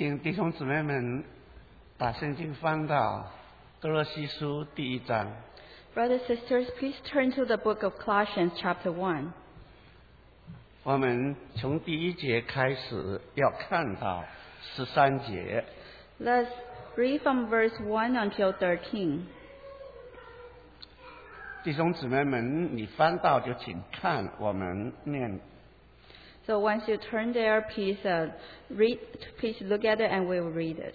请弟兄姊妹们把圣经翻到哥罗西书第1章。 Brothers and sisters, please turn to the book of Colossians chapter 1. 我们从第1节开始要看到13节。 Let's read from verse 1 until 13. 弟兄姊妹们，你翻到就请看，我们念。 So once you turn there, please look at it and we will read it.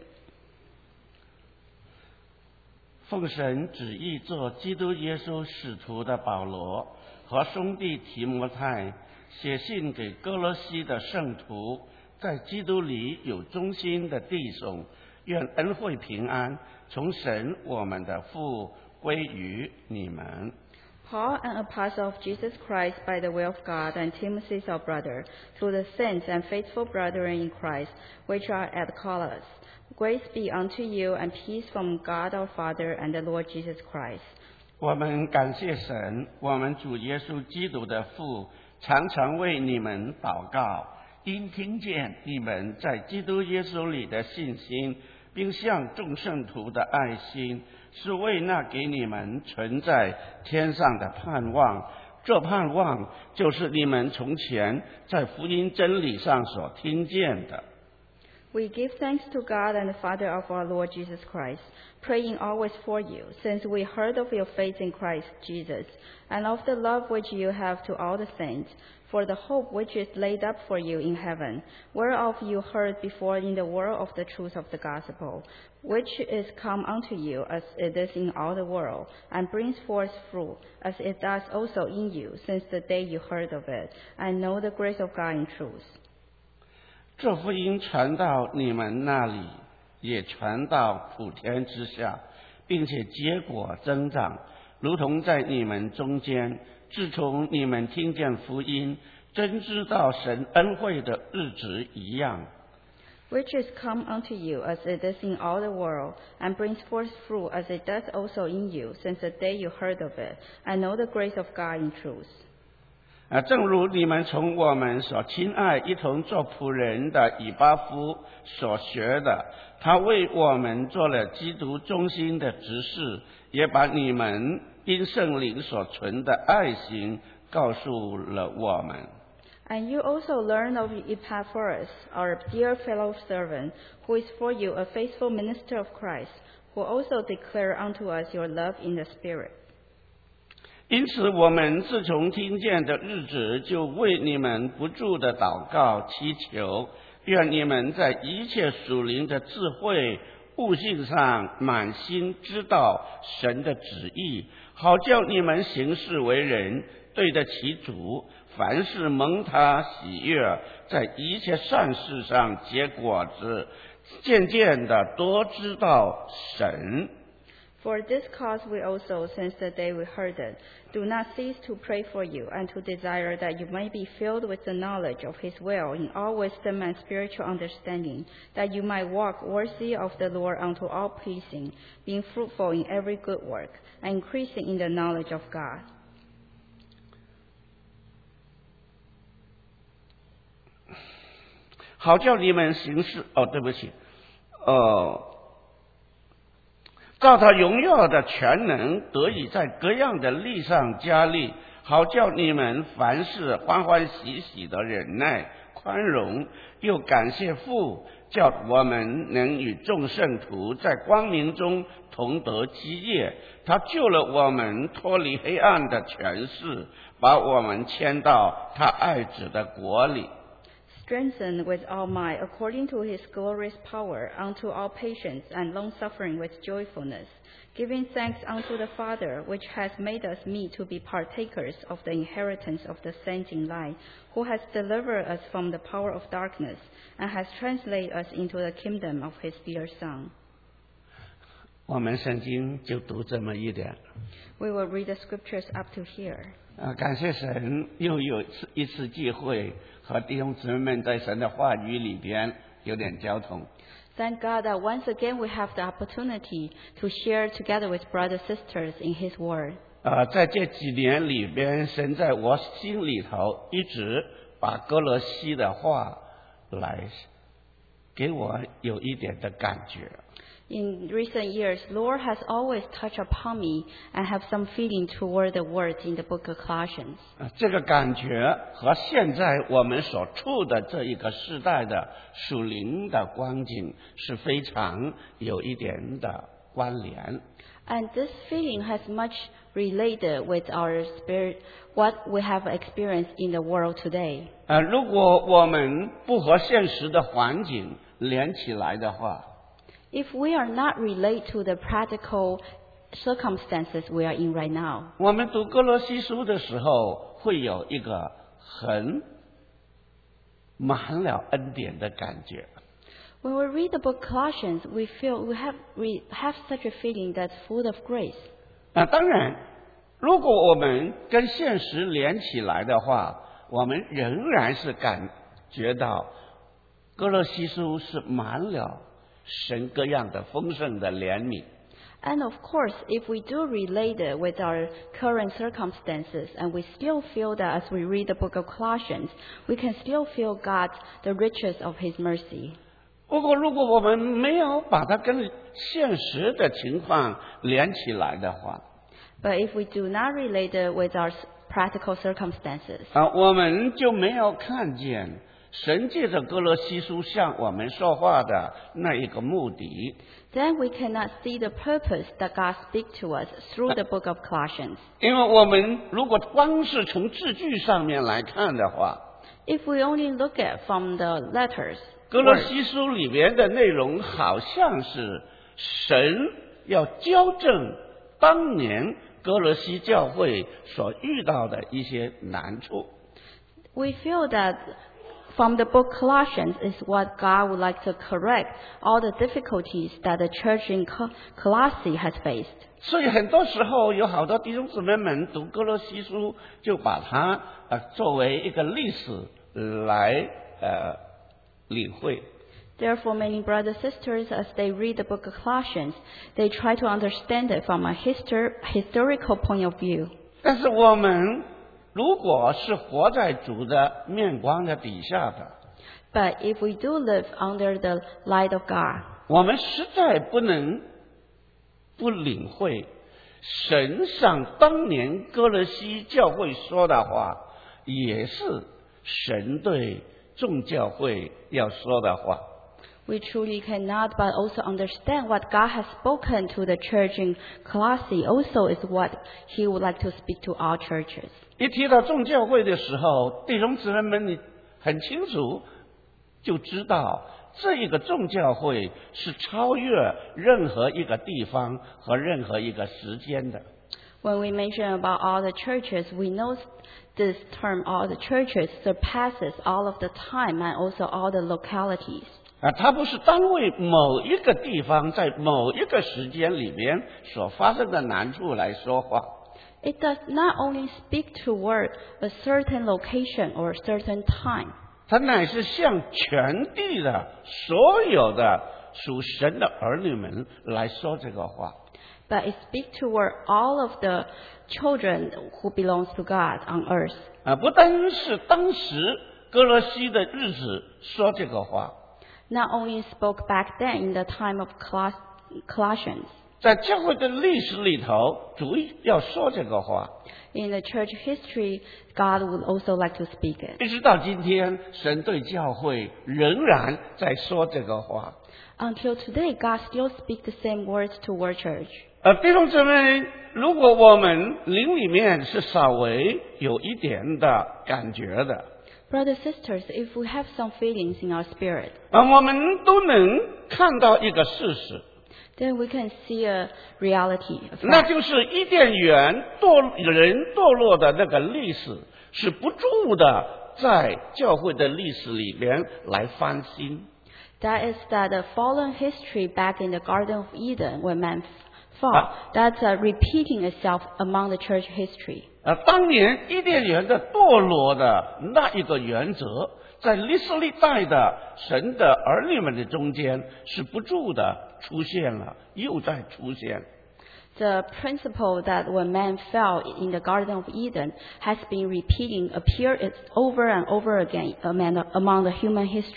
奉神旨意做基督耶稣使徒的保罗和兄弟提摩太，写信给哥罗西的圣徒，在基督里有忠心的弟兄，愿恩惠平安从神我们的父归于你们。 Paul, an apostle of Jesus Christ by the will of God, and Timothy, our brother, to the saints and faithful brethren in Christ, which are at Colossus, grace be unto you and peace from God our Father and the Lord Jesus Christ. 我们感谢神，我们主耶稣基督的父，常常为你们祷告，因听见你们在基督耶稣里的信心，并向众圣徒的爱心，是为那给你们存在天上的盼望。这盼望就是你们从前在福音真理上所听见的。 We give thanks to God and the Father of our Lord Jesus Christ, praying always for you, since we heard of your faith in Christ Jesus, and of the love which you have to all the saints, for the hope which is laid up for you in heaven, whereof you heard before in the world of the truth of the gospel, which is come unto you as it is in all the world, and brings forth fruit, as it does also in you, since the day you heard of it, and know the grace of God in truth. 这福音传到你们那里，也传到普天之下，并且结果增长，如同在你们中间，自从你们听见福音，真知道神恩惠的日子一样。 Which is come unto you as it is in all the world, and brings forth fruit as it does also in you, since the day you heard of it, and know the grace of God in truth. 正如你们从我们所亲爱一同做仆人的以巴弗所学的，他为我们做了基督忠心的执事，也把你们因圣灵所存的爱心告诉了我们。 And you also learn of Epaphras, our dear fellow servant, who is for you a faithful minister of Christ, who also declare unto us your love in the Spirit. 因此我们自从听见的日子，就为你们不住的祷告祈求，愿你们在一切属灵的智慧悟性上满心知道神的旨意，好叫你们行事为人对得起主，凡事蒙他喜悦，在一切善事上结果子，渐渐的多知道神。 For this cause we also, since the day we heard it, do not cease to pray for you, and to desire that you may be filled with the knowledge of His will in all wisdom and spiritual understanding, that you might walk worthy of the Lord unto all pleasing, being fruitful in every good work, and increasing in the knowledge of God. 好叫你们行事，对不起，照他荣耀的全能，得以在各样的力上加力，好叫你们凡事欢欢喜喜的忍耐宽容，又感谢父，叫我们能与众圣徒在光明中同得基业。他救了我们脱离黑暗的权势，把我们迁到他爱子的国里。 Strengthened with all might according to His glorious power unto all patience and long-suffering with joyfulness, giving thanks unto the Father, which has made us meet to be partakers of the inheritance of the saints in light, who has delivered us from the power of darkness, and has translated us into the kingdom of His dear Son. 我们圣经就读这么一点。 We will read the scriptures up to here. 感谢神，又有一次机会和弟兄姊妹们在神的话语里边有点交通。 Thank God that once again we have the opportunity to share together with brothers and sisters in His Word. 在这几年里边，神在我心里头一直把歌罗西的话来给我有一点的感觉。 In recent years, Lord has always touched upon me and have some feeling toward the words in the book of Colossians. 这个感觉和现在我们所处的这一个时代的属灵的光景是非常有一点的关联。 And this feeling has much related with our spirit, what we have experienced in the world today. 如果我们不和现实的环境连起来的话， If we are not related to the practical circumstances we are in right now, 我们读哥罗西书的时候会有一个很满了恩典的感觉。 when we read the book Colossians, we have such a feeling that's full of grace. 当然，如果我们跟现实连起来的话，我们仍然是感觉到哥罗西书是满了神各样的丰盛的怜悯。 And of course, if we do relate it with our current circumstances, and we still feel that as we read the book of Colossians, we can still feel God, the riches of His mercy. 不过，如果我们没有把它跟现实的情况连起来的话， But if we do not relate it with our practical circumstances, 我们就没有看见神借着哥罗西书向我们说话的那一个目的。 then we cannot see the purpose that God speaks to us through the book of Colossians. 因为我们如果光是从字句上面来看的话， If we only look at from the letters, 哥罗 words, 西书里面的内容好像是神要矫正当年哥罗西教会所遇到的一些难处。 we feel that from the book Colossians is what God would like to correct all the difficulties that the church in Colossae has faced. 所以很多时候有好多弟兄姊妹们读哥罗西书，就把它作为一个历史来领会。 Therefore, many brothers and sisters, as they read the book of Colossians, they try to understand it from a historical point of view. 但是我们如果是活在主的面光的底下的， But if we do live under the light of God, 我们实在不能不领会神上当年哥罗西教会说的话，也是神对众教会要说的话。 we truly cannot but also understand what God has spoken to the church in Colossae also is what He would like to speak to all churches. 一提到众教会的时候，弟兄姊妹们你很清楚就知道，这一个众教会是超越任何一个地方和任何一个时间的。 When we mention about all the churches, we know this term, all the churches, surpasses all of the time and also all the localities. 它不是单为某一个地方在某一个时间里面所发生的难处来说话。 It does not only speak toward a certain location or a certain time. 它乃是向全地的所有的属神的儿女们来说这个话。 But it speaks toward all of the children who belongs to God on earth. 不单是当时哥罗西的日子说这个话， Not only spoke back then in the time of Colossians. 在教会的历史里头，主要说这个话。 In the church history, God would also like to speak it. 一直到今天，神对教会仍然在说这个话。 Until today, God still speaks the same words toward church. 弟兄姊妹，如果我们灵里面是稍微有一点的感觉的， Brothers and sisters, if we have some feelings in our spirit, 我们都能看到一个事实， then we can see a reality. A 那 fact. 就是伊甸园人堕落的那个历史，是不住的在教会的历史里面来翻新。 That is that the fallen history back in the Garden of Eden when man fell, that's repeating itself among the church history. 当年伊甸园的堕落的那一个原则，在历史历代的神的儿女们的中间是不住的出现了，又在出现。 The principle that when man fell in the Garden of Eden has been repeating, appeared over and over again among the human history.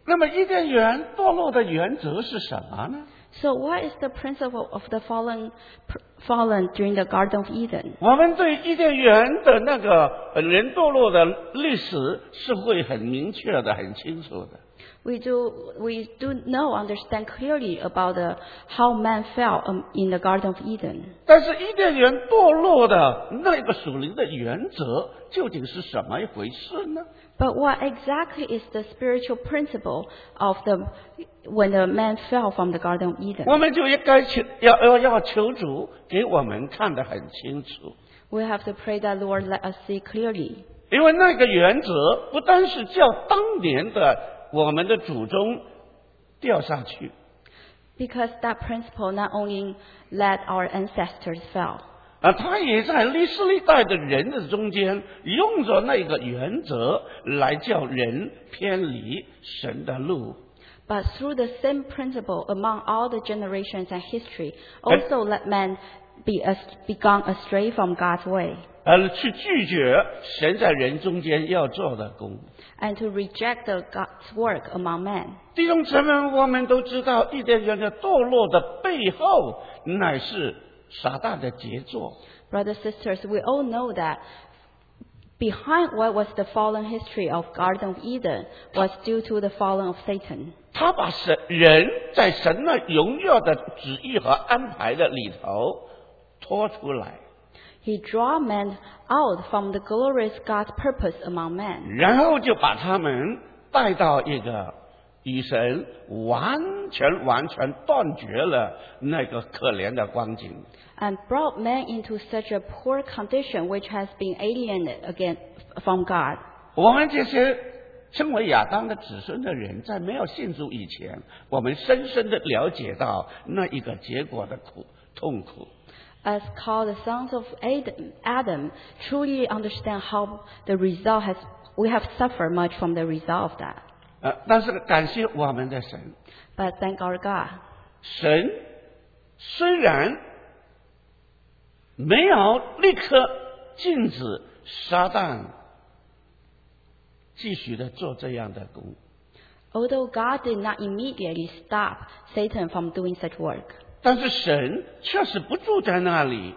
那么伊甸园堕落的原则是什么呢？ So what is the principle of the fallen during the Garden of Eden? 我们对伊甸园的那个人堕落的历史是会很明确的、很清楚的。 We do understand clearly about how man fell in the Garden of Eden. 但是伊甸园堕落的那个属灵的原则究竟是什么一回事呢？ But what exactly is the spiritual principle of when the man fell from the Garden of Eden? 我们就应该要求主给我们看得很清楚。 We have to pray that Lord let us see clearly. 因为那个原则不单是叫当年的我们的祖宗掉下去， Because that principle not only let our ancestors fall, 他也在历世历代的人的中间用着那个原则来叫人偏离神的路。 but through the same principle among all the generations and history, also let man be gone astray from God's way, 去拒绝神在人中间要做的工。 and to reject God's work among men. 弟兄姊妹，我们都知道伊甸园的堕落的背后乃是撒旦的杰作。 Brothers and sisters, we all know that behind what was the fallen history of Garden of Eden was due to the fallen of Satan. 他把人在神那荣耀的旨意和安排的里头拖出来， He drew man out from the glorious God's purpose among men, 然后就把他们带到一个与神完全断绝了那个可怜的光景。 and brought man into such a poor condition which has been alienated again from God. 我们这些称为亚当的子孙的人，在没有信主以前，我们深深的了解到那一个结果的痛苦。 As called the sons of Adam, truly understand how the result we have suffered much from the result of that. 但是感谢我们的神， But thank our God. 神虽然没有立刻禁止撒旦继续的做这样的工， Although God did not immediately stop Satan from doing such work, 但是神确实不住在那里，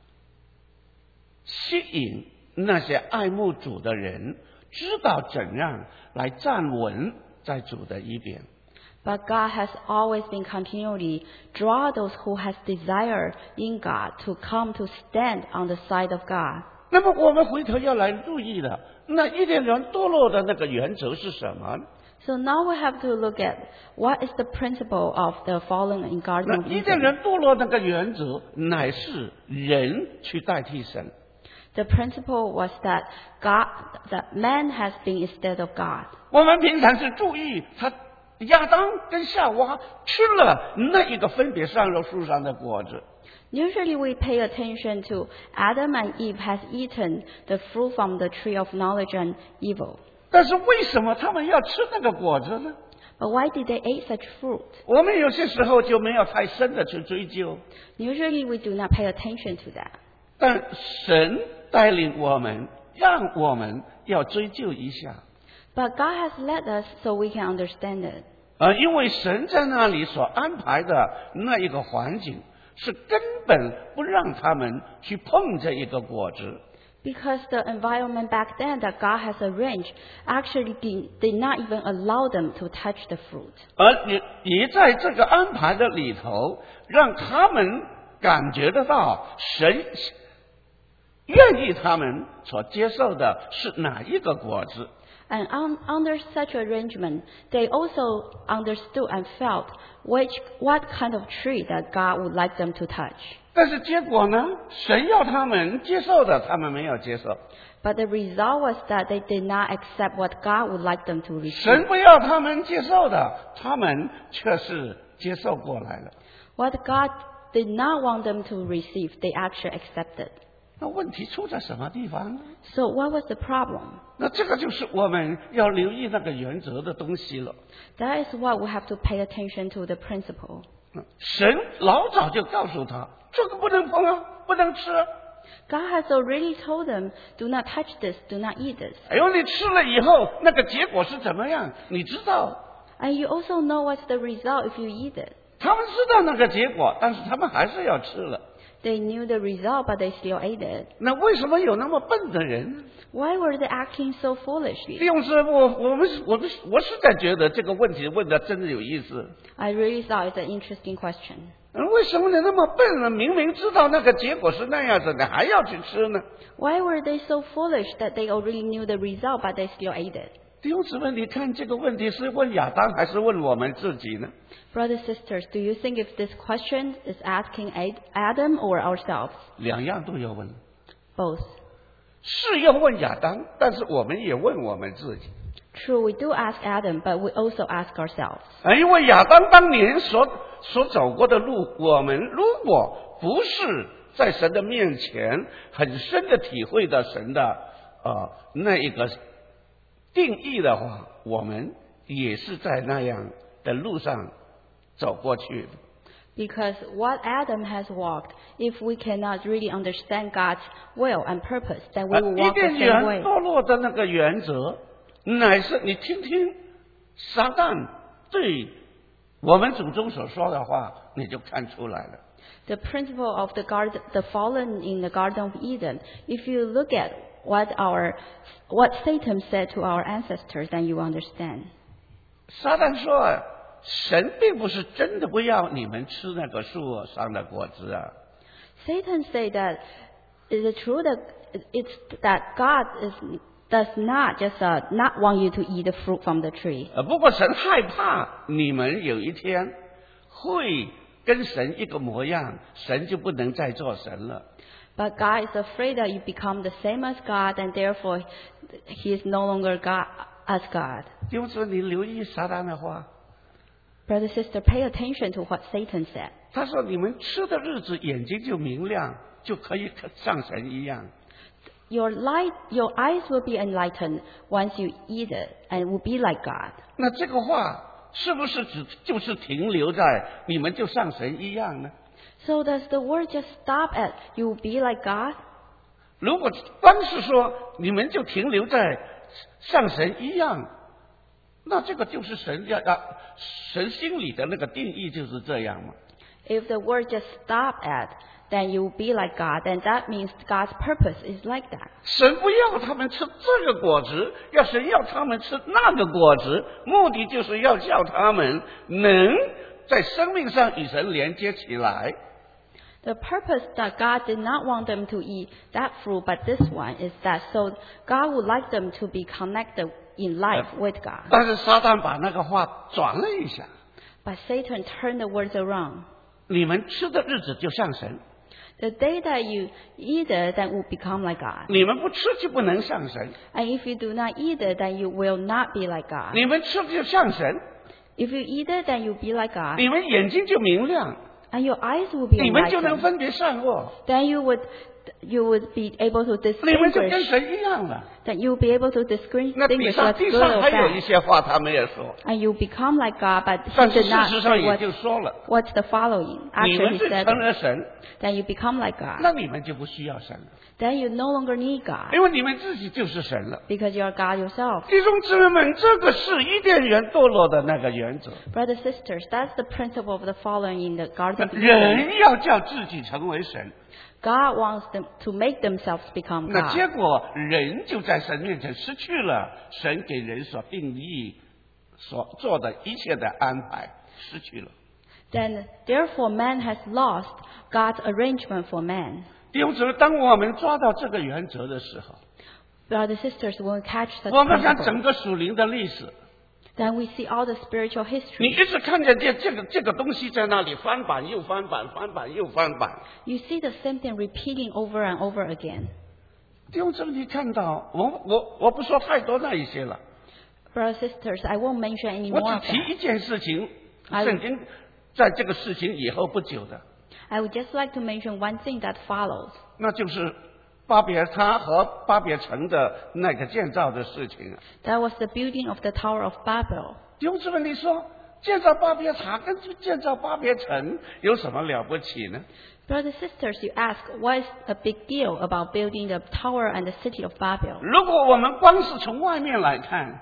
吸引那些爱慕主的人，知道怎样来站稳在主的一边。 but God has always been continually draw those who has desire in God to come to stand on the side of God. 那么我们回头要来注意的，那伊甸园堕落的那个原则是什么呢？ So now we have to look at what is the principle of the fallen in Garden 那 of 伊甸 Eden. 园堕落那个原则乃是人去代替神。 The principle was that man has been instead of God. 我们平常是注意他亚当跟夏娃吃了那一个分别善恶树上的果子， Usually we pay attention to Adam and Eve has eaten the fruit from the tree of knowledge and evil. 但是为什么他们要吃那个果子呢？ But why did they eat such fruit? 我们有些时候就没有太深的去追究， Usually we do not pay attention to that. 但神带领我们，让我们要追究一下。 But God has led us so we can understand it. 因为神在那里所安排的那一个环境，是根本不让他们去碰这一个果子。 Because the environment back then that God has arranged actually did not even allow them to touch the fruit. 而也在这个安排的里头，让他们感觉得到神愿意他们所接受的是哪一个果子。 And under such arrangement, they also understood and felt what kind of tree that God would like them to touch. 但是结果呢？神要他们接受的，他们没有接受； But the result was that they did not accept what God would like them to 神 receive. 不要他们接受的，他们却是接受过来了。 What God did not want them to receive, they actually accepted. 那问题出在什么地方呢？ So what was the problem? 那这个就是我们要留意那个原则的东西了。 That is what we have to pay attention to the principle. 神老早就告诉他，这个不能碰啊，不能吃啊。 God has already told them, do not touch this, do not eat this. 哎呦，你吃了以后，那个结果是怎么样？你知道？ And you also know what's the result if you eat it. 他们知道那个结果，但是他们还是要吃了。 They knew the result, but they still ate it. 那为什么有那么笨的人呢？ Why were they acting so 弟 foolishly? 兄姊妹，我实在觉得这个问题问得真的有意思。 I really thought it's an interesting question. 为什么你那么笨呢？明明知道那个结果是那样子的，还要去吃呢？ Why were they so foolish that they already knew the result, but they still ate it? 弟兄姊妹，你看这个问题是问亚当还是问我们自己呢？ Brothers, sisters, do you think if this question is asking Adam or ourselves? 两样都要问， Both. 是要问亚当，但是我们也问我们自己。 True, we do ask Adam, but we also ask ourselves. 因为亚当当年所走过的路，我们如果不是在神的面前很深的体会到神的那一个定义的话，我们也是在那样的路上走过去的。 Because what Adam has walked, if we cannot really understand God's will and purpose, then we will 伊 walk the 甸 same 园 way. 堕落的那个原则，乃是你听听撒旦对我们祖宗所说的话，你就看出来了。 The principle of the fallen in the Garden of Eden, if you look at what Satan said to our ancestors, then you understand. 撒旦说神并不是真的不要你们吃那个树上的果子啊。 Satan said that is it true that it's that God does not just not want you to eat the fruit from the tree. 不过神害怕你们有一天会跟神一个模样，神就不能再做神了。 But God is afraid that you become the same as God, and therefore He is no longer God as God. 弟兄姊妹，你留意撒旦的话， Brother, sister, pay attention to what Satan said. 他说你们吃的日子眼睛就明亮，就可以像神一样。 Your eyes will be enlightened once you eat it, and will be like God. 那这个话是不是就是停留在你们就像神一样呢？ So does the word just stop at you will be like God? 如果光是说你们就停留在像神一样，那这个就是神神心里的那个定义就是这样嘛。 If the word just stop at, then you will be like God, then that means God's purpose is like that. 神不要他们吃这个果子，神要他们吃那个果子，目的就是要叫他们能在生命上与神连接起来。 The purpose that God did not want them to eat that fruit, but this one is that so God would like them to be connected in life with God. 但是撒旦把那个话转了一下， But Satan turned the words around. 你们吃的日子就像神， The day that you eat it, then will become like God. 你们不吃就不能像神， And if you do not eat it, then you will not be like God. 你们吃就像神， If you eat it, then you'll be like God. 你们眼睛就明亮， And your eyes will be 你们就能 enlightened. 分别善恶， Then you would be able to 你们就跟 distinguish. 神一样了。 Then you'll be able to 那地 distinguish 上 what's 地 good 上 or 还有一 bad. 些话他没有说， And you become like God, but 但 He 是 did not 事实 say 上也就说了， what's the following. 你 Actually, 们 He 是 said, 成了神， then you become like God. 那你们就不需要神了， Then you no longer need God 因为你们自己就是神了。 because you're God yourself. 弟兄姊妹们，这个是伊甸园堕落的那个原则， Brothers, sisters, that's the principle of the following in the Garden of Eden. 人要叫自己成为神， God wants them to make themselves become 那结 God. 果人就在神面前失去了神给人所定义、所做的一切的安排，失去了。 Then, therefore, man has lost God's arrangement for man. 弟兄姊妹，当我们抓到这个原则的时候， Brothers, sisters, when we catch such 我们看 principle, 整个属灵的历史， then we see all the spiritual 你 history. 一直看见这个东西在那里翻版又翻版，翻版又翻版。 You see the same thing repeating over and over again. 弟兄姊妹，你看到我不说太多那一些了， Brothers, sisters, I won't mention any 我 more 只 of 提 that. 一件事情， I- 圣经在这个事情以后不久的， I would just like to mention one thing that follows. 那就是巴别塔和巴别城的那个建造的事情。 That was the building of the Tower of Babel. 弟兄姊妹，你说建造巴别塔跟建造巴别城有什么了不起呢？ Brothers, sisters, you ask, what is a big deal about building the tower and the city of Babel? 如果我们光是从外面来看，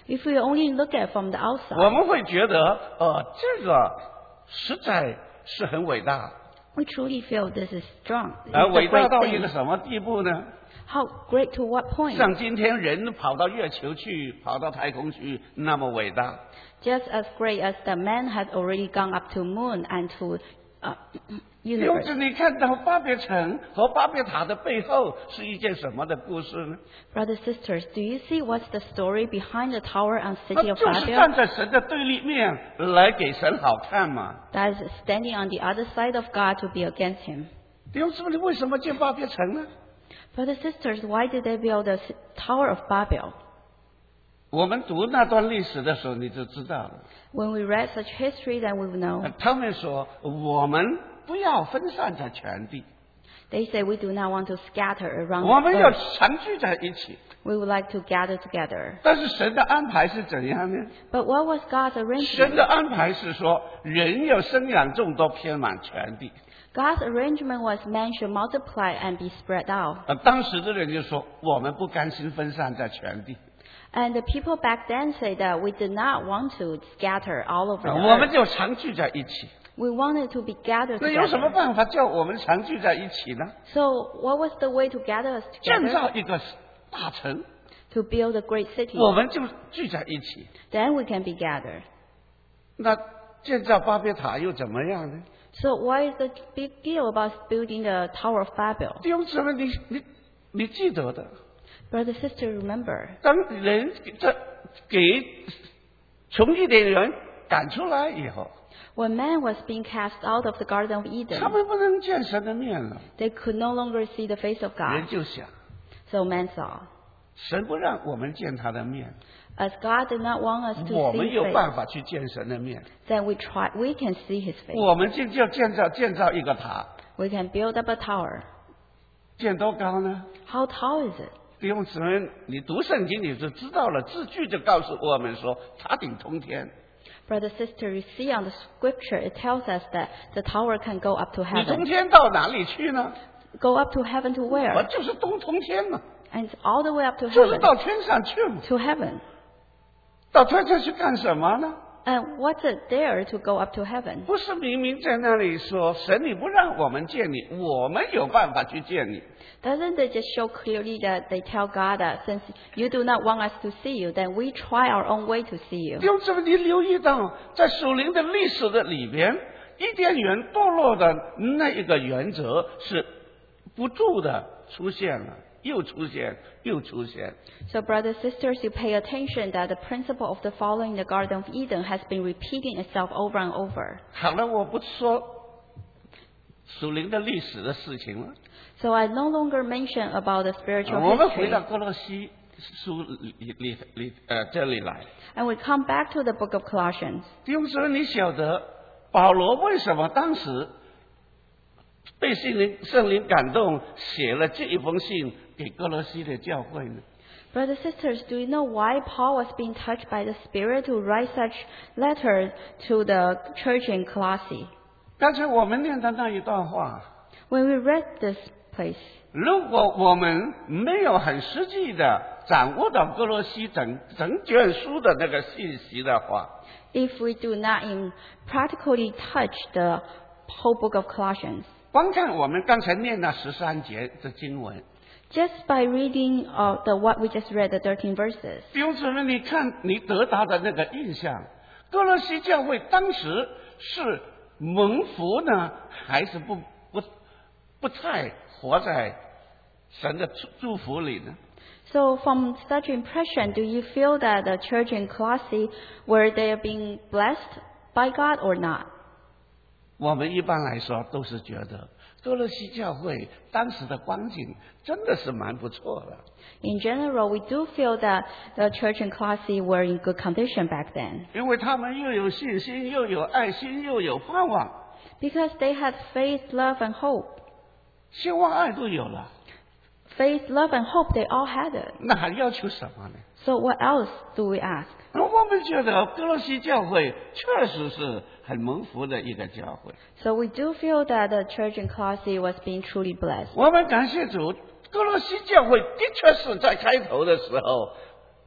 If we only look at it from the 我 outside, 们会觉得这个实在是很伟大， we truly feel this is strong. 而 It's 伟 a 大 great 到一个 thing. 什么地步呢？ How great to what point? 像今天人跑到月球去，跑到太空去，那么伟大。 Just as great as the man has already gone up to moon and to 因 universe. 此你看到巴别城和巴别塔的背后是一件什么的故事呢？ Brothers, sisters, do you see what's the story behind the tower and 那 city of 就是站 Babel? 在神的对立面来给神好看嘛。 That is standing on the other side of God to be against him. 弟兄姊妹，你为什么建巴别城呢？ Brothers, sisters, why did they build the tower of Babel? 我们读那段历史的时候，你就知道了。 When we read such history, then we will know. 他们说，我们不要分散在全地， They say we do not want to scatter around 我们 the 要 earth. 常聚在一起。 We would like to gather together. 但是神的安排是怎样呢？ But what was God's 神 arrangement? 的安排是说，人要生养众多，遍满全地。 God's arrangement was man should multiply and be spread out. 当时的人就说，我们不甘心分散在全地， And the people back then say that we did not want to scatter all over the 我们 earth. 就常聚在一起。 We wanted to be gathered 那有什么 together. 办法叫我们常聚在一起呢？ So what was the way to gather us 建 together? 造一个大城， To build a great city. 我们就聚在一起。 Then we can be gathered. 那建造巴别塔又怎么样呢？ So why is the big deal about building the Tower of Babel? 弟兄姊妹，你记得的， Brother, sister, remember, 当人给从伊甸园赶出来以后， when man was being cast out of the Garden of 他 Eden, 们不能见神的面了。 they could no longer see the face of 人 God. 就想， So man saw. 神不让我们见他的面， As God did not want us to 我 see 们 his 有 face, 办法去见神的面。 then we can see his face. 我们就建造一个塔， We can build up a tower. 建多高呢？ How tall is it? 弟兄姊妹，你读圣经你就知道了，字句就告诉我们说，塔顶通天。 Brother, sister, you see on the scripture, it tells us that the tower can go up to 你通 heaven. 天到哪里去呢？ Go up to heaven to 我 where? 就是东通天嘛， And it's all the way up to 就是 heaven. 到天上去嘛。 To heaven. 到天上去干什么呢？ And what's it there to go up to heaven? 不是明明在那里说，神你不让我们见你，我们有办法去见你。 Doesn't it just show clearly that they tell God that since you do not want us to see you, then we try our own way to see you? 弟兄姊妹，你留意到，在属灵的历史的里边，伊甸园堕落的那一个原则是不住的出现了，又出现，又出现。 So brothers, sisters, you pay attention that the principle of the fall in the Garden of Eden has been repeating itself over and over. 好了，我不说属灵的历史的事情了。 So I no longer mention about the spiritual 我们回 history. 到哥罗西书这里来。 And we come back to the book of Colossians. 弟兄姊妹，你晓得保罗为什么当时被圣灵感动，写了这一封信给哥罗西的教会呢？ Brothers, sisters, do you know why Paul was being touched by the Spirit to write such letters to the church in Colossae? 刚才我们念的那一段话， When we read this place, 如果我们没有很实际的掌握到哥罗西整卷书的那个信息的话， if we do not practically touch the whole book of Colossians, 光看我们刚才念那13节的经文， just by reading what we just read, the 13 verses, 弟兄姊妹，你看你得到的那个印象，哥罗西教会当时是蒙福呢，还是不太活在神的祝福里呢？ so from such impression, do you feel that the church in Colossae, were they being blessed by God or not? 我们一般来说都是觉得哥罗西教会当时的光景真的是蛮不错的， In general, we do feel that the church in Colossae were in good condition back then, 因为他们又有信心，又有爱心，又有盼望， because they had faith, love, and hope. 希望爱都有了， Faith, love, and hope, they all had it. 那还要求什么呢？ So what else do we ask? 我们觉得哥罗西教会确实是很蒙福的一个教会。 So we do feel that the church in Colossae was being truly blessed. 我们感谢主，哥罗西教会的确是在开头的时候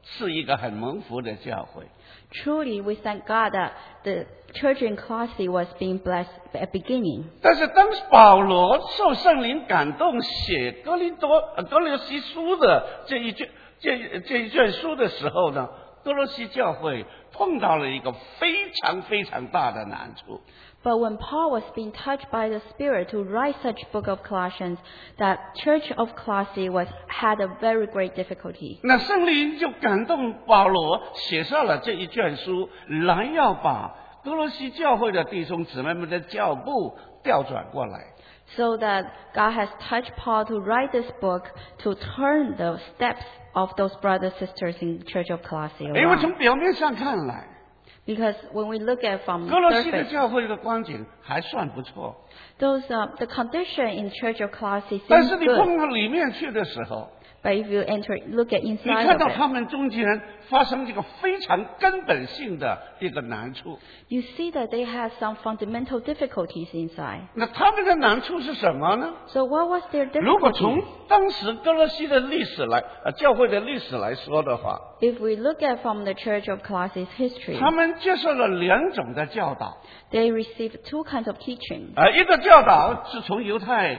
是一个很蒙福的教会。 Truly, we thank God that the church in Colossae was being blessed at beginning. 但是当保罗受圣灵感动写哥罗西书的这一卷书的时候呢，哥罗西教会碰到了一个非常非常大的难处。 But when Paul was being touched by the Spirit to write such book of Colossians, that church of Colossae had a very great difficulty. 那圣灵就感动保罗写下了这一卷书，来要把哥罗西教会的弟兄姊妹们的脚步调转过来。 So that God has touched Paul to write this book to turn the steps of those brothers and sisters in the church of Colossae 因为从 around. 表面上看来， Because when we look at from 哥罗西的 surface, 教会的光景还算不错， the condition in church of Colossae 但 seems 是你 good. 碰到里面去的时候， But if you look at 你 inside 看到 of 他 it, 们中间发生这个非常根本性的一个难处。 you see that they had some fundamental difficulties inside. 那他们的难处是什么呢？ So what was their 如果从 difficulties? 当时哥罗西的历史来，教会的历史来说的话， If we look at from the church of Colossae's history, 他们接受了两种的教导。 they received two kinds of teaching. 一个教导是从犹太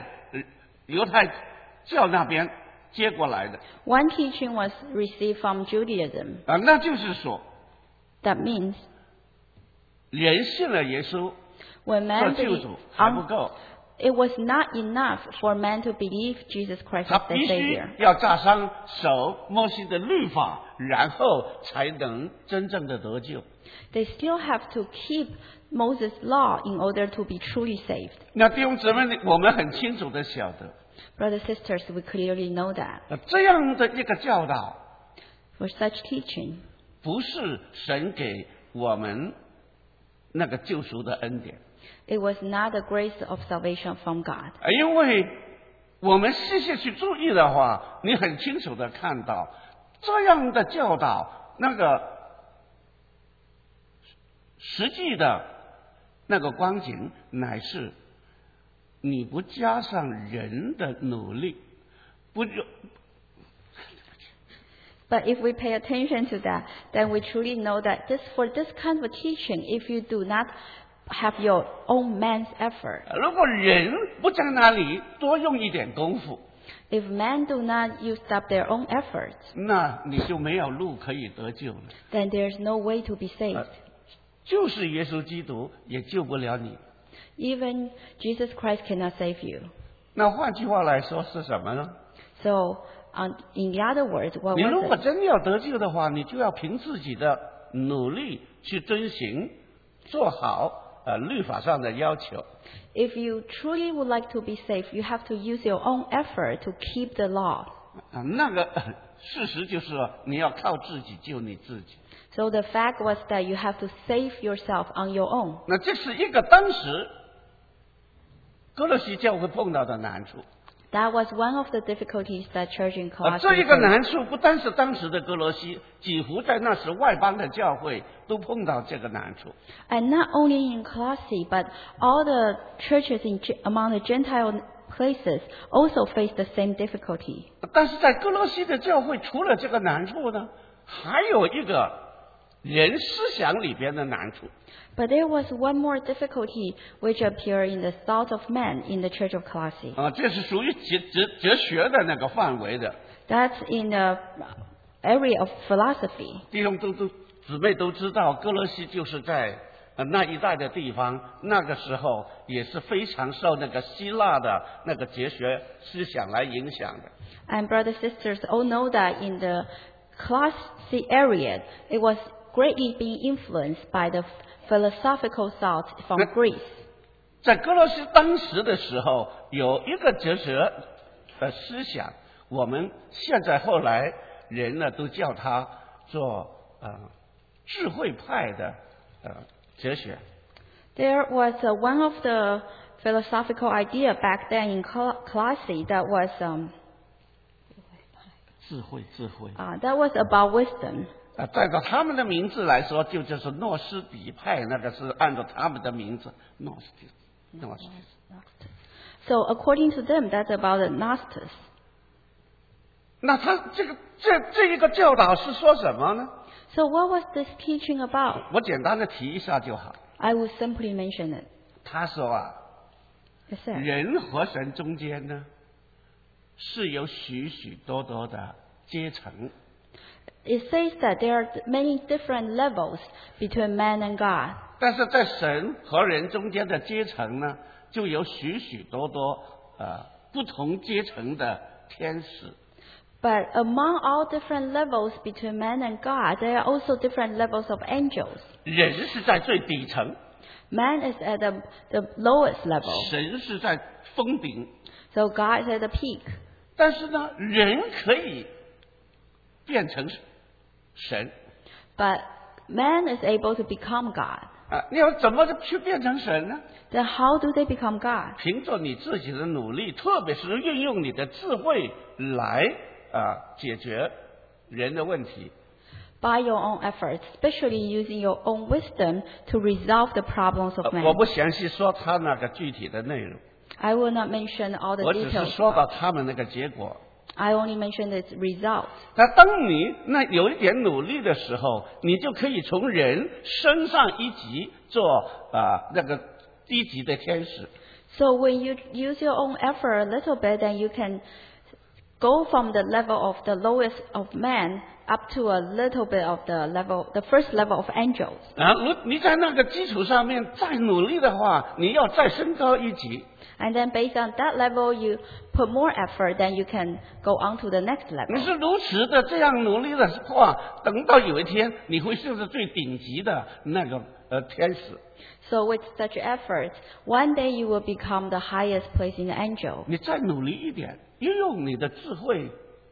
教那边接过来的， One teaching was received from Judaism. 那就是说， That means 人信了耶稣 when 做 man 救 believed, 主还不够， it was not enough for man to believe Jesus Christ 他 as their 必须 Savior. 要扎上守摩西的律法，然后才能真正的得救。 They still have to keep Moses' law in order to be truly saved. 那弟兄姊妹，我们很清楚的晓得， Brothers and sisters, we clearly know that. 这样的一个教导， For such teaching, 不是神给我们那个救赎的恩典。 it was not the grace of salvation from God. 因为我们细细去注意的话，你很清楚的看到这样的教导，那个实际的那个光景，乃是你不加上人的努力，不就 But if we pay attention to that, then we truly know that for this kind of teaching, if you do not have your own man's effort, 如果人不在那里多用一点功夫， if men do not use up their own efforts, 那你就没有路可以得救了。 then there's no way to be saved. 就是耶稣基督也救不了你。 Even Jesus Christ cannot save you. 那换句话来说是什么呢？ So, in the other words, what 你如果 was it? 真要得救的话，你就要凭自己的努力去遵行，做好律法上的要求。 If you truly would like to be saved, you have to use your own effort to keep the law. 那个事实就是说，你要靠自己救你自己。 So the fact was that you have to save yourself on your own. 那这是一个当时哥罗西教会碰到的难处。 That was one of the difficulties that church in 这一 Colossae 个 faced. 难处不单是当时的哥罗西，几乎在那时外邦的教会都碰到这个难处。 And not only in Colossae, but all the churches among the Gentile places also faced the same difficulty. 但是在哥罗西的教会，除了这个难处呢，还有一个人思想里边的难处。 But there was one more difficulty which appeared in the thought of man in the church of Colossae. 这是属于哲学的那个范围的。 That's in the area of philosophy. 弟兄姊妹都知道，哥罗西就是在那一带的地方，那个时候也是非常受那个希腊的那个哲学思想来影响的。 And brothers and sisters all know that in the Colossae area, it was greatly being influenced by the philosophical thought from Greece. 在哥罗西当时的时候，有一个哲学思想，我们现在后来人呢都叫它做智慧派的哲学。 There was one of the philosophical idea back then in Colossae that was 智慧 about wisdom. 按照他们的名字来说，就是诺斯底派，那个是按照他们的名字诺斯底。 So according to them, that's about the Gnostics. 那他这一个教导是说什么呢？ So what was this teaching about? 我简单的提一下就好。 I will simply mention it. 他说啊， It said, 人和神中间呢，是有许许多多的阶层。 it says that there are many different levels between man and God. 但是在神和人中间的阶层呢，就有许许多多不同阶层的天使。 But among all different levels between man and God, there are also different levels of angels. 人是在最底层， Man is at the lowest level. 神是在峰顶。 So God is at the peak. 但是呢，人可以变成神 But man is able to become God. 啊！你要怎么去变成神呢？ Then how do they become God? 凭着你自己的努力，特别是运用你的智慧来解决人的问题。 By your own efforts, especially using your own wisdom to resolve the problems of man. 我不详细说他那个具体的内容， I will not mention all the 我只是 details. 说到他们那个结果。 I only mention its results. 那当你有一点努力的时候，你就可以从人升上一级，做那个低级的天使。 So when you use your own effort a little bit, then you can go from the level of the lowest of man up to a little bit of the first level of angels. 你在那个基础上面再努力的话，你要再升高一级。 And then based on that level, you put more effort, then you can go on to the next 你 level. 是如此的这样努力的话，等到有一天你会升至最顶级的那个天使。 So with such effort, one day you will become the highest place in the angel. 你再努力一点，运用你的智慧，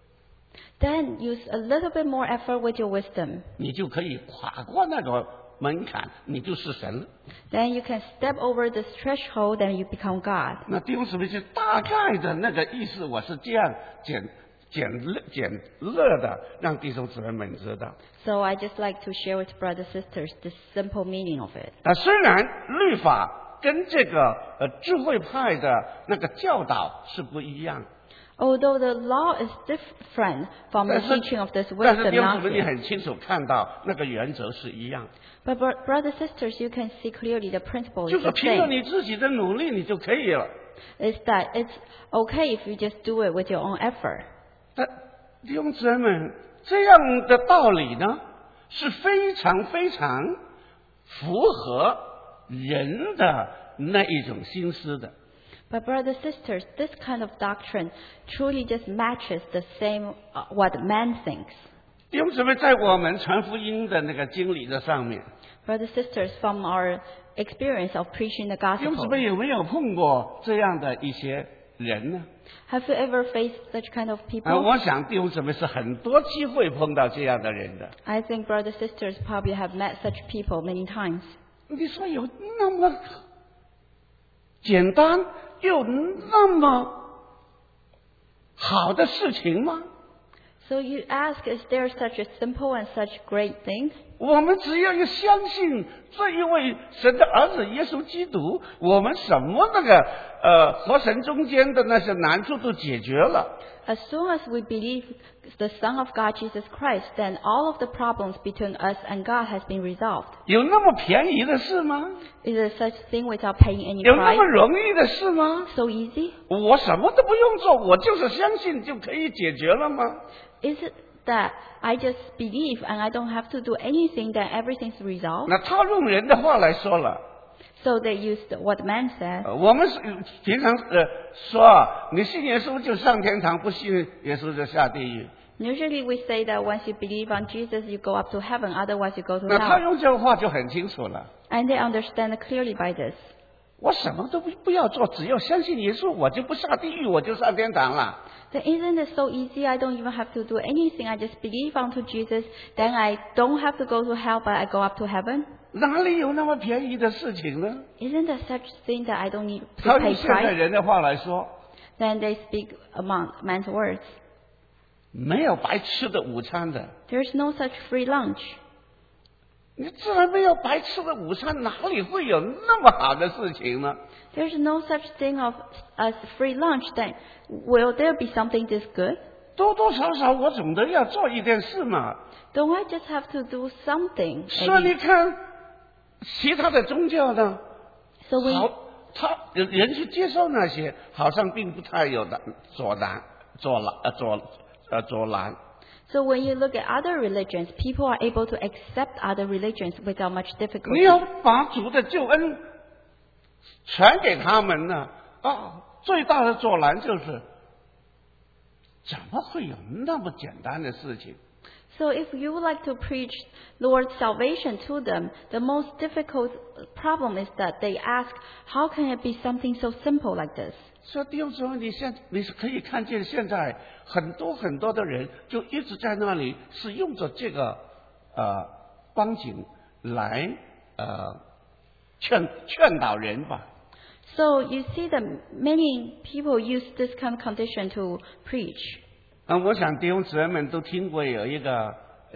Then use a little bit more effort with your wisdom. 你就可以跨过那个门槛，你就是神了。 Then you can step over this threshold and you become God. 那弟兄姊妹，就大概的那个意思，我是这样简略的让弟兄姊妹们知道。 So I just like to share with brothers and sisters the simple meaning of it. 虽然律法跟这个智慧派的那个教导是不一样， Although the law is different from the 但是 teaching of this 但是 wisdom 弟兄姊妹，你 knowledge, 很清楚看到那个原则是一样， but brothers and sisters, you can see clearly the principle 就 is 是 the 凭着 same. 你自己的努力，你就可以了。 Is that it's okay if you just do it with your own effort. 但弟兄姊妹们，这样的道理呢，是非常非常符合人的那一种心思的。 But brothers and sisters, this kind of doctrine truly just matches the same what man thinks. 弟兄姊妹，在我们传福音的那个经历的上面， Brothers and sisters, from our experience of preaching the 弟兄姊 gospel, 妹有没有碰过这样的一些人呢？ have you ever faced such kind of people? 我想弟兄姊妹是很多机会碰到这样的人的。 I think brothers and sisters probably have met such people many times. 你说有那么简单又那么好的事情吗？ So you ask, is there such a simple and such great thing? 我们只要相信这一位神的儿子耶稣基督，我们什么那个和神中间的那些难处都解决了。 As soon as we believe the Son of God, Jesus Christ, then all of the problems between us and God has been resolved. 有那么便宜的事吗？ Is there such thing without paying any 有那么 price? 容易的事吗？ So easy? 我什么都不用做，我就是相信就可以解决了吗？ Is it that I just believe and I don't have to do anything, then everything's resolved? 那套用人的话来说了， So they used what man said. 我们是平常说你信耶稣就上天堂，不信耶稣就下地狱。 Usually we say that once you believe on Jesus, you go up to heaven, otherwise you go to 那套 hell. 用这个话就很清楚了。 And they understand clearly by this. 我什么都不要做，只要相信耶稣，我就不下地狱，我就上天堂了。 Then isn't it so easy? I don't even have to do anything. I just believe onto Jesus. Then I don't have to go to hell, but I go up to heaven. 哪里有那么便宜的事情呢？ Isn't there such thing that I don't need to 套用 pay 现在 price? 人的话来说， Then they speak among man's words. 没有白吃的午餐的。 There's no such free lunch. 你自然没有白吃的午餐，哪里会有那么好的事情呢？ There's no such thing of as free lunch. Then will there be something this good? 多多少少我总得要做一点事嘛。 Don't I just have to do something? 所以你看，其他的宗教呢， So when 好，他人去接受那些，好像并不太有的阻拦。 So when you look at other religions, people are able to accept other religions without much 你 difficulty. 要把主的救恩传给他们呢，最大的阻拦就是，怎么会有那么简单的事情？ So if you would like to preach Lord's salvation to them, the most difficult problem is that they ask, how can it be something so simple like this? 所以弟兄姊妹，你是可以看见现在很多的人就一直在那里是用着这个光景来劝导人吧。 So you see that many people use this kind of condition to preach. 我想弟兄姊妹们都听过有一个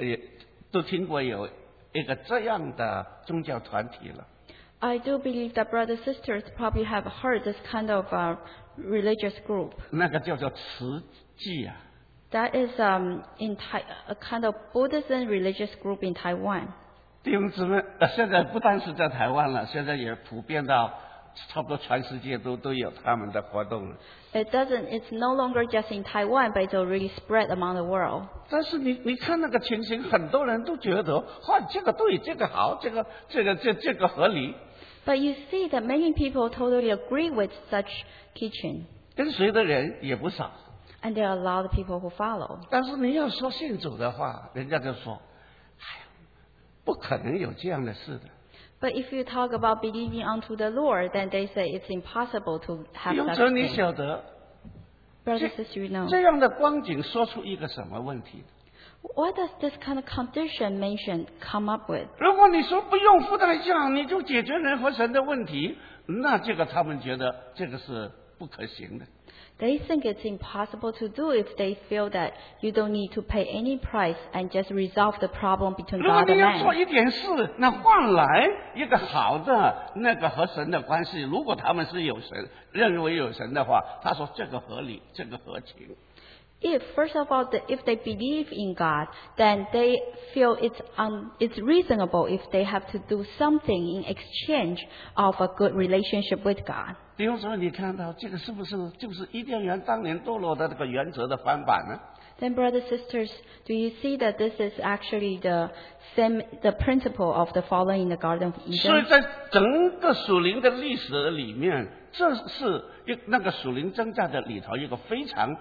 这样的宗教团体了。 I do believe that brothers and sisters probably have heard this kind of religious group. 那个叫做慈济啊。 That is a kind of Buddhism religious group in Taiwan. 弟兄姊妹，现在不单是在台湾了，现在也普遍到差不多全世界都有他们的活动了。 It's no longer just in Taiwan, but it's already spread among the world. 但是你看那个情形，很多人都觉得，这个对，这个好，这个合理。 But you see that many people totally agree with such teaching. 跟随的人也不少。 And there are a lot of people who follow. 但是你要说信主的话，人家就说，不可能有这样的事的。 But if you talk about believing unto the Lord, then they say it's impossible to have 用 such 着你 thing. 晓得， Brothers and sisters, you know. 这样的光景说出一个什么问题？ What does this kind of condition mentioned come up with? 如果你说不用付代价，你就解决人和神的问题，那这个他们觉得这个是不可行的。 They think it's impossible to do if they feel that you don't need to pay any price and just resolve the problem between 如果 God and 你要做 man. 一点事，那换来一个好的那个和神的关系，如果他们是有神，认为有神的话，他说这个合理，这个合情。 If, first of all, if they believe in God, then they feel it's reasonable if they have to do something in exchange of a good relationship with God. 弟兄姊妹，你看到这个是不是就是伊甸园当年堕落的这个原则的翻版呢？ Then, brothers and sisters, do you see that this is actually the principle of the fallen in the Garden of 所以 Eden? 在整个属灵的历史里面，这是那个属灵征战的里头一个非常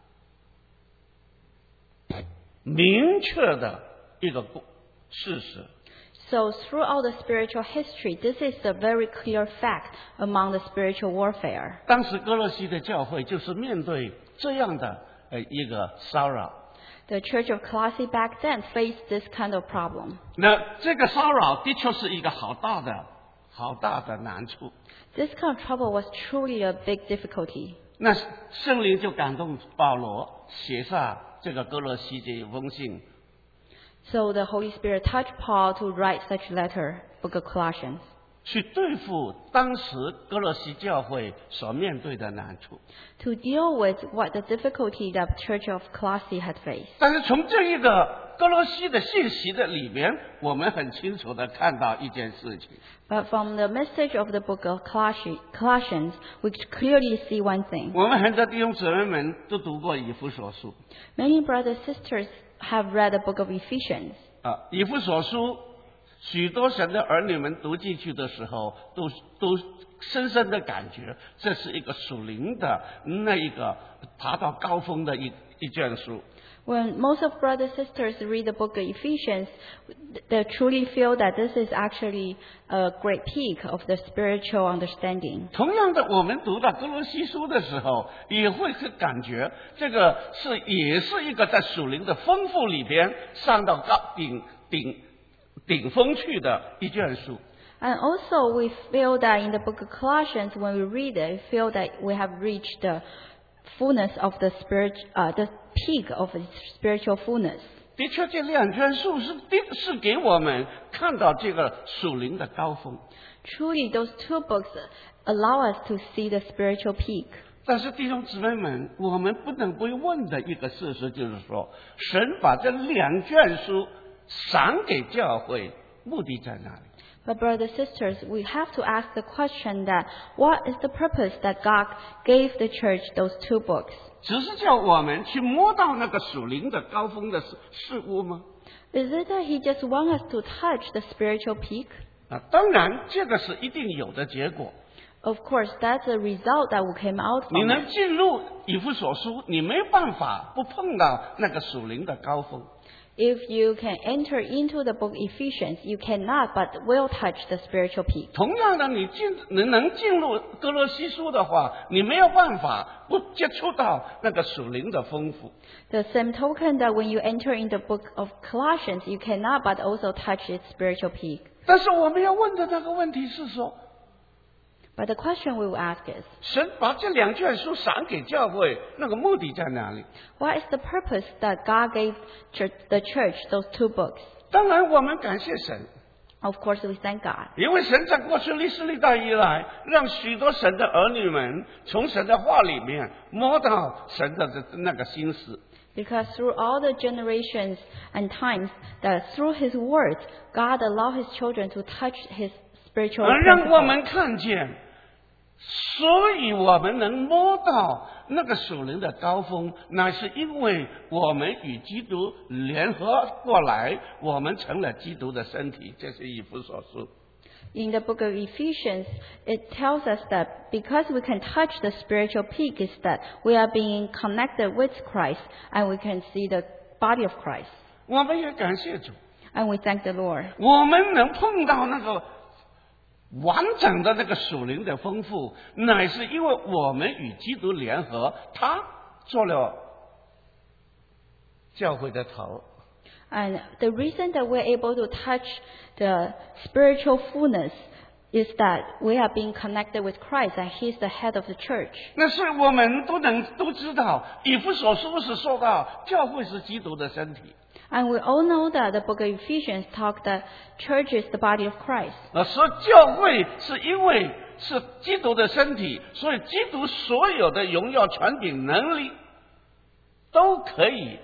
明确的一个事实。 So throughout the spiritual history, this is a very clear fact among the spiritual warfare. 当时哥罗西的教会就是面对这样的一个骚扰。 The Church of Colossae back then faced this kind of problem. 那这个骚扰的确是一个好大的难处。 This kind of trouble was truly a big difficulty. 那圣灵就感动保罗写下这个哥罗西这一封信。 So the Holy Spirit touched Paul to write such letter, Book of Colossians, 去对付当时哥罗西教会所面对的难处。 to deal with what the difficulty that Church of Colossae had faced. 但是从这一个哥罗西的信息的里面，我们很清楚的看到一件事情。 But from the message of the book of Colossians, we clearly see one thing. 我们很多弟兄姊妹们都读过以弗所书。 Many brothers and sisters have read the book of Ephesians. 以弗所书许多神的儿女们读进去的时候，都深深的感觉这是一个属灵的那一个爬到高峰的一卷书。 When most of brothers and sisters read the book of Ephesians, they truly feel that this is actually a great peak of the spiritual understanding. 同样的，我们读到哥罗西书的时候，也会感觉这个也是一个在属灵的丰富里边上到顶峰去的一卷书。 And also we feel that in the book of Colossians, when we read it, we feel that we have reached the fullness of the peak of the spiritual fullness. 的确，这两卷书是给我们看到这个属灵的高峰。 Truly, those two books allow us to see the spiritual peak. 但是弟兄姊妹们，我们不能不问的一个事实就是说，神把这2卷书赏给教会，目的在哪里？ But brothers and sisters, we have to ask the question that what is the purpose that God gave the church those 2 books? 只是叫我们去摸到那个属灵的高峰的事物吗？ Is it that He just wants us to touch the spiritual peak? 当然这个是一定有的结果。 Of course, that's a result that will come out 你 from 能 it. 进入以弗所书，你没办法不碰到那个属灵的高峰。 If you can enter into the book Ephesians, you cannot but will touch the spiritual peak. 同样的，你能进入哥罗西书的话，你没有办法不接触到那个属灵的丰富。 The same token that when you enter in the book of Colossians, you cannot but also touch its spiritual peak. 但是我们要问的那个问题是说， But the question we will ask is, 神把这2卷书赏给教会，那个目的在哪里？ what is the purpose that God gave the church those 2 books? 当然，我们感谢神， Of course, we thank God. 因为神在过去历史历代以来，让许多神的儿女们从神的话里面摸到神的那个心思。 Because through all the generations and times, that through His words, God allowed His children to touch His spiritual 让我 principles. 们看见，所以我们能摸到那个属灵的高峰，乃是因为我们与基督联合过来，我们成了基督的身体。这是以弗所书。 In the book of Ephesians, it tells us that because we can touch the spiritual peak, is that we are being connected with Christ and we can see the body of Christ. 我们也感谢主， And we thank the Lord. 我们能碰到那个完整的那个属灵的丰富，乃是因为我们与基督联合，他做了教会的头。 And the reason that we're able to touch the spiritual fullness is that we are being connected with Christ and He's the head of the church. 那所以我们都知道，以弗所书是说到教会是基督的身体。 And we all know that the book of Ephesians talk that church is the body of Christ. 说教会是因为是基督的身体，所以基督所有的荣耀、权柄、能力都可以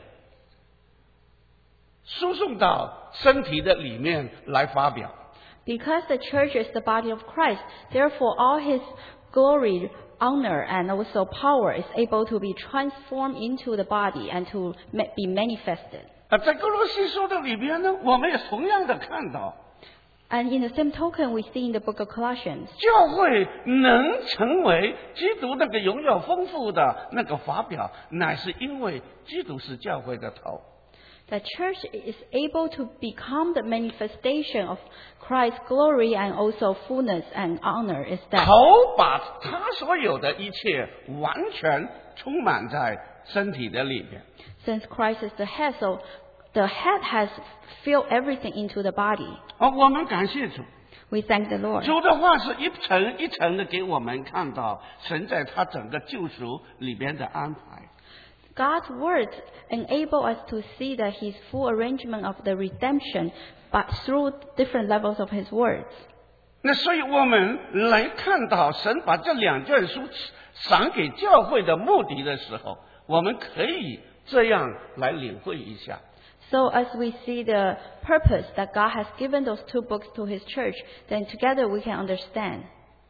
输送到身体的里面来发表。 Because the church is the body of Christ, therefore all His glory, honor, and also power is able to be transformed into the body and to be manifested. 在哥罗西书的里边呢，我们也同样的看到， And in the same token, we see in the book of Colossians, 教会能成为基督那个荣耀丰富的那个发表，乃是因为基督是教会的头。 the church is able to become the manifestation of Christ's glory and also fullness and honor is that 头把他所有的一切完全充满在身体的里面。 since Christ is the head, so the head has filled everything into the body. 我们感谢主， We thank the Lord. 主的话是一层一层的给我们看到神在他整个救赎里边的安排。 God's words enable us to see that His full arrangement of the redemption, but through different levels of His words. 那所以我们来看到神把这2卷书赏给教会的目的的时候，我们可以这样来领会一下。 So as we see the purpose that God has given those 2 books to His church, then together we can understand.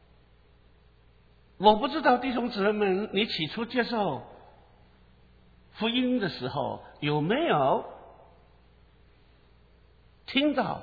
我不知道弟兄姊妹们，你起初接受福音的时候，有没有听到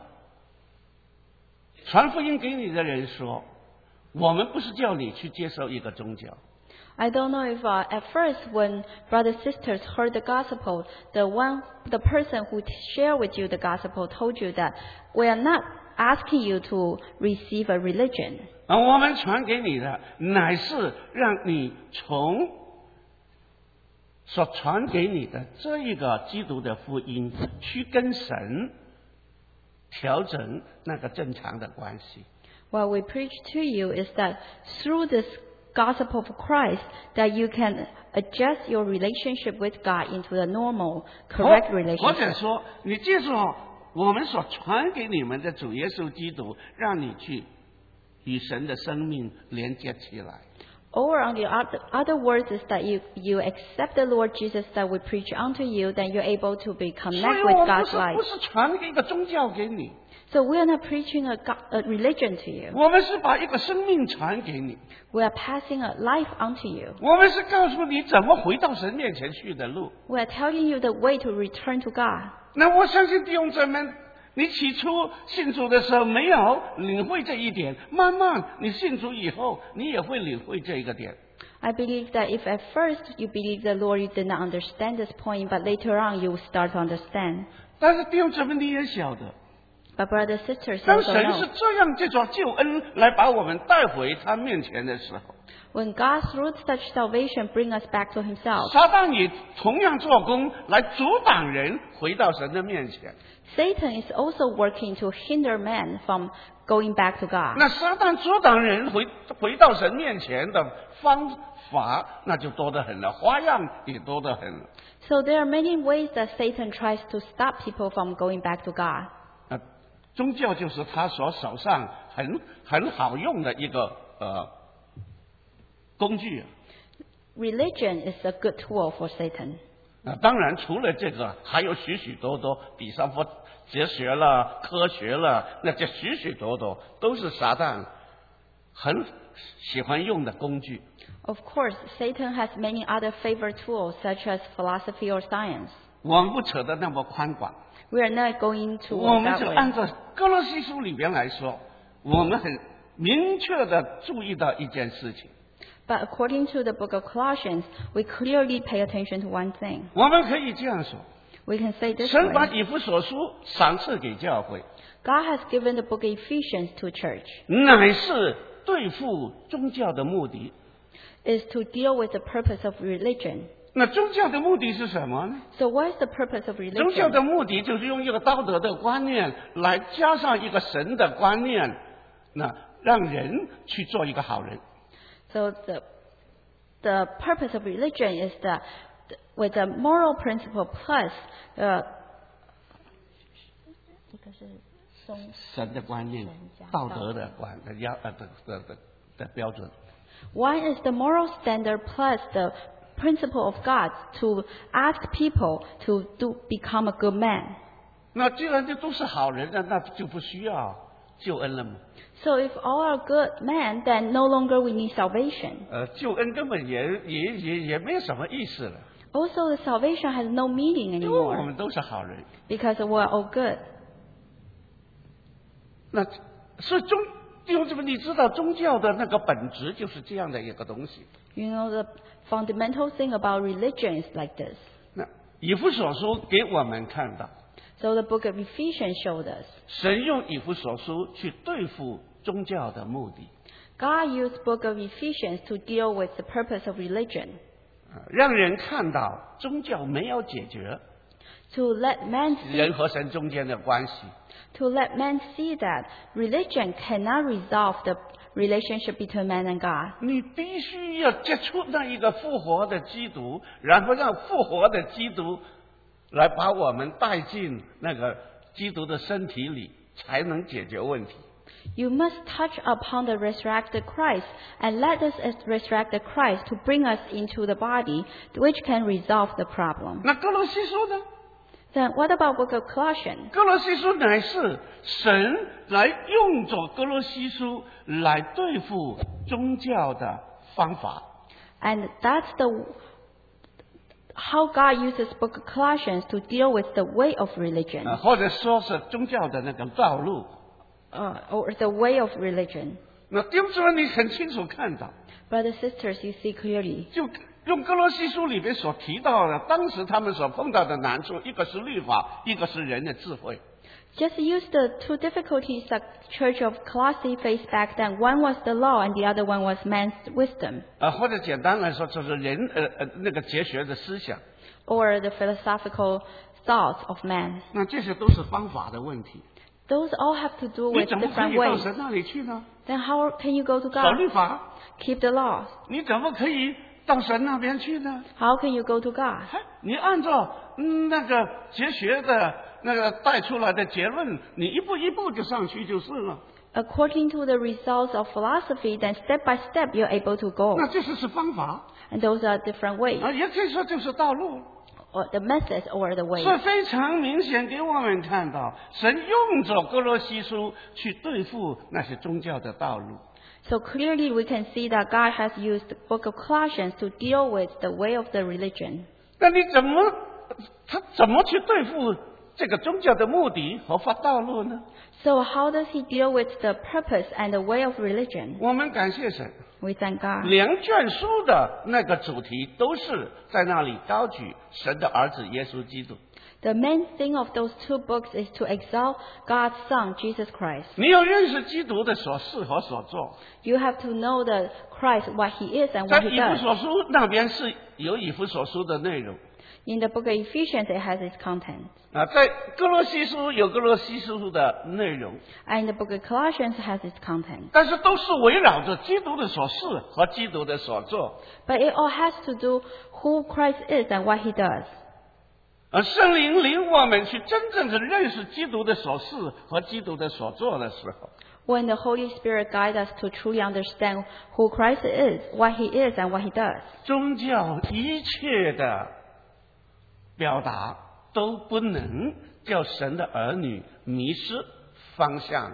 传福音给你的人说，我们不是叫你去接受一个宗教， I don't know if at first when brothers and sisters heard the gospel, the person who shared with you the gospel told you that we are not asking you to receive a religion. 我们传给你的乃是让你从所传给你的这一个基督的福音，去跟神调整那个正常的关系。 What we preach to you is that through this gospel of Christ, that you can adjust your relationship with God into the normal, correct 或者 relationship. 说，你接受我们所传给你们的主耶稣基督，让你去与神的生命连接起来。 Or on the other words is that you accept the Lord Jesus that we preach unto you, then you're able to be 所以 connect 我 with 们 God's life. 不是传一个宗教给你， So we are not preaching a religion to you. 我们是把一个生命传给你， We are passing a life unto you. 我们是告诉你怎么回到神面前去的路。 We are telling you the way to return to God. 那我相信弟兄姊妹，你起初信主的时候没有领会这一点，慢慢你信主以后，你也会领会这一个点。 I believe that if at first you believe the Lord, you did not understand this point, but later on you will start to understand. 但是弟兄姊妹，你也晓得， But brothers and sisters 当 also 神是 know, 这样借着救恩来把我们带回他面前的时候， when God through such salvation bring us back to Himself, 撒旦也同样做工来阻挡人回到神的面前。 Satan is also working to hinder man from going back to God. 那撒旦阻挡人回到神面前的方法，那就多得很了，花样也多得很了。 So there are many ways that Satan tries to stop people from going back to God. 宗教就是他手上很好用的一个工具。 Religion is a good tool for Satan. 当然除了这个，还有许许多多，比方说哲学了、科学了，那这许许多多都是撒旦很喜欢用的工具。 Of course, Satan has many other favorite tools such as philosophy or science. 我们不扯得那么宽广， We are not going to 我们 that 就 way. 按照哥罗西书里边来说，我们很明确的注意到一件事情， But according to the book of Colossians, we clearly pay attention to one thing. 我们可以这样说： We can say this 神把 way. 以弗所书赏赐给教会， God has given the book of Ephesians to church, 乃是对付宗教的目的。 is to deal with the purpose of religion. 那宗教的目的是什么呢？ So what is the purpose of 宗教 religion? 的目的就是用一个道德的观念来加上一个神的观念，那让人去做一个好人。 So the purpose of religion is with the moral principle plus 神的观念，道德的标准。 one is the moral standard plus the principle of God to ask people to become a good man. 那既然这都是好人，那就不需要救恩了嘛。 So if all are good men, then no longer we need salvation. 救恩根本也没有什么意思了， Also, the salvation has no meaning 因为我 anymore 们都是好人。 because we're all good. 那所以弟兄姊妹，你知道宗教的那个本质就是这样的一个东西。 You know, the fundamental thing about religion is like this. 那以弗所书给我们看到， So the book of Ephesians showed us 神用以弗所书去对付宗教的目的， God used book of Ephesians to deal with the purpose of religion, 让人看到宗教没有解决 to let man see, 人和神中间的关系。 to let man see that religion cannot resolve the relationship between man and God. 你必须要接触那一个复活的基督，然后让复活的基督来把我们带进那个基督的身体里，才能解决问题。 You must touch upon the resurrected Christ and let us resurrect the Christ to bring us into the body, which can resolve the problem. 那哥罗西书呢？ Then what about book of Colossians? 哥罗西书乃是神来用着哥罗西书来对付宗教的方法。 And that's how God uses book of Colossians to deal with the way of religion, 或者说是宗教的那个道路。 or the way of religion. 那弟兄姊妹，你很清楚看到， Brothers and sisters, you see clearly. 就用哥罗西书里面所提到的，当时他们所碰到的难处，一个是律法，一个是人的智慧。 Just use the two difficulties that Church of Colossae faced back then. One was the law and the other one was man's wisdom, 或者简单来说，就是人那个哲学的思想。 or the philosophical thoughts of man. 那这些都是方法的问题。 Those all have to do 你 with 怎么可 different 以到 ways. 神那里去呢？ Then how can you go to 守 God? 律法， Keep the laws. 你怎么可以到神那边去呢？ How can you go to God? 你按照那个哲学的那个带出来的结论，你一步一步就上去就是了。 according to the results of philosophy, then step by step you're able to go. 那这是方法 And those are different ways, 也可以说就是道路。 or the methods or the ways. 是非常明显给我们看到，神用着哥罗西书去对付那些宗教的道路。 So clearly we can see that God has used the book of Colossians to deal with the way of the religion. 那他怎么去对付这个宗教的目的和道路呢？ So how does he deal with the purpose and the way of religion? 我们感谢神， We thank God. 两卷书的那个主题都是在那里高举神的儿子耶稣基督。 The main thing of those two books is to exalt God's Son, Jesus Christ. 你要认识基督的所事和所做。 You have to know the Christ, what he is and 在 what he 以弗 does. 所书那边是有以弗所书的内容 In the book of Ephesians, it has its content. 在哥罗西书有哥罗西书的内容， And in the book of Colossians, it has its content. 但是都是围绕着基督的所事和基督的所做。 But it all has to do who Christ is and what he does. 而圣灵领我们去真正的认识基督的所事和基督的所做的时候， When the Holy Spirit guides us to truly understand who Christ is, what he is and what he does. 宗教一切的表达都不能叫神的儿女迷失方向。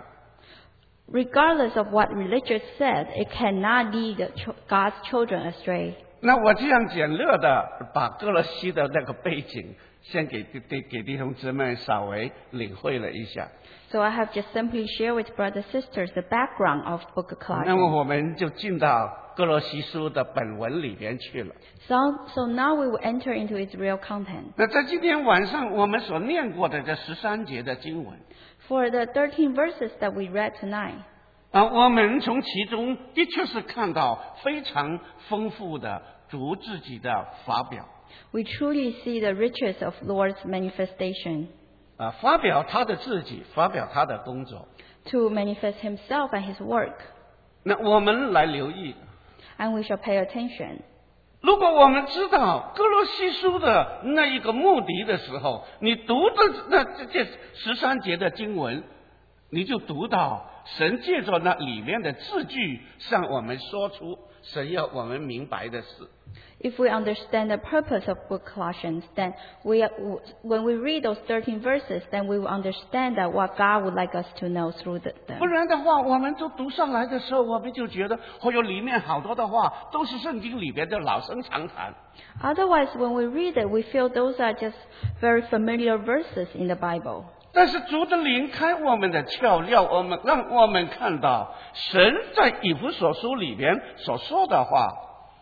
Regardless of what religion said, it cannot lead God's children astray. 那我这样简略的把哥罗西的那个背景先给弟兄姊妹稍微领会了一下， So I have just simply shared with brothers and sisters the background of Book of 那么 Colossians. 我们就进到哥罗西书的本文里边去了。 So now we will enter into its real content. 那在今天晚上我们所念过的这13节的经文， For the 13 verses that we read tonight, 我们从其中的确是看到非常丰富的主自己的发表， we truly see the riches of Lord's manifestation 发表他的自己，发表他的工作。 to manifest himself and his work. 那我们来留意， And we shall pay attention. 如果我们知道哥罗西书的那一个目的的时候，你读的这13节的经文，你就读到神借着那里面的字句向我们说出神要我们明白的事。 If we understand the purpose of Book Colossians, then when we read those 13 verses, then we will understand that what God would like us to know through them. 不然的话，我们都读上来的时候，我们就觉得，里面好多的话都是圣经里边的老生常谈。 Otherwise, when we read it, we feel those are just very familiar verses in the Bible. 但是主的灵开我们的窍，让我们看到神在以弗所书里边所说的话。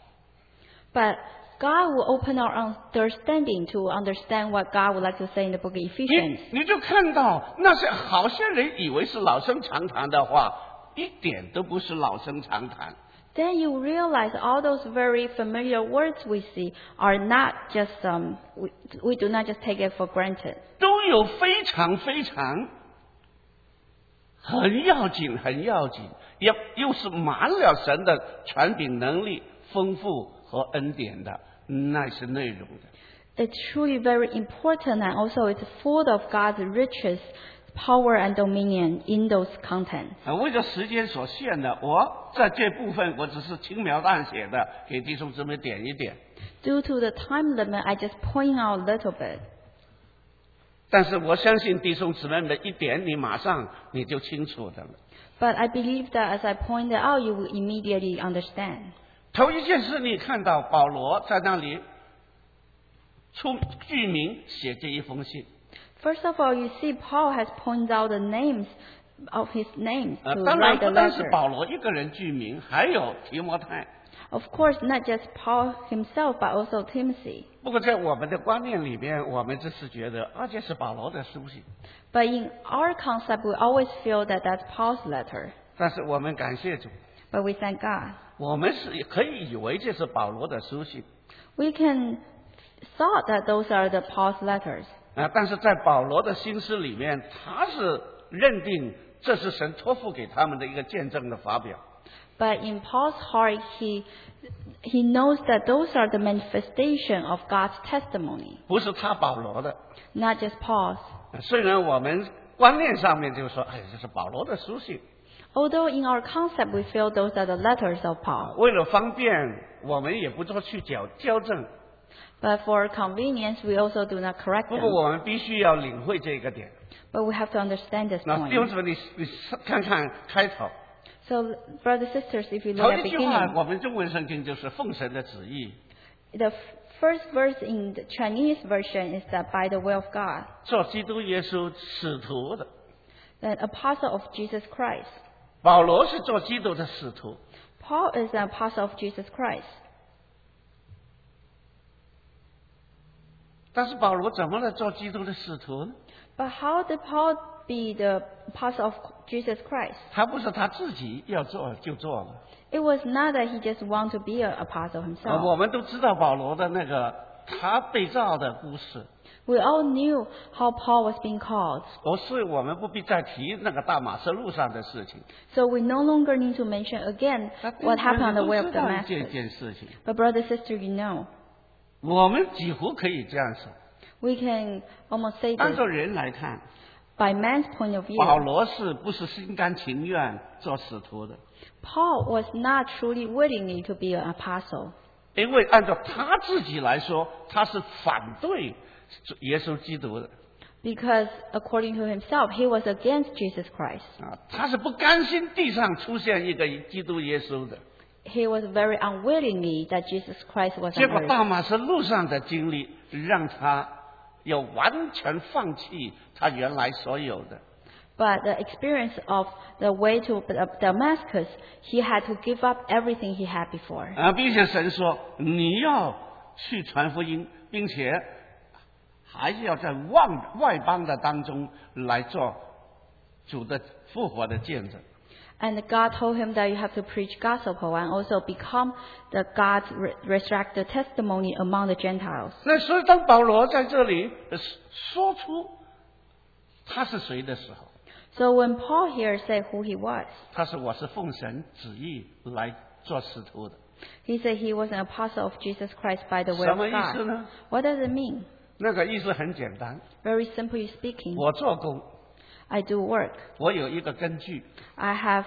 But God will open our understanding to understand what God would like to say in the book of Ephesians. 你就看到那些好些人以为是老生常谈的话，一点都不是老生常谈。 Then you realize all those very familiar words we see are not just we do not just take it for granted. 都有非常非常很要紧，又是满了神的权柄能力、丰富和恩典的那些内容的。 It's truly very important, and also it's full of God's riches, power and dominion in those contents. 为了时间所限的，我在这部分我只是轻描淡写的给弟兄姊妹点一点。 Due to the time limit, I just point out a little bit. 但是我相信弟兄姊妹们一点，你马上你就清楚的了。 But I believe that as I point it out, you will immediately understand. 头一件事，你看到保罗在那里具名写这一封信。 First of all, you see Paul has pointed out the names of his names to 当然 write the 不单是 letter. 保罗一个人具名，还有提摩太。 Of course, not just Paul himself, but also Timothy. 不过在我们的观念里边，我们只是觉得这是保罗的书信。 But in our concept, we always feel that that's Paul's letter. 但是我们感谢主， But we thank God. 我们是可以以为这是保罗的书信。 We can thought that those are the Paul's letters. 但是在保罗的心思里面，他是认定这是神托付给他们的一个见证的发表。 But in Paul's heart, he knows that those are the manifestation of God's testimony, 不是他保罗的。 not just Paul's. 虽然我们观念上面就说，这是保罗的书信。 Although in our concept we feel those are the letters of Paul, 为了方便，我们也不做去矫正。 but for convenience we also do not correct 不 them. 过我们必须要领会这个点。 But we have to understand this 那弟兄 point. 姊妹，你看看开头， So, brothers and sisters, if you 头 look at 一句话， beginning, 我们中文圣经就是奉神的旨意， the first verse in the Chinese version is that by the will of God, 做基督耶稣使徒的。 the apostle of Jesus Christ. 保罗是做基督的使徒， Paul is an apostle of Jesus Christ. 但是保罗怎么来做基督的使徒呢？ But how did Paul be the apostle of Jesus Christ? 他不是他自己要做就做了。 It was not that he just wanted to be an apostle himself. 我们都知道保罗的那个他被造的故事， We all knew how Paul was being called. 所以我们不必再提那个大马士路上的事情。 So we no longer need to mention again 那 what happened on the way of 都知道这 Damascus. 件事情， But brother, sister, you know, 我们几乎可以这样说。 we can almost say 按 this 照人来看， by man's point of 保 view. 罗是不是心甘情愿做使徒的？ Paul was not truly willingly to be an apostle. 因为按照他自己来说，他是反对耶稣基督的 Because according to himself, he was against Jesus Christ. 他是不甘心地上出现一个基督耶稣的。 He was very unwillingly that Jesus Christ was 结 on 果 earth. 大马士路上的经历，让他要完全放弃他原来所有的。 But the experience of the way to Damascus, he had to give up everything he had before. 并且神说你要去传福音，并且还是要在外邦的当中来做主的复活的见证。 And God told him that you have to preach gospel and also become the God's resurrected testimony among the Gentiles. 那所以当保罗在这里说出他是谁的时候， So when Paul here said who he was, 他说我是奉神旨意来做使徒的。 he said he was an apostle of Jesus Christ by the will 什 of 么意思 God. 呢？ What does it mean? 那个意思很简单， Very simply speaking, 我做工， I do work. 我有一个根据， I have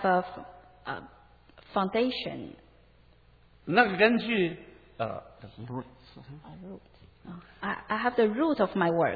a foundation. 那个根据 I have the root of my work.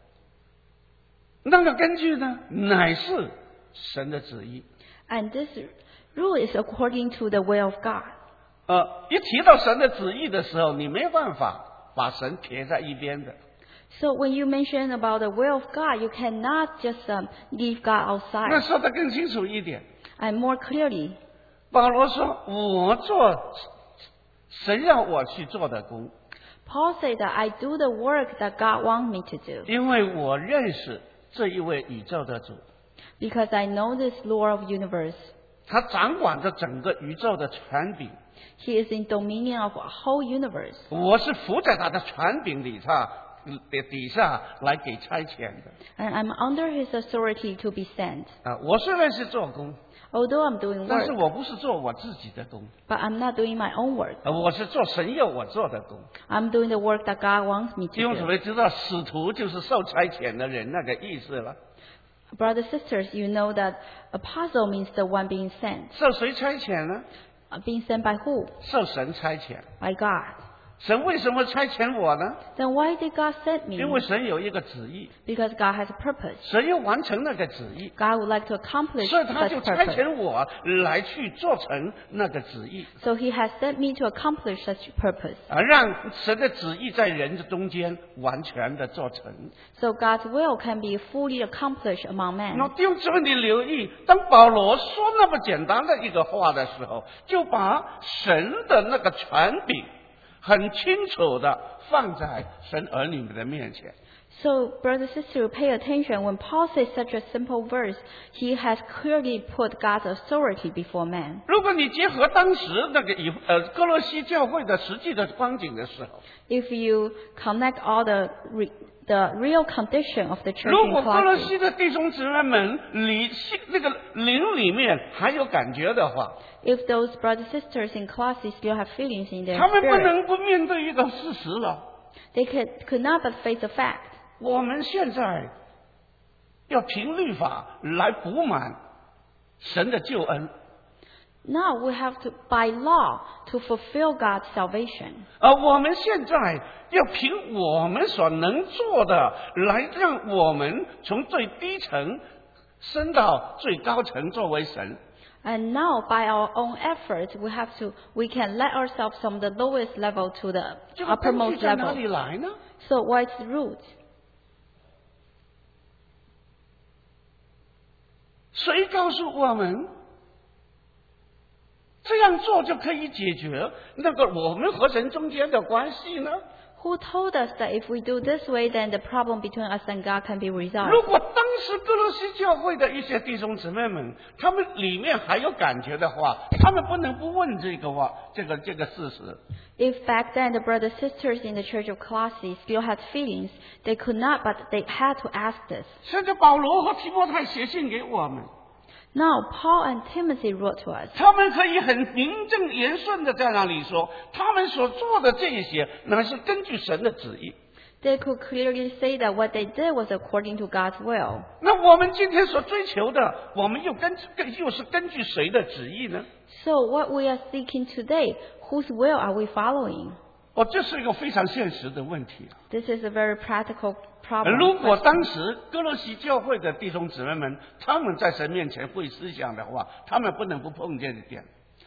那个根据呢，乃是神的旨意。 And this root is according to the will of God. 一提到神的旨意的时候，你没办法把神撇在一边的。 So when you mention about the will of God, you cannot just leave God 那 outside. 说得更清楚一点， And more clearly, 保罗说：“我做神让我去做的工， Paul said that I do the work that God wants me to do 因为我认识这一位宇宙的主， because I know this Lord of universe. 他掌管着整个宇宙的权柄。 He is in dominion of a whole universe. 我是服在他的权柄底下来给差遣的。 And I'm under his authority to be sent. 我虽然是做工， Although I'm doing 但是 work, 我不是做我自己的工， but I'm not doing my own work. 我是做神要我做的工。 I'm doing the work that God wants me 弟兄 to 姊 do. 妹知道使徒就是受差遣的人那个意思了。 Brothers and sisters, you know that apostle means the one being sent. 受谁差遣呢？ Being sent by who? 受神差遣。 By God. 神为什么差遣我呢？ Then why did God send me? 因为神有一个旨意， Because God has a purpose. 神要完成那个旨意， God would like to accomplish 所以他 such 就差 purpose. 遣我来去做成那个旨意， So he has sent me to accomplish such purpose. 让神的旨意在人的中间完全的做成。 So God's will can be fully accomplished among 那 men. 弟兄姊妹，你留意，当保罗说那么简单的一个话的时候，就把神的那个权柄很清楚的放在神儿女们的面前。 So, brother, sister, pay attention. When Paul says such a simple verse, he has clearly put God's authority before man. 如果你结合当时那个哥罗西教会的实际的光景的时候， If you connect all the real condition of the church 如 in 果哥罗 Colossae, 西的弟兄姊妹们那个灵里面还有感觉的话， if those brothers and sisters in Colossae still have feelings in their 他们不 spirit, 能不面对一个事实了。 they could not but face the fact. 我们现在要凭律法来补满神的救恩。 Now we have to, by law, to fulfill God's salvation. 而我们现在要凭我们所能做的，来让我们从最低层升到最高层，作为神。 And now, by our own efforts, we can let ourselves from the lowest level to the 这个根据 uppermost 在哪 level. 里来呢？ So what's the root? 谁告诉我们这样做就可以解决那个我们和神中间的关系呢？ Who told us that if we do this way, then the problem between us and God can be 如 resolved? 果当时哥罗西教会的一些弟兄姊妹们，他们里面还有感觉的话，他们不能不问这个事实。 If back then the brothers and sisters in the church of Colossae still had feelings, they could not, but they had to ask this. 现在保罗和提摩太写信给我们， Now, Paul and Timothy wrote to us. 他们可以很名正言顺的在那里说，他们所做的这一些，乃是根据神的旨意。 They could clearly say that what they did was according to God's will. 那我们今天所追求的，我们又是根据谁的旨意呢？ So what we are seeking today, whose will are we following? 这是一个非常现实的问题。 This is a very practical problem. 如果当时哥罗西教会的弟兄姊妹们，他们在神面前会思想的话，他们不能不碰这一点。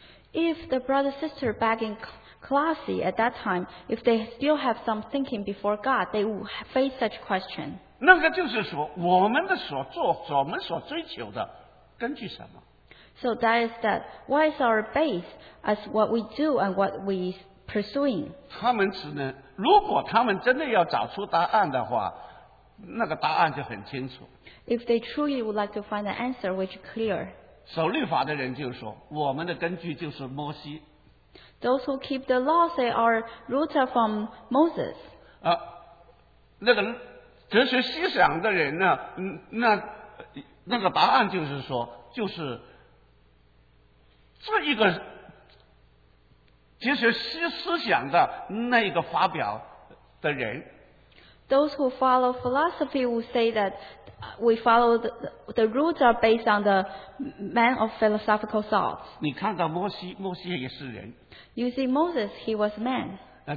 If the brother sister back in Colossae at that time, if they still have some thinking before God, they will face such question. 那个就是说，我们的所做，我们所追求的，根据什么？ So that is that. What is our base as what we do and what we pursuing? 他们只能，如果他们真的要找出答案的话，那个答案就很清楚。 If they truly would like to find an answer which is clear, 守律法的人就说，我们的根据就是摩西。 those who keep the law say our roots are from Moses. 那个哲学思想的人呢，那个答案就是说，就是这一个哲学思想的那一个发表的人。 Those who follow philosophy will say that we follow the roots are based on the man of philosophical thought. 你看到摩西也是人。 You see Moses, he was man.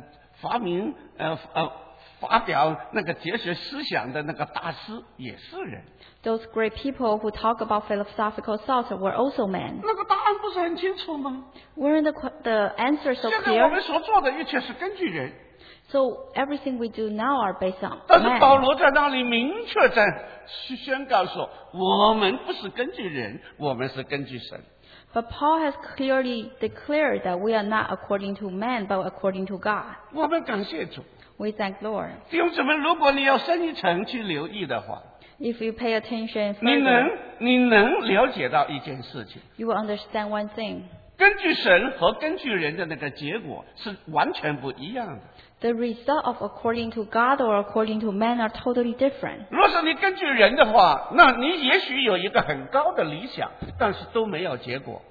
发表那个哲学思想的那个大师也是人。 Those great people who talk about philosophical thoughts were also men. 那个答案不是很清楚吗？ Weren't the answers so 现在我们 clear? 所做的一切是根据人， So everything we do now are based on 但是保 man. 罗在那里明确在宣告说，我们不是根据人，我们是根据神。 But Paul has clearly declared that we are not according to man, but according to God. 我们感谢主。 We thank Lord. 弟兄姊妹，如果你要深一层去留意的话， If you pay attention 你 further, 能了解到一件事情， you will understand one thing. 根据神和根据人的那个结果是完全不一样的。 The result of according to God or according to man are totally different. 若是你根据人的话，那你也许有一个很高的理想，但是都没有结果。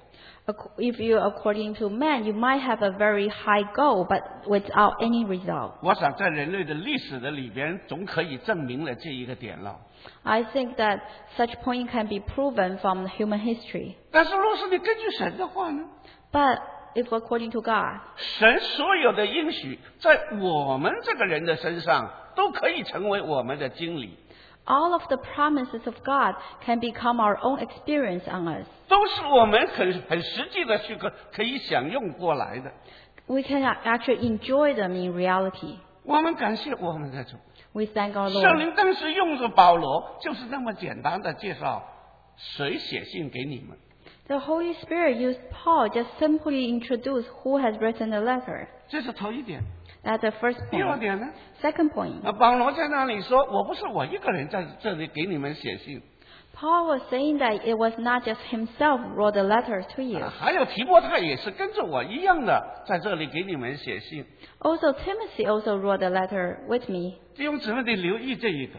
If you according to man, you might have a very high goal, but without any result. 我想在人类的历史的里边，总可以证明了这一个点了。 I think that such point can be proven from human history. 但是若是你根据神的话呢？ But if according to God, 神所有的应许，在我们这个人的身上，都可以成为我们的经历， all of the promises of God can become our own experience on us. 都是我们很实际的去可以享用过来的。 We can actually enjoy them in reality. 我们感谢我们的主。 We thank our 圣 Lord. 灵当时用着保罗，就是那么简单的介绍谁写信给你们。 The Holy Spirit used Paul just simply introduce who has written the letter. 这是头一点。 That's the first 第二 point. 点呢？ Second point, 保罗在那里说：“我不是我一个人在这里给你们写信， Paul was saying that it was not just himself wrote the letter to you. 还有提摩太也是跟着我一样的在这里给你们写信。 Also, Timothy also wrote the letter with me. 弟兄姊妹得留意这一个，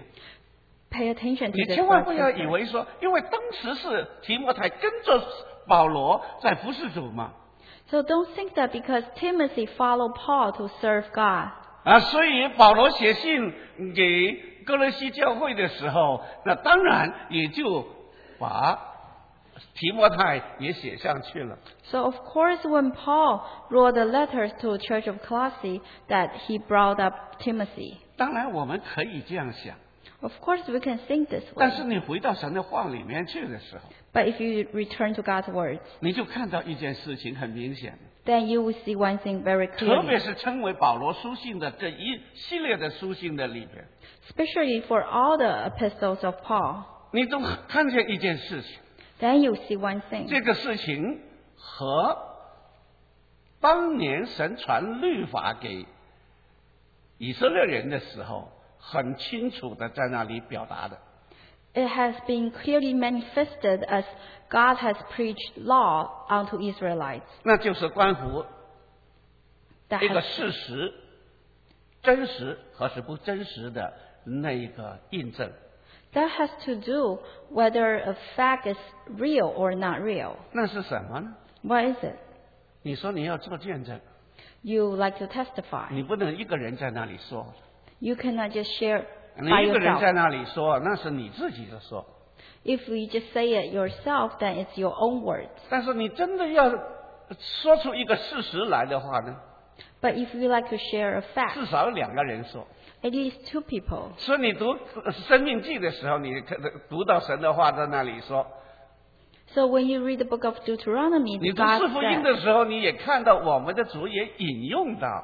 Pay attention to 你 this 千万不要 verse. 以为说，因为当时是提摩太跟着保罗在服侍主嘛， So don't think that because Timothy followed Paul to serve God. 所以保罗写信给哥罗西教会的时候，那当然也就把提摩太也写上去了。 So of course, when Paul wrote the letters to the Church of Colossae, that he brought up Timothy. 当然我们可以这样想， Of course, we can think this 但是 way. 你回到神的话里面去的时候， But if you return to God's words, 你就看到一件事情很明显， then you will see one thing very 特别 clearly. 是称为保罗书信的这一系列的书信的里边， Especially for all the epistles of Paul, 你都看见一件事情， then you see one thing. 这个事情和当年神传律法给以色列人的时候，很清楚的在那里表达的。 It has been clearly manifested as God has preached law unto Israelites. 那就是关乎 That 一个 has, 事实真实和是不真实的那一个印证。 that has to do whether a fact is real or not real. 那是什么呢？ What is it? 你说你要做见证， You like to testify. 你不能一个人在那里说， You cannot just share 你 by 一个人在 yourself. 那里说，那是你自己的说。 If you just say it yourself, then it's your own words. 但是你真的要说出一个事实来的话呢， But if you like to share a fact, 至少有2个人说。 at least 2 people. 所以你读生命记的时候，你读到神的话在那里说； So when you read the book of Deuteronomy, 你读 God 四福音 said, 的时候，你也看到我们的主也引用到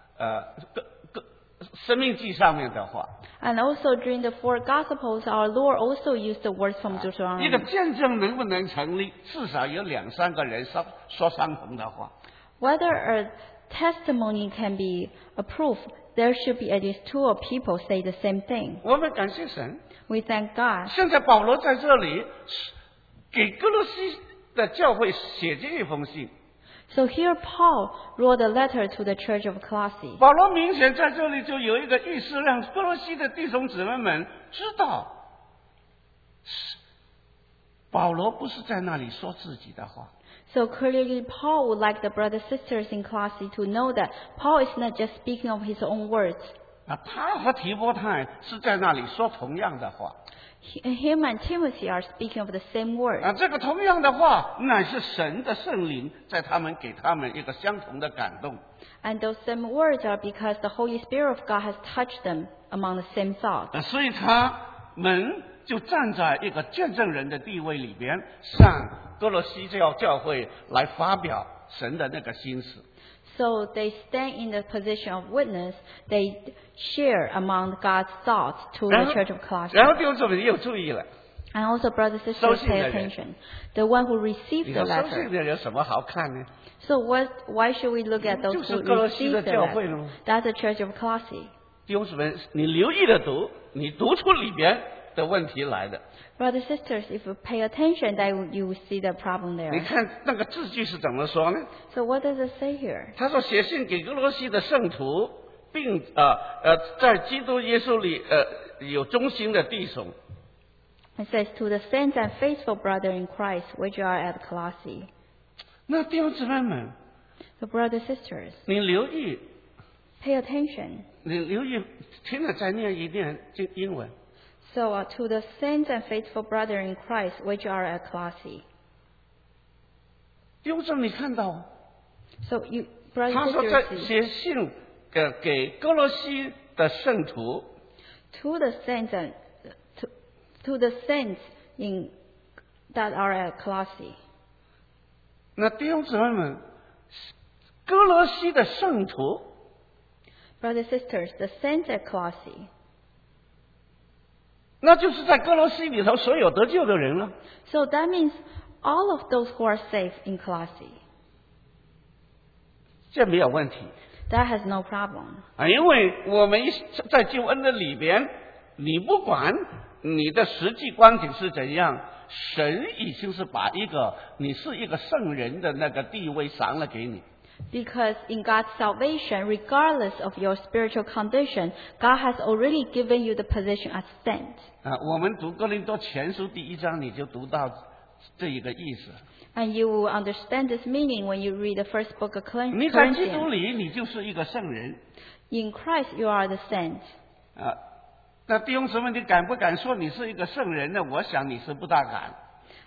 生命记上面的话。 and also during the 4 Gospels, our Lord also used the words from 一个 Deuteronomy. 见证能不能成立，至少有2、3个人说相同的话。 Whether a testimony can be approved, there should be at least 2 people say the same thing. 我们感谢神。 We thank God. 现在保罗在这里给哥罗西的教会写这一封信， So here Paul wrote a letter to the church of Colossae. 保罗明显在这里就有一个意思，让哥罗西的弟兄姊妹们知道，保罗不是在那里说自己的话， So clearly Paul would like the brothers and sisters in Colossae to know that Paul is not just speaking of his own words. 他和提摩太是在那里说同样的话。 Him and Timothy are speaking of the same words. 这个同样的话，乃是神的圣灵在给他们一个相同的感动。 And those same words are because the Holy Spirit of God has touched them among the same thoughts. 所以他们就站在一个见证人的地位里边，向哥罗西教会来发表神的那个心思。 So they stand in the position of witness. They share among God's thoughts to 然 the 后 church of Colossae. 然后弟兄姊妹也有注意了， And also, brothers and 收 sisters, 信 pay 的人。 attention. The one who received 你 the 说收信 letter. 的人有什么好看呢？ So why should we look at those 就是 who 哥罗西的 received the 教会 letter? 咯。 That's the church of Colossae. 弟兄姊妹，你留意的读，你读出里边的问题来的。 Brothers and sisters, if you pay attention, then you will see the problem 你 there. 看那个字句是怎么说呢？ So what does it say here? 他说写信给哥罗西的圣徒，并在基督耶稣里有忠心的弟兄。 It says, to the saints and faithful brother in Christ, which are at Colossae. 那弟兄姊妹们， So brothers and sisters, 你留意， pay attention. 你留意，听了再念一遍这英文。 So to the saints and faithful brother in Christ, which are at Colossae. 弟兄姊妹，你看到， So you, brothers 他 and 说在 sisters, 写信给哥罗西的圣徒， to the saints and to the saints in that are at Colossae. 那弟兄姊妹们，哥罗西的圣徒， Brothers and sisters, the saints at Colossae. 那就是在哥罗西里头所有得救的人了。 So that means all of those who are saved in Colossae. 这没有问题 That has no problem. 因为我们在救恩的里边，你不管你的实际光景是怎样，神已经是把你是一个圣人的那个地位赏了给你。 Because in God's salvation, regardless of your spiritual condition, God has already given you the position as saint. 我们读哥林多前书第1章，你就读到这一个意思。 And you will understand this meaning when you read the first book of 你在基督 Corinthians. 里，你就是一个圣人。 In Christ, you are the saint. 那弟兄姊妹，你敢不敢说你是一个圣人呢？我想你是不大敢。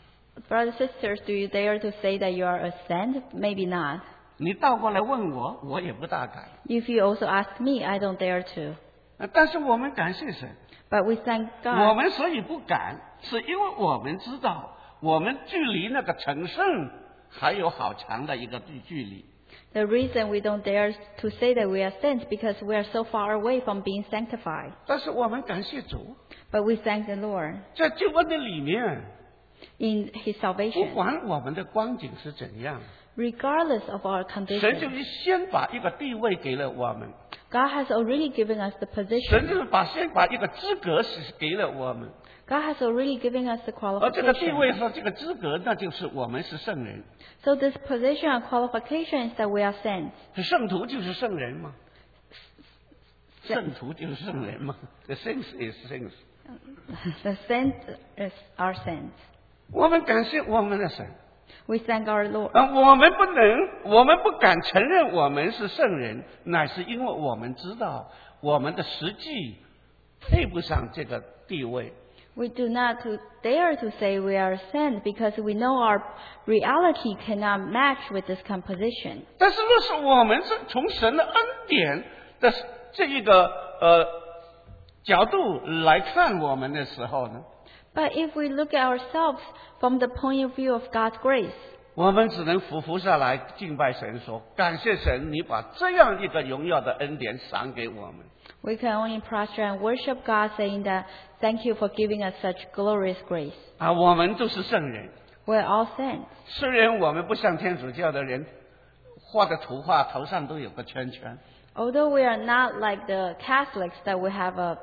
Brothers and sisters, do you dare to say that you are a saint? Maybe not. 你倒过来问我，我也不大敢。 If you also ask me, I don't dare to. 但是我们感谢神， But we thank 我 God. 们所以不敢，是因为我们知道，我们距离那个成圣还有好长的一个距离。 The reason we don't dare to say that we are saints because we are so far away from being sanctified. 但是我们感谢主， But we thank the Lord 在救恩的里面， in His 不 salvation. 管我们的光景是怎样， Regardless of our 神就 condition, 先把一个地位给了我们， God has already given us the 神 position. 就是先把一个资格是给了我们， God has already given us the 而这个地位 qualification. 和这个资格，那就是我们是圣人， So this position and qualification is that we are saints. 圣徒就是圣人嘛，圣徒就是圣人嘛，the saints is saints。 The saints is our saints. 我们感谢我们的神， We thank our Lord. 我们不敢承认我们是圣人，乃是因为我们知道我们的实际配不上这个地位。 We do not dare to say we are saints because we know our reality cannot match with this composition. 但是若是我们是从神的恩典的这一个角度来看我们的时候呢， But if we look at ourselves from the point of view of God's grace, 我们只能俯下来敬拜神说，感谢神，你把这样一个荣耀的恩典赏给我们。 we can only prostrate and worship God, saying that, thank you for giving us such glorious grace. 我们都是圣人， We're all saints. 虽然我们不像天主教的人画的图画头上都有个圈圈， Although we are not like the Catholics that we have a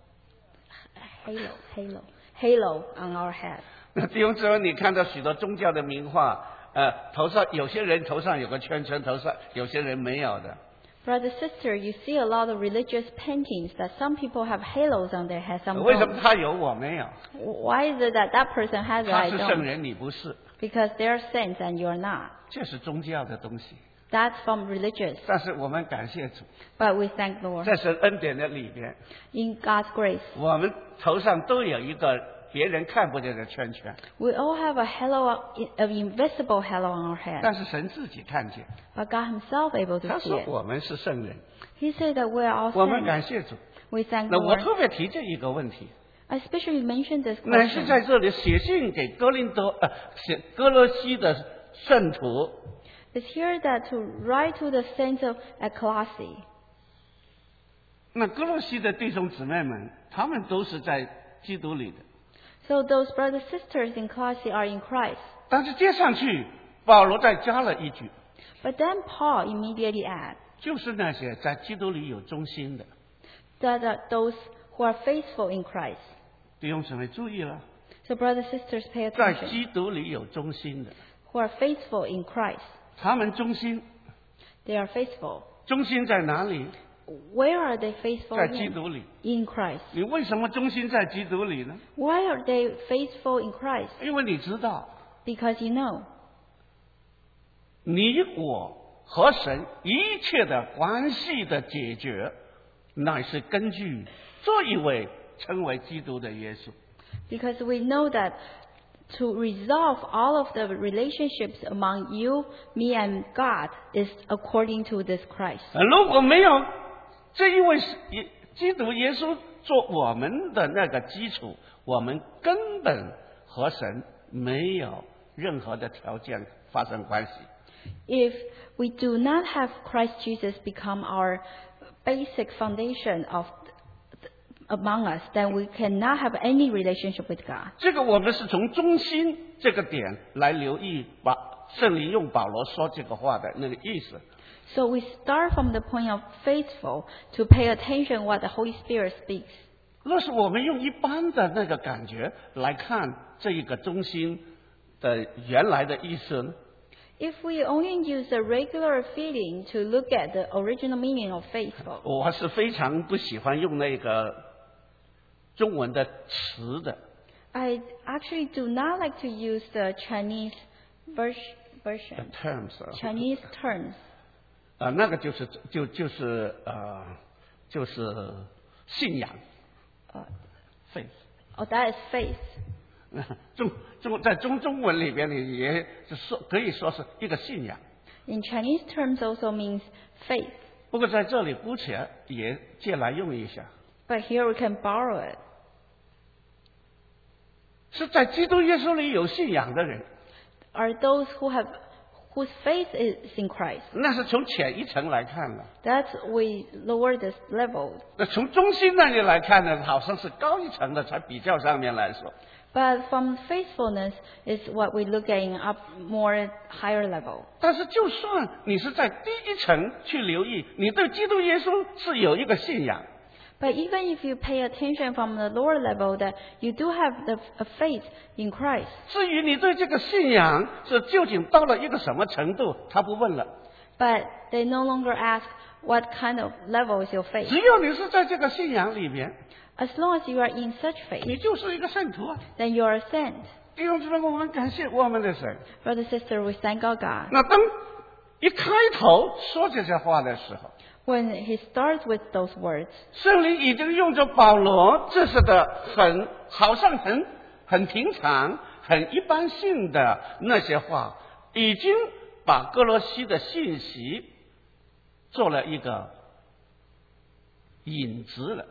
halo on our head. 弟兄姊妹，你看到许多宗教的名画，头上有些人头上有个圈圈，头上有些人没有的。 Brother, sister, you see a lot of religious paintings that some people have halos on their head, some 为什 don't. 么他有我没有？ Why is it that that person has it, 他 I 是圣 don't? 人，你不是， Because they are saints and you are not. 这是宗教的东西。 That's from religious. 但是我们感谢主， But we thank the Lord. 在神恩典的里边， In God's grace, 我们头上都有一个别人看不见的圈圈， we all have a halo, an invisible halo on our head. 但是神自己看见。 But God Himself able to 他 see 说 it. 我们是圣人， He said that we are all 我们 saints. 感谢主。 We thank 那 the 我 Lord. 特别提这一个问题， I especially mentioned this 乃是 question. 在这里写信给写哥罗西的圣徒， It's here that to write to the saints of Colossae. 那哥罗西的弟兄姊妹们，他们都是在基督里的。 So those brothers sisters in Colossae are in Christ. 但是接上去，保罗再加了一句， But then Paul immediately adds 就是那些在基督里有忠心的 that those who are faithful in Christ. 弟兄姊妹注意了， So brothers sisters, pay 在 attention. 基督里有忠心的， Who are faithful in Christ. 他们忠心， They are faithful. 忠心在哪里？ Where are they faithful 在基 in? 督里。 In Christ. 你为什么忠心在基督里呢？ Why are they faithful in Christ? 因为你知道， Because you know, 你我和神一切的关系的解决，乃是根据这一位称为基督的耶稣。 because we know that to resolve all of the relationships among you, me, and God is according to this Christ. 如果没有这一位基督耶稣做我们的那个基础，我们根本和神没有任何的条件发生关系。 If we do not have Christ Jesus become our basic foundation among us, then we cannot have any relationship with God. 这个我们是从中心这个点来留意，把圣灵用保罗说这个话的那个意思。 So we start from the point of faithful to pay attention what the Holy Spirit speaks. 若是我们用一般的那个感觉来看这一个中心的原来的意思呢？ If we only use a regular feeling to look at the original meaning of faithful, 我是非常不喜欢用那个中文的词的。 I actually do not like to use the Chinese version, terms Chinese terms. 那个就是信仰 faith。 Oh, that is faith. 在中文里边呢，也可以说是一个信仰。 In Chinese terms also means faith. 不过在这里姑且也借来用一下， But here we can borrow it. 是在基督耶稣里有信仰的人， Are those whose faith is in Christ. 那是从浅一层来看的。 That's we lower this level. 那从中心那里来看呢，好像是高一层的，才比较上面来说。 But from faithfulness is what we look at in up more higher level. 但是就算你是在第一层去留意，你对基督耶稣是有一个信仰。 But even if you pay attention from the lower level, that you do have a faith in Christ. 至于你对这个信仰是究竟到了一个什么程度，他不问了。 But they no longer ask what kind of level is your faith. 只要你是在这个信仰里面， As long as you are in such faith, 你就是一个圣徒啊。 then you are a saint. 弟兄姊妹，我们感谢我们的神。 Brother, sister, we thank our God. 那当一开头说这些话的时候， When he starts with those words, 圣灵已经用着保罗这是的好像很平常、很一般性的那些话，已经把哥罗西的信息做了一个引子了。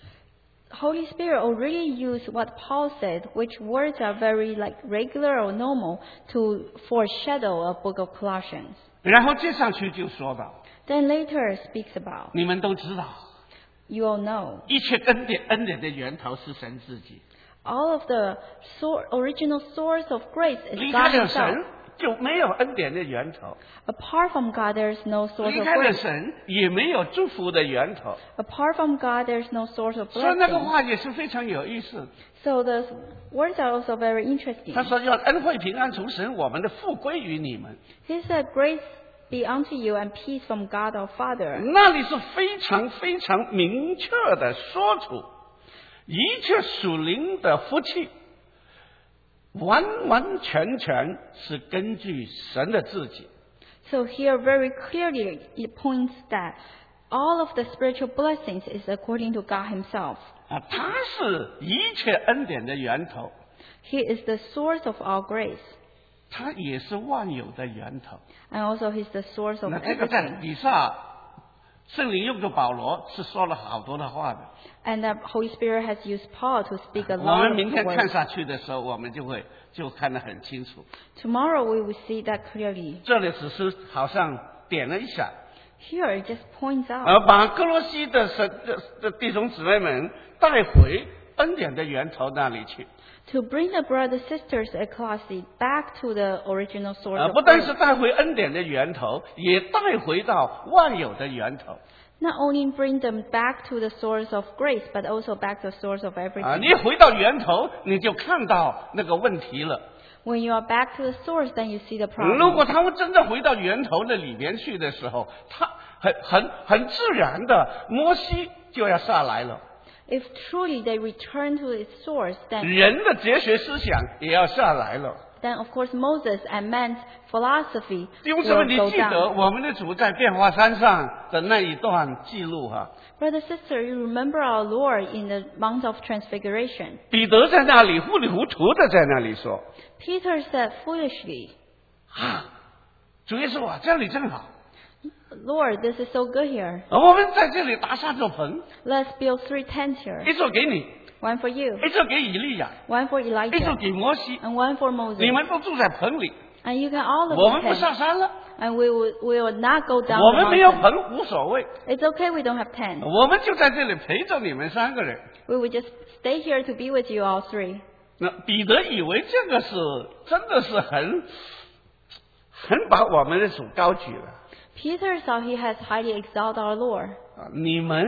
Holy Spirit already used what Paul said, which words are very like regular or normal, to foreshadow a book of Colossians. 然后接上去就说到， Then later speaks about, 你们都知道， you all know, 一切恩典的源头是神自己。 all of the original source of grace is 离 God 开了 himself. 神，就没有恩典的源头； Apart from God, there is no source 离 of 开了 grace. 神，也没有祝福的源头。 Apart from God, there is no source of 所以那个 blessing. 话也是非常有意思。 So the words are also very interesting. 他说：“要恩惠平安从神我们的父归于你们。 He said, grace be unto you and peace from God our Father. ” 那里是非常非常明确的说出，一切属灵的福气，完完全全是根据神的自己。 So here very clearly it points that all of the spiritual blessings is according to God himself. 他是一切恩典的源头， He is the source of our grace. 他也是万有的源头。 And also he's the source of 那这个在 everything. 底下，圣灵用着保罗是说了好多的话的。 And the Holy Spirit has used Paul to speak a 我 lot 们 of 明天看 words. 下去的时候，我们就看得很清楚。 Tomorrow we will see that clearly. 这里只是好像点了一下， Here it just points out 把哥罗西的弟兄姊妹们带回恩典的源头那里去。 to bring the brothers sisters ecclesia back to the original source of 不但 grace. 是带回恩典的源头，也带回到万有的源头。 Not only bring them back to the source of grace, but also back to the source of everything. 你回到源头，你就看到那个问题了。 When you are back to the source, then you see the 如果 problem. 他们真正回到源头的里边去的时候，他很自然的，摩西就要下来了， If truly they return to its source, 人的哲学思想也要下来了。 then of course Moses and man's philosophy 弟兄姊妹， will 你 go 记得 down. 我们的主在变化山上的那一段记录哈？ Brother, sister, you remember our Lord in the Mount of Transfiguration. 彼得在那里糊里糊涂的在那里说 Peter said foolishly, 主耶稣啊，这里正好， Lord, this is so good here. 我们在这里搭3座棚， Let's build 3 tents here. 一座给你， One for you, 一座给以利亚， one for 一座 Elijah, 给摩西。 and one for 你 Moses. 们都住在棚里， And you can all 我 live 们 in 不 tents. 上山了。 And we will not go down 我 the 们没有 mountain. 棚无所谓， It's okay we don't have tents. 我们就在这里陪着你们3个人。 We will just stay here to be with you all 3. 那彼得以为这个是真的是很把我们的主高举了。 Peter thought he has highly exalted our Lord. 你们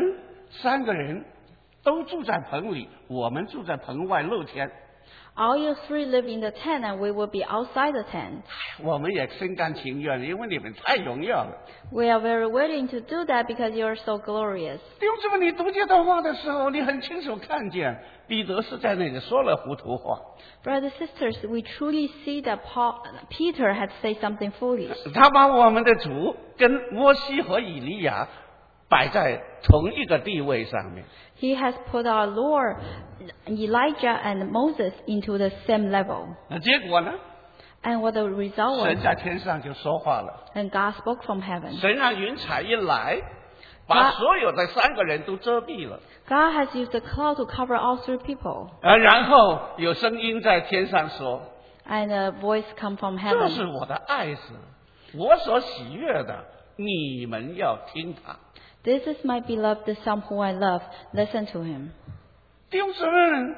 3个人都住在棚里，我们住在棚外露天。 All you 3 live in the tent and we will be outside the tent. 我们也心甘情愿，因为你们太荣耀了。 We are very willing to do that because you are so glorious. 弟兄姊妹，你读这段话的时候，你很清楚看见彼得是在那里说了糊涂话。 Brothers and sisters, we truly see that Peter had said something foolish. 他把我们的主跟摩西和以利亚摆在同一个地位上面。 He has put our Lord, Elijah and Moses into the same level. 那结果呢？ And what the result 神 was, 在天上就说话了， and God spoke from heaven. 神让云彩一来，把所有的3个人都遮蔽了。 God has used the cloud to cover all 3 people. 然后有声音在天上说 And a voice come from：“ 这是 heaven. 我的爱子，我所喜悦的，你们要听他。” This is my beloved Son whom I love. Listen to him. 弟兄姊妹们，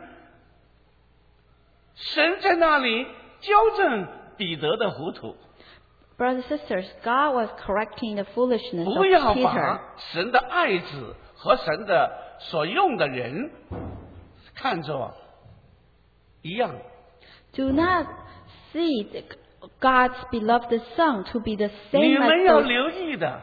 神在那里纠正彼得的糊涂， Brothers and sisters, God was correcting the foolishness 不要 of Peter. 把神的爱子和神的所用的人看作一样。 Do not see God's beloved Son to be the 你 same 们要 as 留意的，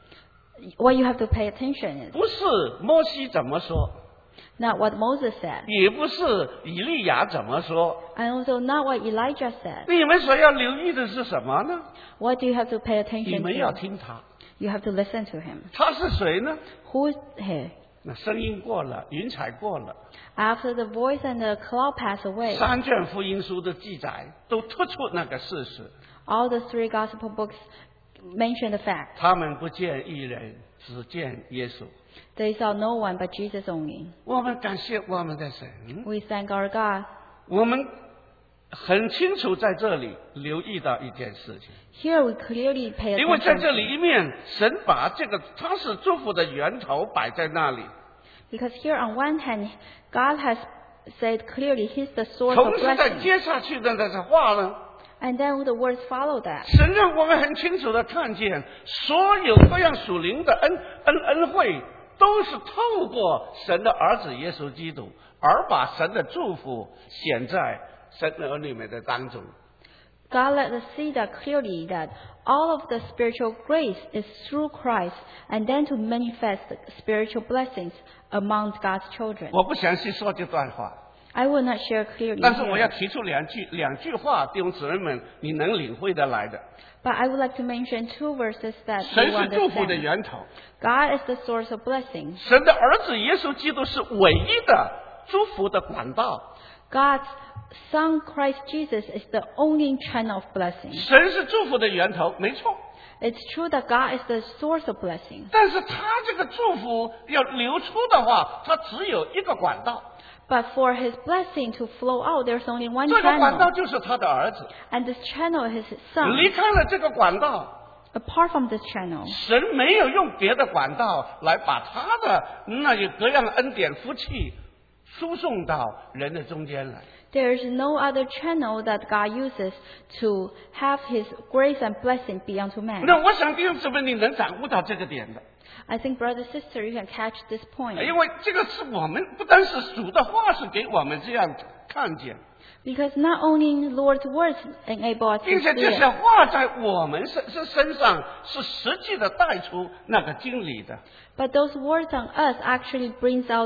what you have to pay attention is 不是摩西怎么说， not what Moses said, 也不是以利亚怎么说， and also not what Elijah said. 你们所要留意的是什么呢？ What do you have to pay 你 attention 们要 to? 听他， You have to listen to him. 他是谁呢？ Who is he? 那声音过了，云彩过了， After the voice and the cloud pass away, 3卷福音书的记载都突出那个事实。 all the 3 gospel books mention the fact. 他们不见一人，只见耶稣。 They saw no one but Jesus only. 我们感谢我们的神， We thank our God. 我们很清楚在这里留意到一件事情， Here we clearly pay 因为在这 attention 里一面，神把这个他是祝福的源头摆在那里， because here on one hand, God has said clearly He's the source of 同时在 blessing. 接下去的那个话呢， And then the words follow that. 神让我们很清楚的看见，所有各样属灵的恩惠，都是透过神的儿子耶稣基督，而把神的祝福显在神的儿女们的当中。 God let us see that clearly that all of the spiritual grace is through Christ and then to manifest the spiritual blessings among God's children. 我不详细说这段话， I will not share clearly 但是我要 here, 提出两句话，弟兄姊妹们，你能领会得来的。 but I would like to mention 2 verses that 神 you 是祝福的 understand. 源头， God is the source of blessing. 神的儿子耶稣基督是唯一的祝福的管道。 God's Son Christ Jesus is the only channel of blessing. 神是祝福的源头，没错。 It's true that God is the source of blessing. 但是他这个祝福要流出的话，他只有一个管道， But for His blessing to flow out, there's only one 这个管道 channel. 就是他的儿子。 And this channel is His Son. 离开了这个管道， Apart from this channel, 神没有用别的管道来把他的那有各样的恩典福气输送到人的中间来。 there is no other channel that God uses to have His grace and blessing be unto man. 那我想弟兄姊妹，你能掌握到这个点的， I think, brother, sister, you can catch this point. 因为这个是我们不单是主的话是给我们这样看见， Because not only Lord's words enable us to 并且 see 这些 it, 话在我们身上是实际的带出那个经理的。 but those words on us actually brings out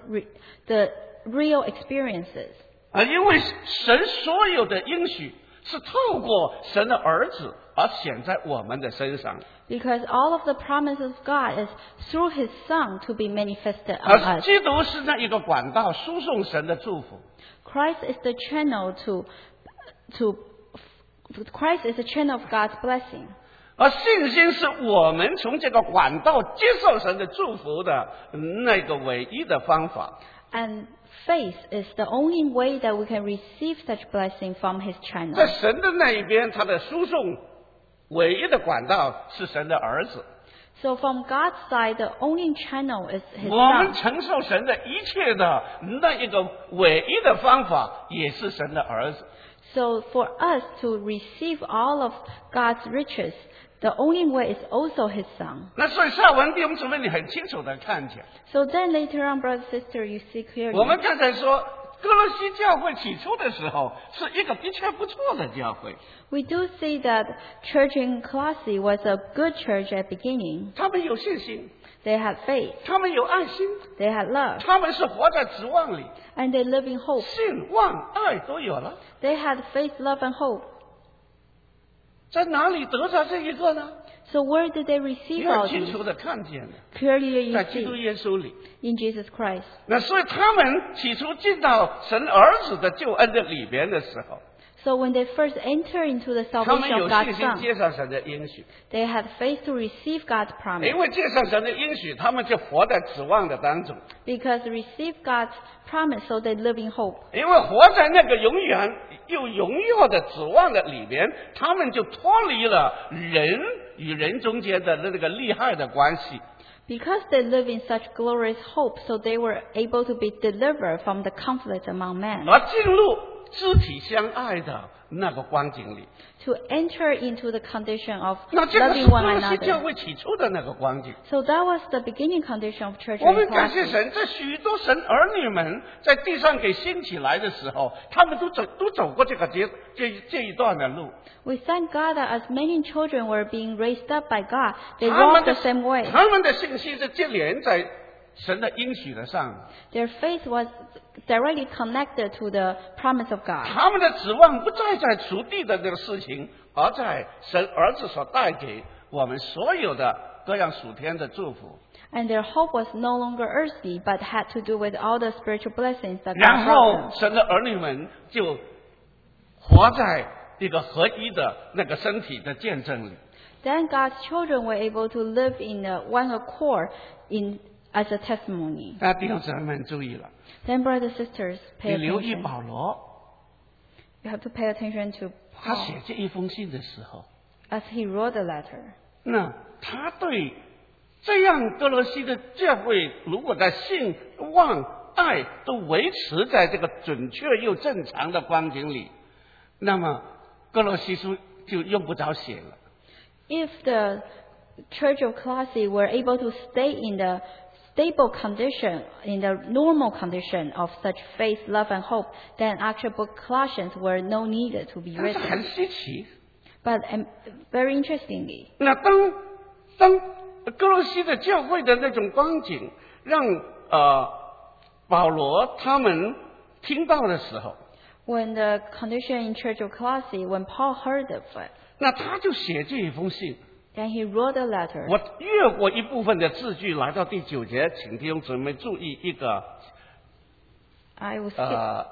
the real experiences. 因为神所有的应许是透过神的儿子而显在我们的身上， Because all of the promises of God is through His Son to be manifested on 而 us. 基督是那一个管道输送神的祝福。 Christ is the channel Christ is the channel of God's blessing. 而信心是我们从这个管道接受神的祝福的那个唯一的方法。 And faith is the only way that we can receive such blessing from His 在 channel. 神的那一边，他的输送唯一的管道是神的儿子。 So from God's side, the only channel is His 我们 Son. 承受神的一切的那一个唯一的方法，也是神的儿子。 So for us to receive all of God's riches, the only way is also His Son. 那所以下文弟兄姊妹，你很清楚的看见。 So then later on, brother, sister, you see 我们 clearly. 刚才说，哥罗西教会起初的时候是一个的确不错的教会， We do see that church in Colossae was a good church at beginning. 他们有信心， They had faith, 他们有爱心， they had love, 他们是活在指望里， and they live in hope. 信望爱都有了。 They had faith, love, and hope. 在哪里得着这一个呢？ So where did they 你 receive all 很清 these? 楚的看见了， Clearly 在 you 基督 see 耶稣里。 in Jesus Christ. 那所以他们起初进到神儿子的救恩的里边的时候， So when they first enter into the 他们 salvation 有 of 信 God's 心 Son, 接上神的应许， they had faith to receive God's promise. 因为接上神的应许，他们就活在指望的当中， Because they received God's promise, so they live in hope. 因为活在那个永远又荣耀的指望的里边，他们就脱离了人与人中间的那个利害的关系。 Because they live in such glorious hope, so they were able to be delivered from the conflict among men, 而进入肢体相爱的那个光景里， to enter into the condition of 那这个是 loving 哥 one 罗西教 another. 会起初的那个光景。 So that was the beginning condition of church 我 in 们感谢 Colossae. 神，在许多神儿女们在地上给兴起来的时候，他们都走过这一段的路。 We thank God that as many children were being raised up by God, they 他们 walked 的 the same way. 他们的信心是建连在神的应许的上， Their faith was directly connected to the promise of God. 他们的指望不再在属地的这个事情，而在神儿子所带给我们所有的各样属天的祝福。 And their hope was no longer earthly, but had to do with all the spiritual blessings that 然 God brought 后 them. 神的儿女们就活在一个合一的那个身体的见证里。 Then God's children were able to live in one accord as a testimony. 大家弟兄姊妹们注意了， Then, brothers and sisters, 你 pay 留意 attention. 保罗， You have to pay attention to 他 Paul 写这一封信的时候， as he wrote the letter. 那他对这样哥罗西的教会，如果在信望爱都维持在这个准确又正常的光景里，那么哥罗西书就用不着写了。 If the Church of Colossae were able to stay in the stable condition, in the normal condition of such faith, love, and hope, then actual book Colossians were no needed to be 但是很 written. 稀奇。 But very interestingly, 那当哥罗西的教会的那种光景，让保罗他们听到的时候， when the condition in Church of Colossae, when Paul heard of it, 那他就写这一封信。 then he wrote a letter. 我越过一部分的字句，来到第9节，请弟兄姊妹注意一个 I will skip.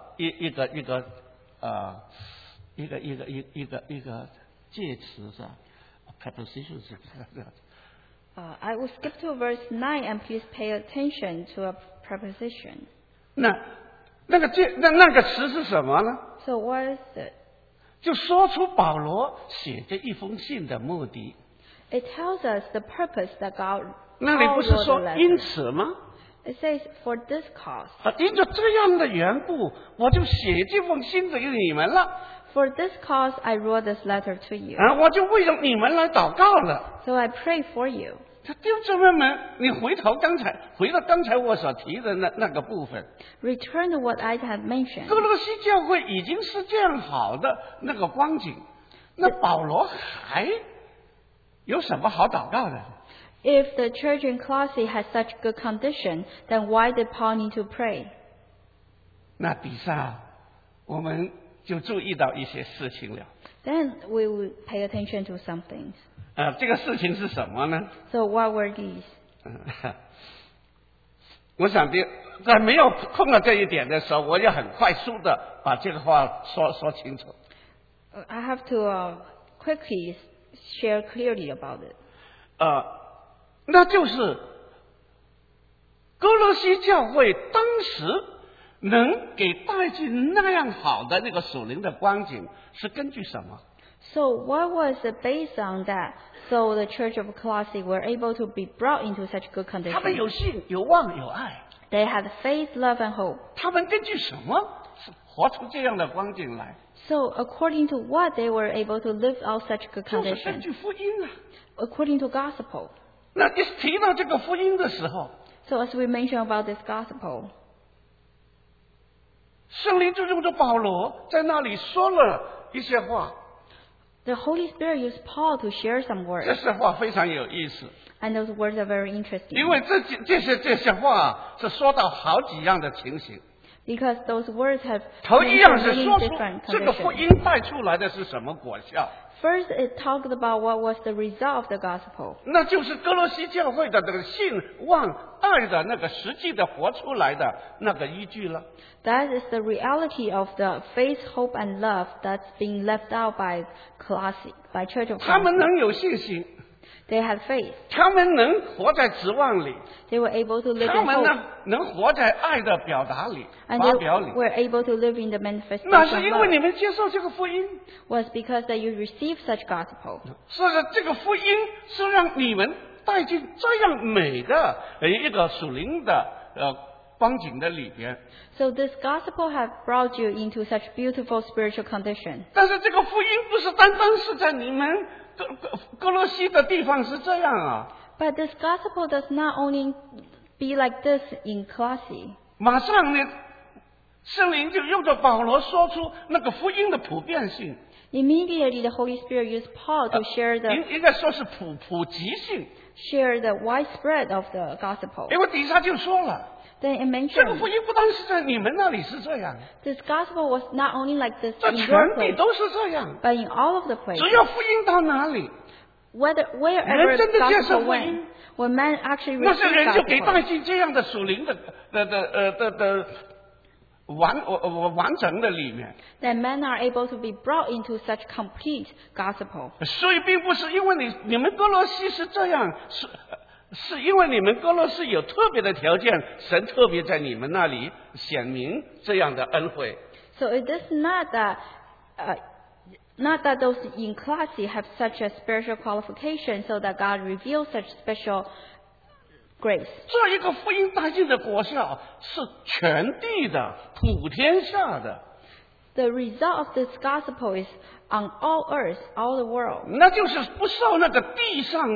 一个介词是吧 ？preposition 是这样。 I will skip to verse 9 and please pay attention to a preposition. 那个词是什么呢？ So what is it? 就说出保罗写这一封信的目的。 It tells us the purpose that God 那里 Paul 不是 wrote 说 the 因 letter. 此吗？ It says, for this cause. 因着这样的缘故，我就写这封信给你们了。 For this cause I wrote this letter to you. 我就为了你们来祷告了。 So I pray for you. 弟兄姊妹们，你回到刚才我所提的那个部分， Return to what I had mentioned. 哥罗西教会已经是这样好的那个光景，那保罗还有什么好祷告的？ If the church in Colossae had such good condition, then why did Paul need to pray? 那底下我们就注意到一些事情了。 Then we will pay attention to some things. 这个事情是什么呢？ So what were these? 我想在没有碰到这一点的时候，我要很快速的把这个话说清楚。 I have to quickly share clearly about it. 那就是哥罗西教会当时能给带进那样好的那个属灵的光景，是根据什么？ So what was the based on that? So the church of Colossae were able to be brought into such good 他们 condition. 有信、有望、有爱， They had faith, love, and hope. 他们根据什么活出这样的光景来？ So according to what they were able to live out such good 就是根 condition? 据福音啊。 According to gospel. 那一提到这个福音的时候， So as we mentioned about this gospel, 圣灵就用着保罗在那里说了一些话， the Holy Spirit used Paul to share some 这 words. 些话非常有意思， And those words are very 因 interesting. 为这些话是说到好几样的情形。 Because those words have 头一样 mentioned 是 many 说出 different 这个福 conditions. 音带出来的是什么果效？ First, it talked about what was the result of the gospel. 那就是哥罗西教会的这个信望爱的那个实际的活出来的那个依据了。 That is the reality of the faith, hope, and love that's being left out by Church of 他们 Colossae. 能有信心， They had faith. 他们能活在指望里， They were able to live 他 in 们 hope. 呢能活在爱的表达里、 And 发 they 表里。 were able to live in the 那 manifestation 是 of 因为你 love. 们接受这个福音， Was because that you received such gospel. 是的，这个福音是让你们带进这样美的一个属灵的光景的里边。 So this gospel has brought you into such beautiful spiritual condition. 但是这个福音不是单单是在你们哥罗西的地方是这样啊， But this gospel does not only be like this in Colossae. 马上呢，圣灵就用着保罗说出那个福音的普遍性， Immediately, the Holy Spirit used Paul to share 应该说是普及性， the widespread of the gospel. 因为底下就说了， Then it 这个 mentioned 福音不单是在你们那里是这样， this gospel was not only like this 在 in 全 your 地 place, 都是这样。 but in all of the 只 places. 要福音到哪里， Wherever 人真的 the 接受 gospel 福音， went, when man actually 那些 received 人就给 gospel, 带进这样的属灵的完整的里面。 then men are able to be brought into such complete gospel. 所以并不是因为你们哥罗西是这样，是因为你们哥罗西有特别的条件，神特别在你们那里显明这样的恩惠。 So it is not that those in Colossae have such a spiritual qualification, so that God reveals such special grace. 这一个福音带进的果效是全地的、普天下的， The result of this gospel is on all earth, all the world. 那就是不受那个地上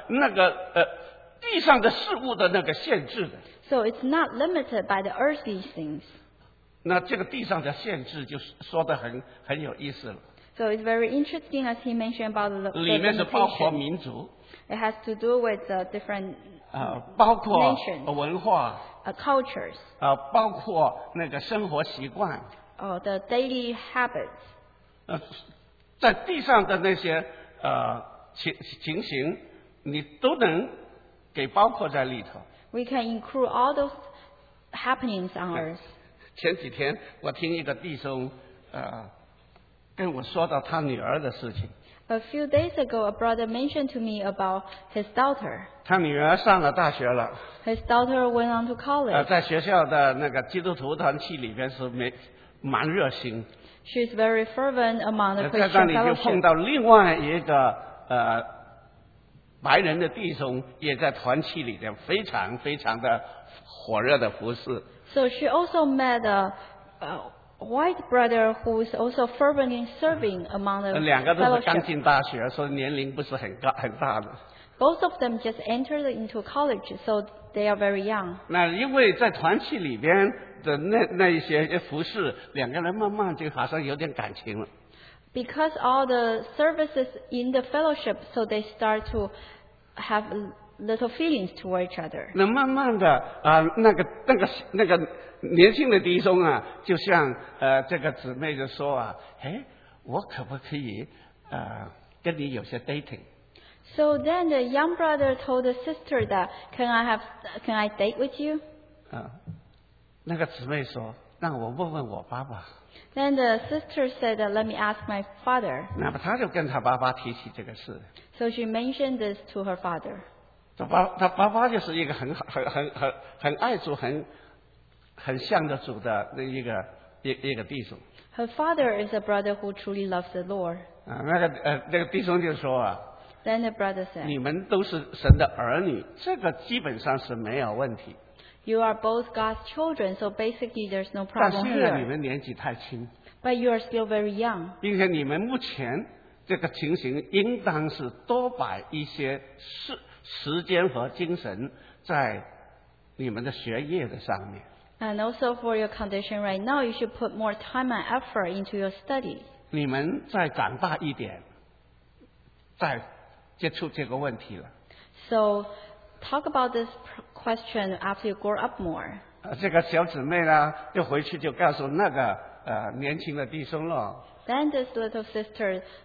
的事物的那个限制的。 So it's not limited by the earthly things. 那这个地上的限制就说得很有意思了， So it's very interesting as he mentioned about the 里面是包括 limitation. 民族 It has to do with the different 包括 nations, 文化 cultures, 包括那个生活习惯， the daily habits. 在地上的那些情形，你都能给包括在里头。 We can include all those happenings on earth. 前几天我听一个弟兄跟我说到他女儿的事情， A few days ago, a brother mentioned to me about his daughter. 他女儿上了大学了， His daughter went on to college. 在学校的那个基督徒团契里边是蛮热心， She's very fervent among the 在那 Christian 里就碰 fellowship. 到另外一个白人的弟兄，也在团契里边非常非常的火热的服侍。 So she also met a white brother who is also fervently serving among the 两个都是刚 fellowship. 进大学，所以年龄不是很大的。 Both of them just entered into college, so they are very young. 那因为在团契里边的那一些服侍，两个人慢慢就好像有点感情了。 Because all the services in the fellowship, so they start to have little feelings toward each other. 那慢慢的那个年轻的弟兄啊，就像这个姊妹就说啊，哎，我可不可以跟你有些 dating？ So then the young brother told the sister that, can I date with you? 那个姊妹说，让我问问我爸爸。 Then the sister said, let me ask my father. 那么他就跟他爸爸提起这个事。 So she mentioned this to her father. 他爸爸就是一个很爱主、很向着主的一个弟兄。 Her father is a brother who truly loves the Lord. 那个弟兄就说啊， Then the brother said, 你们都是神的儿女，这个基本上是没有问题。 you are both God's children, so basically there's no 但 problem 现在你 here. 们年纪太轻， But you are still very young. 并且你们目前这个情形，应当是多摆一些时间和精神在你们的学业的上面。 And also for your condition right now, you should put more time and effort into your studies. 你们再长大一点，再接触这个问题了。 So talk about this question after you grow up more. 这个小姊妹呢，就回去就告诉那个年轻的弟兄了。 Then this little sister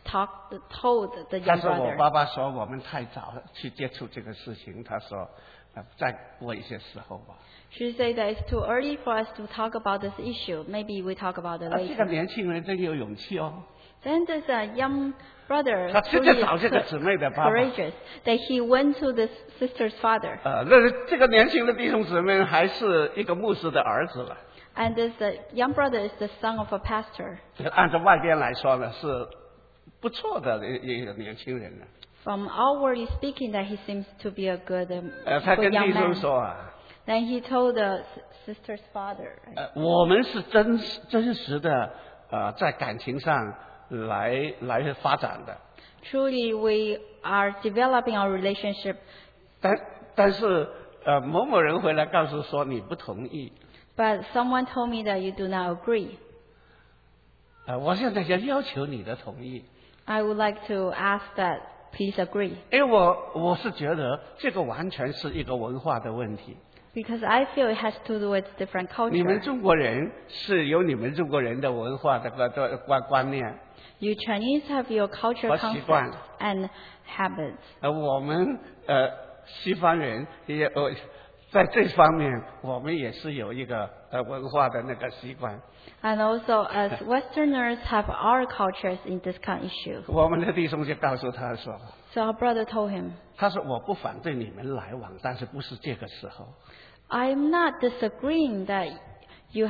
told the 但 young 是我 brother. 爸爸说我们太早去接触这个事情，他说再过一些时候吧。 She said that it's too early for us to talk about this issue. Maybe we talk about it 这个 later. 年轻人真有勇气哦。 Then this young brother 他直接找这个姊妹的爸爸。 courageous that he went to the sister's father. 这个年轻的弟兄姊妹还是一个牧师的儿子了。 And this young brother is the son of a pastor. 按照外边来说呢，是不错的一个年轻人了。 From outwardly speaking, that he seems to be a good, 他 good 跟 young 弟兄 man. 说啊， Then he told the sister's father. 我们是真实的在感情上来发展的。 Truly, we are developing our relationship. 但是某某人回来告诉说你不同意。 But someone told me that you do not agree. 我现在要求你的同意。 I would like to ask that please agree. 因为我是觉得这个完全是一个文化的问题。 Because I feel it has to do with different 你们 culture. 中国人是有你们中国人的文化的观念。 You Chinese have your culture 和习惯。 concept and habits. 我们西方人也在这方面，我们也是有一个文化的那个习惯。 And also, as Westerners have our cultures in this kind of issue. 我们的弟兄就告诉他说， So our brother told him, 他说我不反对你们来往，但是不是这个时候。 I'm not disagreeing that you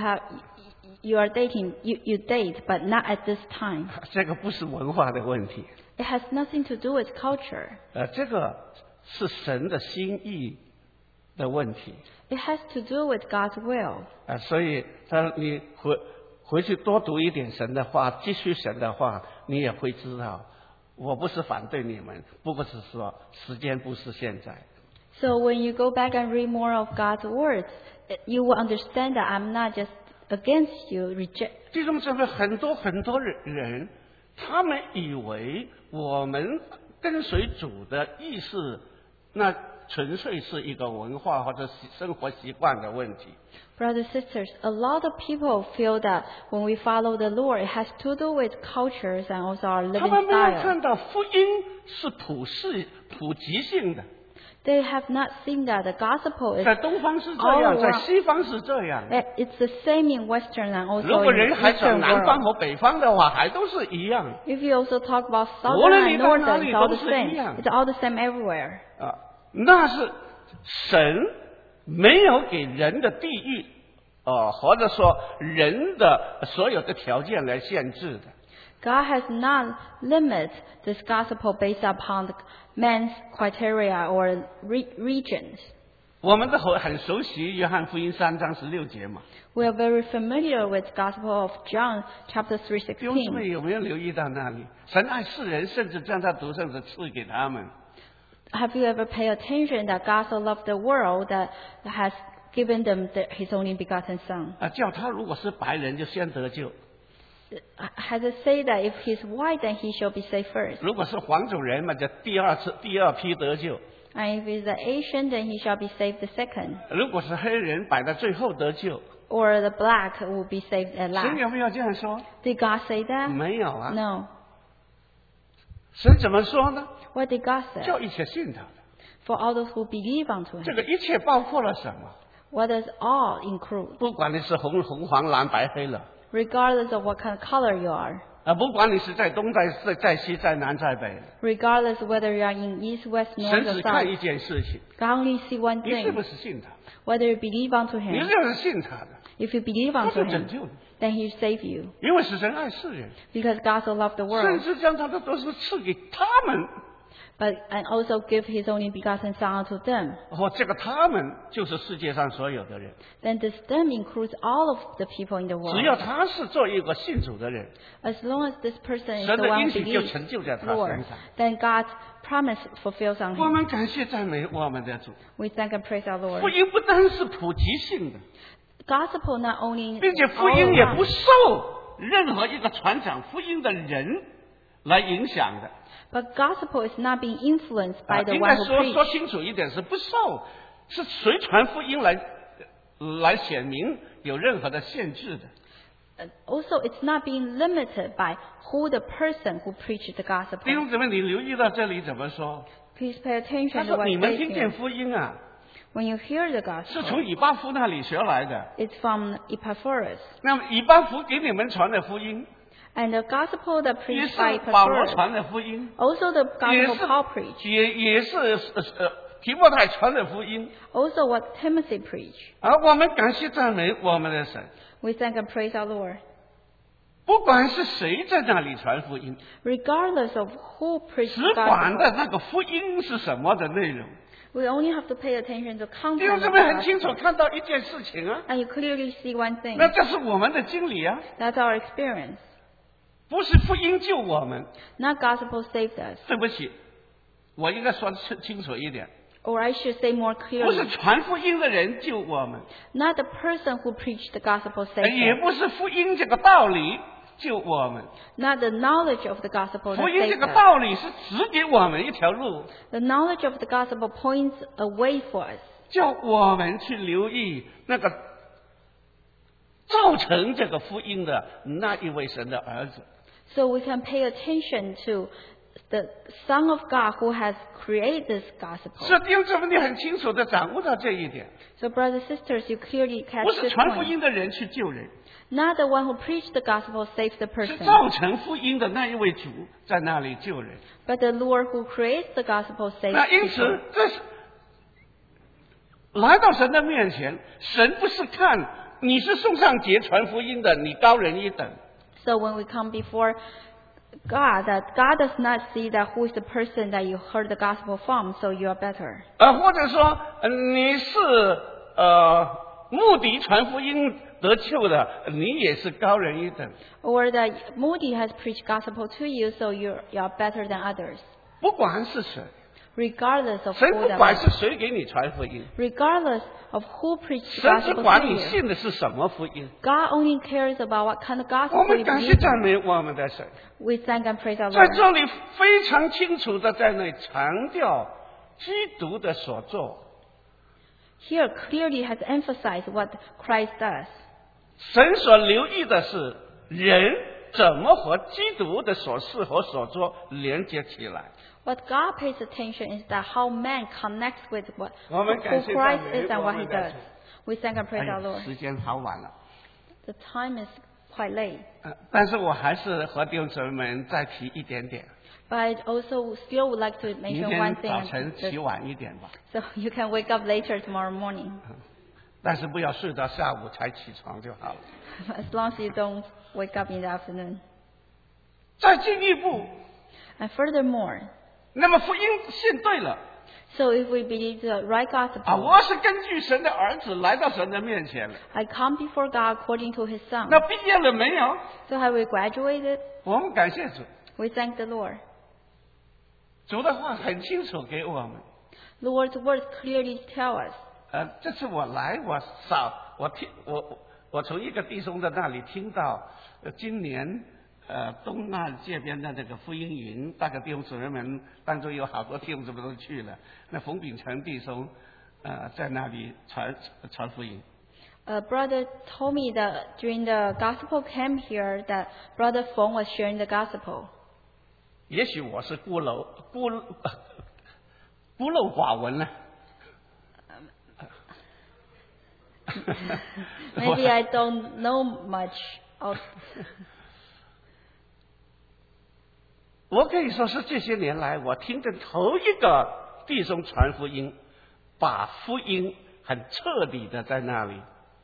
are dating, you date, but not at this time. 这个不是文化的问题， It has nothing to do with culture. 这个是神的心意的问题。 It has to do with God's will. 所以你回去多读一点神的话，继续神的话，你也会知道，我不是反对你们，不过是说时间不是现在。 So when you go back and read more of God's words, you will understand that I'm not just against you, reject. 弟兄姊妹，很多人，他们以为我们跟随主的意思，那纯粹是一个文化或者生活习惯的问题。 Brothers and sisters, a lot of people feel that when we follow the Lord, it has to do with cultures and also our 他 living 们没有 style. 看到福音是普及性的， They have not seen that the gospel is 在东方是这样， all 在 around. 西方是这样。 It's the same in Western and 如 also 果 in 人还 Eastern 讲南方 world. 和北方的话，还都是一样。 If you also talk about 无 Southern 论 and 你到哪 Northern, 里 it's all 都 the 是一 same. 样。 It's all the same everywhere. 那是神没有给人的地域，或者说人的所有的条件来限制的。 God has not limited this gospel based upon the man's criteria or regions. 我们都很熟悉约翰福音3章16节嘛。 We are very familiar with Gospel of John, chapter 弟兄姊妹 3:16. 有没有留意到那里？神爱世人，甚至将他独生子赐给他们。 Have you ever paid attention that God so loved the world that has given them His only begotten Son? 叫他如果是白人就先得救， Has it said that if he's white, then he shall be saved first? 如果是黄种人嘛，就第二批得救。 And if he's an Asian, then he shall be saved the second. 如果是黑人摆在最后得救， Or the black will be saved at 神 last. 有没有这样说？ Did God say that? 没有啊。 No. 神怎么说呢？ What did God say? 叫一切信他的。 For all those who believe unto 这 him. 个一切包括了什么？ What does all include? 不管你是红黄蓝白黑了， Regardless of what kind of color you are. 不管你是在东在西在南在北， Regardless whether you are in east, west, 神 north, 只 or 看一 south. 件事情： God only see one 你是不 thing. 是信他？ Whether you believe unto 你 him. 要是信他的， If you believe 他 unto 就拯 him, 救你， then he will save you. 因为是神爱世人， Because God so loved the 甚 world. 至将他的都是赐给他们。 And also give his only begotten Son unto them. 这个他们就是世界上所有的人， Then this them includes all of the people in the 只要 world. 他是做一个信主的人， As long as this person is 神 the 的 one 应 who 许就 believes 成就在他身 Lord, 上。 then God's promise fulfills on 我 him. 们感谢赞美我们的主， We thank and praise our 福 Lord. 音不单是普及性的， Gospel not only 并且福 all 音也 around, 不受任何一个传讲福音的人来影响的。 but gospel is not being influenced by the 应 one 该 who 说 preaches. 清楚一点，是不受，是随传福音来显明有任何的限制的。 Also, it's not being limited by who the person who preached the 弟 gospel. 兄姊妹，你留意到这里怎么说？ Please pay 他 attention to 说 what 你 it 们 says 听见 here. 福音啊， When you hear the 是 gospel, 从以巴弗那里学来的。 it's from Epaphras. 那么以巴弗给你们传的福音， And the gospel that 也 preached by 是保罗 Epaphras, 传的福音， also the 也 gospel 是 Paul preached, 也是提摩太传的福音。 also what Timothy preached. 而我们感谢赞美我们的神， We thank and praise our Lord. 不管是谁在那里传福音， Regardless of who preached 只 the 管 gospel, 的那个福音是什么的内容。 we only have to pay attention to 弟 content 兄 of 姊 the 妹很清楚 gospel. 看到一件事情啊， And you clearly see one thing. 那这是我们的经历啊， That's our experience. 不是福音救我们。 Not gospel saved us. 对不起，我应该说清楚一点， Or I should say more 不是 clearly, 传福音的人救我们， not the person who preached the gospel saved 也 us. 不是福音这个道理救我们。 Not the knowledge of the gospel that 福音这 saved 个 us. 道理是指给我们一条路， The knowledge of the gospel points a way for us, 叫我们去留意那个造成这个福音的那一位神的儿子。 so we can pay attention to the Son of God who has created this gospel. 是弟兄姊妹，你很清楚的掌握到这一点， So brothers and sisters, you clearly catch 不是 this 传福 point. 音的人去救人， Not the one who preached the gospel saves the 是 person, 造成福音的那一位主在那里救人。 but the Lord who creates the gospel saves 那因此 people. 这是来到神的面前，神不是看你是送上节传福音的，你高人一等。 So when we come before God, that God does not see that who is the person that you heard the gospel from, so you are better. 或者说你是目的传福音得救的，你也是高人一等。 Or that Moody has preached gospel to you, so you are better than others. 不管是谁， Regardless of 神 who 不 that 管 was. 是谁给你传福音， Regardless of who preached the 神只 gospel 管 to 你 you. 信的是什么福音。 God only cares about what kind of 我 gospel 们 you 感谢 believe 赞 in. 美我们的神， We thank and praise our 在 Lord. 这里非常清楚的在那里强调基督的所作。 Here clearly has emphasized what Christ does. 神所留意的是人怎么和基督的所事和所作连接起来。 What God pays attention is that how man connects with what 我们 who 感谢 Christ 赞美 is and 我 what 们 he 的 does. 主。 We thank and 哎 praise our 呀， Lord. 时间好晚了， The time is quite late, 但是我还是和弟兄姊妹们再提一点点。 but I also still would like to 明 mention 天 one 早 thing, 晨起晚一点吧， so you can wake up later tomorrow morning, 但是不要睡到下午才起床就好了。 as long as you don't wake up in the afternoon. 再进一步， And furthermore, 那么福音信对了 so if we believe the right 啊， gospel, 我是根据神的儿子来到神的面前了。 I come before God according to His Son. 那毕业了没有？ So have we graduated? 我们感谢主， We thank the Lord. 主的话很清楚给我们。 The Lord's words clearly tell us. 这次我来，我从一个弟兄的那里听到，今年东岸这边的那个福音营，大概弟兄姊妹们当中有好多弟兄姊妹都去了。那冯秉成弟兄在那里传福音。 A brother told me that during the gospel camp here that Brother Feng was sharing the gospel. 也许我是孤陋寡闻了。 Maybe I don't know much of. 我可以说是这些年来我听的头一个弟兄传福音，把福音很彻底的在那里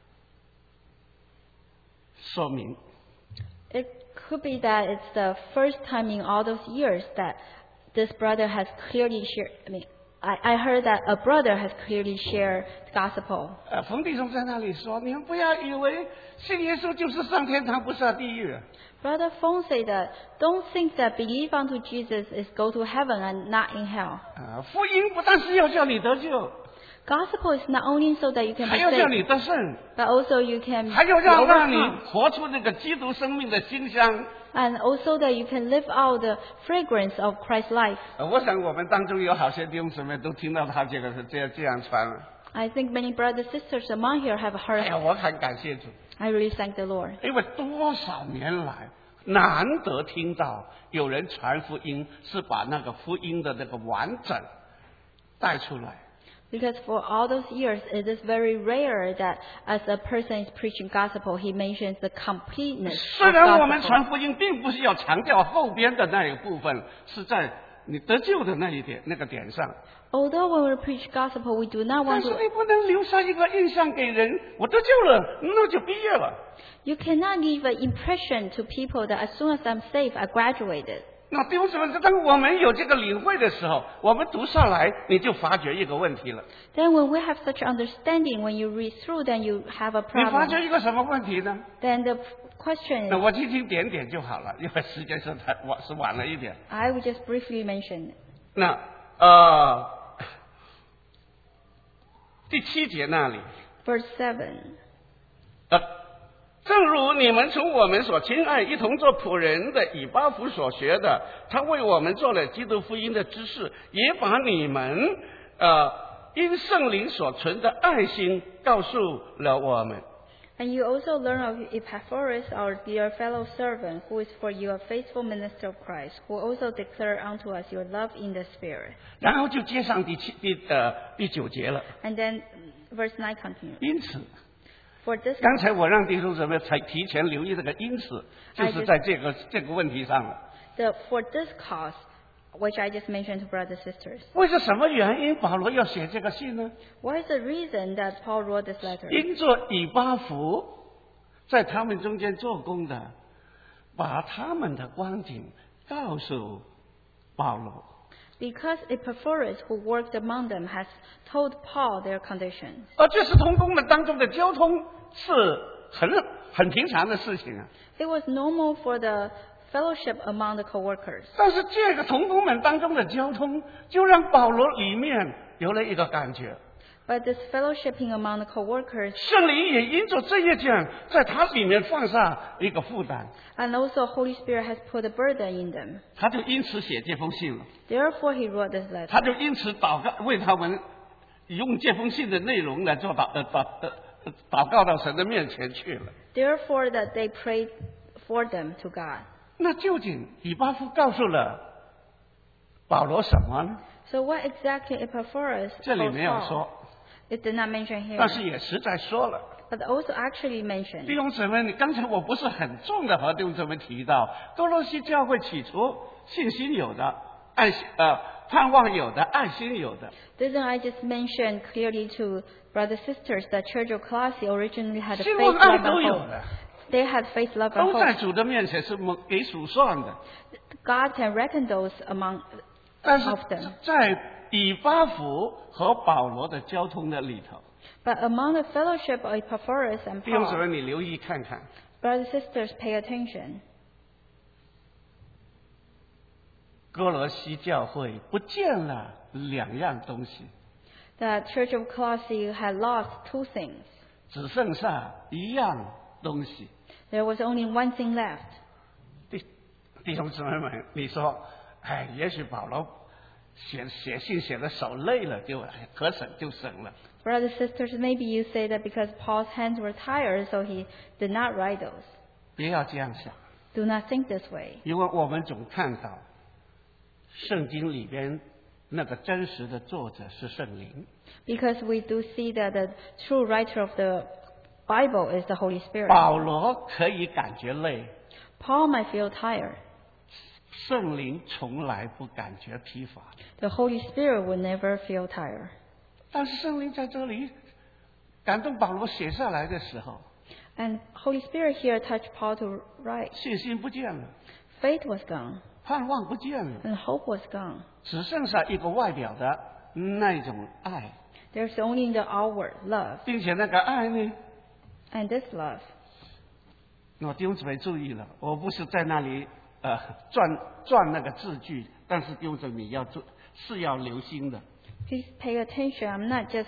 说明。 It could be that it's the first time in all those years that this brother has clearly shared. I heard that a brother has clearly shared the gospel. 冯弟兄在那里说：“你们不要以为信耶稣就是上天堂不下地狱。 Brother Feng said that don't think that believe unto Jesus is go to heaven and not in hell. 福音不但是要叫你得救， Gospel is not only so that you can 还 be 要叫 saved, 你得胜， but also you can 还要让你 overcome, 活出那个基督生命的馨香。 and also that you can live out the fragrance of Christ's life. 我想我们当中有好些弟兄姊妹都听到他这个这样传了。 I think many brothers and sisters among here have 哎 heard. 呀，我很感谢主， I really thank the Lord. 因为多少年来难得听到有人传福音，是把那个福音的那个完整带出来。 Because for all those years, it is very rare that as a person is preaching gospel, he mentions the completeness 虽 of 然我们 gospel. 传福音并不是要强调后边的那一部分，是在你得救的那一点那个点上， Although when we preach gospel, we do not 但 want 是 to. 你不能留下一个印象给人，我得救了，那就毕业了。 You cannot give an impression to people that as soon as I'm saved, I graduated. 那弟兄姊妹，当我们有这个领会的时候，我们读下来，你就发觉一个问题了。 Then when we have such understanding, when you read through, then you have a 你发觉 problem. 一个什么问题呢？ Then the question 那 is, 我轻轻点点就好了，因为时间是晚了一点。 I will just briefly mention. 那第7节那里， Verse 7. 正如你们从我们所亲爱一同做仆人的以巴弗所学的，他为我们做了基督福音的知识，也把你们因圣灵所存的爱心告诉了我们。 And you also learn of Epaphras, our dear fellow servant, who is for you a faithful minister of Christ, who also declared unto us your love in the Spirit. 然后就接上第9节了。 And then verse 9 continues. 因此， For this, 刚才我让弟兄姊妹才提前留意这个因此，就是在这个问题上了。 for this cause, which I just mentioned to brothers and sisters. 为什么原因保罗要写这个信呢？ What is the reason that Paul wrote this letter? 因着以巴弗在他们中间做工的，把他们的光景告诉保罗。 Because Epaphras, who worked among them, has told Paul their conditions. 而这是同工们当中的交通是很平常的事情啊。 It was normal for the fellowship among the co-workers. 但是这个同工们当中的交通，就让保罗里面有了一个感觉， But this fellowshipping among the co-workers, 圣灵也因着这一件，在他里面放下一个负担， and also Holy Spirit has put a burden in them. 他就因此写这封信了。 Therefore, he wrote this letter. 他就因此祷告，为他们用这封信的内容来做祷告到神的面前去了。 Therefore, that they prayed for them to God. 那究竟以巴弗告诉了保罗什么呢？ So what exactly Epaphras 这里 told 没有 Paul? 说， It did not mention here, 但是也实在说了。 but also actually 弟 mentioned. 兄姊妹，你刚才我不是很重的和弟兄姊妹提到，哥罗西教会起初信心有的，盼望有的，爱心有的。 Didn't I just mention clearly to brothers and sisters that Church of Colossae originally had 希 faith, 望爱 love, 都 and 有 hope? 的， They had faith, love, and 都在 hope. 主的面前是给数算的。 God can reckon those among 但是 of them. 在以巴弗和保罗的交通的里头， But among the fellowship of Epaphras and 弟兄姊 Paul, 妹，你留意看看， brothers and sisters, pay attention. 哥罗西教会不见了2样东西， The Church of Colossae had lost 2 things. 只剩下1样东西。 There was only one thing left. 弟兄姊妹们，你说，哎，也许保罗写信写的手累了，就可省就省了。 Brothers and sisters, maybe you say that because Paul's hands were tired, so he did not write those. 不要这样想， Do not think this way. 因为我们总看到圣经里边那个真实的作者是圣灵。 Because we do see that the true writer of the Bible is the Holy Spirit. 保罗可以感觉累， Paul might feel tired. 圣灵从来不感觉疲乏。 The Holy Spirit will never feel tired. 但是圣灵在这里感动保罗写下来的时候， And Holy Spirit here touched Paul to write. 信心不见了， Faith was gone, 盼望不见了， and hope was gone. 只剩下一个外表的那种爱， There's only the outward love. 并且那个爱呢， And this love. 那弟兄姊妹注意了，我不是在那里转那个字句，但是弟兄姊妹是要留心的。 Please pay attention. I'm not just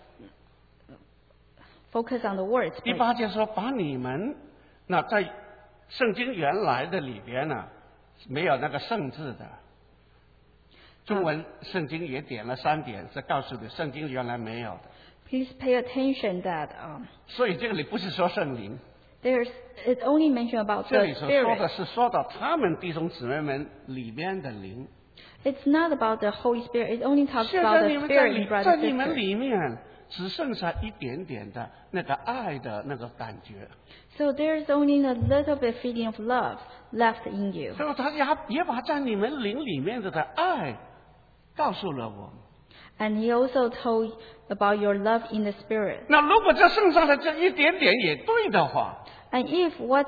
focus on the words. 第 But 8节说，把你们那在圣经原来的里边呢，没有那个圣字的。中文圣经也点了3点，是告诉你圣经原来没有的。 Please pay attention that 所以这里不是说圣灵， it only mentioned about 这 the 里所说的 Spirit. 是说到他们弟兄姊妹们里面的灵。 It's not about the Holy Spirit. It only talks 现 about 在 the 你们在 Spirit in 里， brothers 在 and 你们 sisters. 里面只剩下一点点的那个爱的那个感觉， So there's only a little bit feeling of love left in you. 所以他也把在你们灵里面的爱告诉了我们。 And he also told about your love in the Spirit. 那如果这剩下的这一点点也对的话， And if what's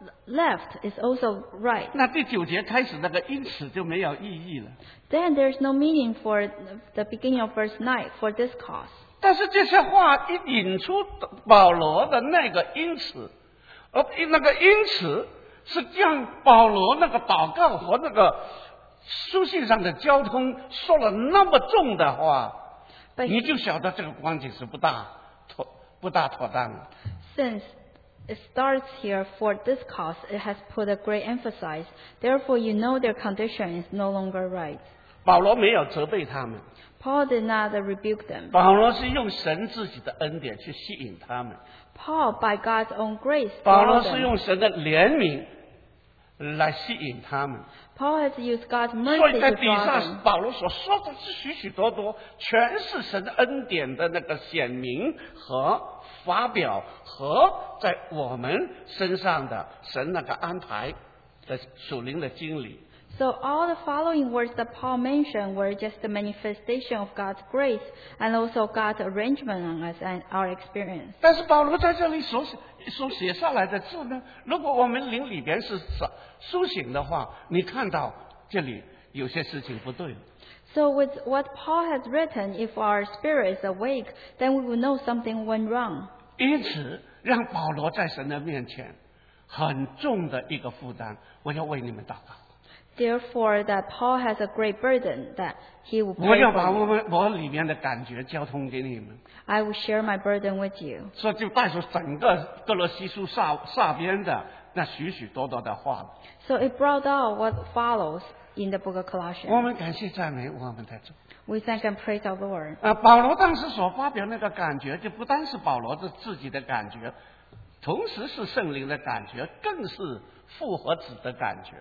left is also right, 那第9节开始那个因此就没有意义了。 then there's no meaning for the beginning of verse 9 for this cause. 但是这些话一引出保罗的那个因此，而那个因此是将保罗那个祷告和那个书信上的交通说了那么重的话， But 你就晓得这个光景是不大妥当了。 since it starts here for this cause, it has put a great emphasis. Therefore, you know their condition is no longer right. 保罗没有责备他们， Paul did not rebuke them. 保罗是用神自己的恩典去吸引他们， Paul, by God's own grace, 保 draw 罗是 them. 用神的怜悯来吸引他们。 Paul has used God's 所以 mercy 在 to 底 draw 下 them. 保罗所说的是许许多多，全是神的恩典的那个显明和发表，和在我们身上的神那个安排的属灵的经历。 So all the following words that Paul mentioned were just the manifestation of God's grace and also God's arrangement on us and our experience. 但是保罗在这里所写下来的字呢，如果我们灵里边是苏醒的话，你看到这里有些事情不对了。 So with what Paul has written, if our spirit is awake, then we will know something went wrong. 因此，让保罗在神的面前很重的一个负担，我要为你们祷告。 Therefore, that Paul has a great burden that he will 我 pray 要把 for you. 我里面的感觉交通给你们， I will share my burden with you. 所以就带出整个哥罗西书下边的那许许多多的话。 So it brought out what follows in the book of 我 Colossians. 们感谢赞美我们的主。 We thank and praise our Lord. 保罗当时所发表那个感觉，就不单是保罗自己的感觉，同时是圣灵的感觉，更是父和子的感觉。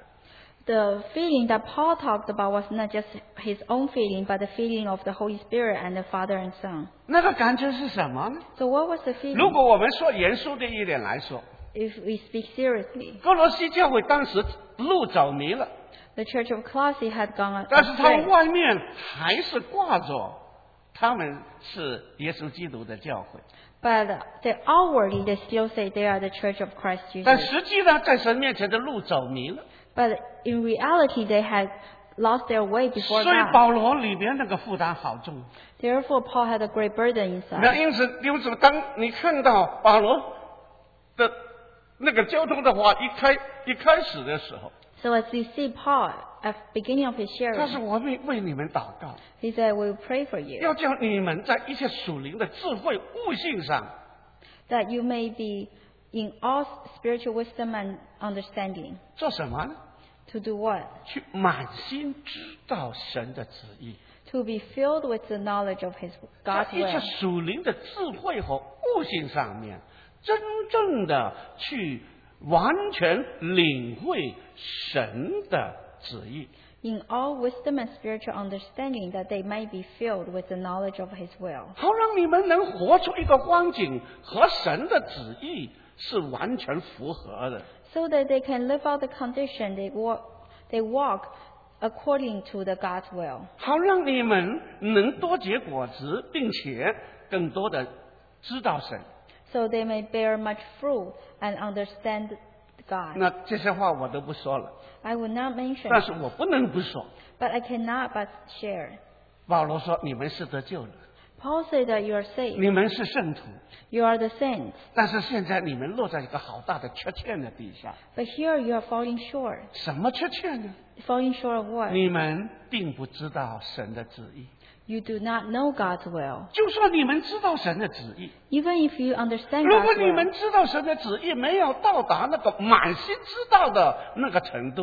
The feeling that Paul talked about was not just his own feeling, but the feeling of the Holy Spirit and the Father and Son. 那个感觉是什么呢？ So what was the 如 feeling? 果我们说严肃的一点来说， If we speak seriously, 哥罗西教会当时路走迷了， the church of Colossae had gone 但是他们 astray. 外面还是挂着他们是耶稣基督的教会， But they outwardly, they still say they are the church of Christ 但 Jesus. 实际呢，在神面前的路走迷了。 But in reality, they had lost their way 所 before 以 God. 保罗里边那个负担好重。 Therefore, Paul had a great burden 那 inside. 因此，当你看到保罗的那个交通的话，一开始的时候， So as you see Paul at the beginning of his 他说 sharing, 我为你们祷告， he said, "We will pray for you 要叫你们在一切属灵的智慧悟性上， that you may be in all spiritual wisdom and understanding." 做什么呢？ To do what? 去满心知道神的旨意， To be filled with the knowledge of his 在 God's 一切 will. 属灵的智慧和悟性上面，真正的去完全领会神的旨意。 In all wisdom and spiritual understanding, that they may be filled with the knowledge of his will. 好让你们能活出一个光景和神的旨意是完全符合的。 So that they can live out the condition, they walk according to the God's will. 好让你们能多结果子，并且更多的知道神。 So they may bear much fruit and understand God. 那这些话我都不说了， I will not mention, 但是我不能不说。 but I cannot but share. 保罗说：“你们是得救的， Paul said that you are saved. 你们是圣徒， You are the saints. 但是现在你们落在一个好大的缺陷的底下。 But here you are falling short. 什么缺陷呢？ Falling short of what? 你们并不知道神的旨意。 You do not know God's will. 就算你们知道神的旨意， Even if you understand 如果 God's 你 will, 们知道神的旨意没有到达那个满心知道的那个程度，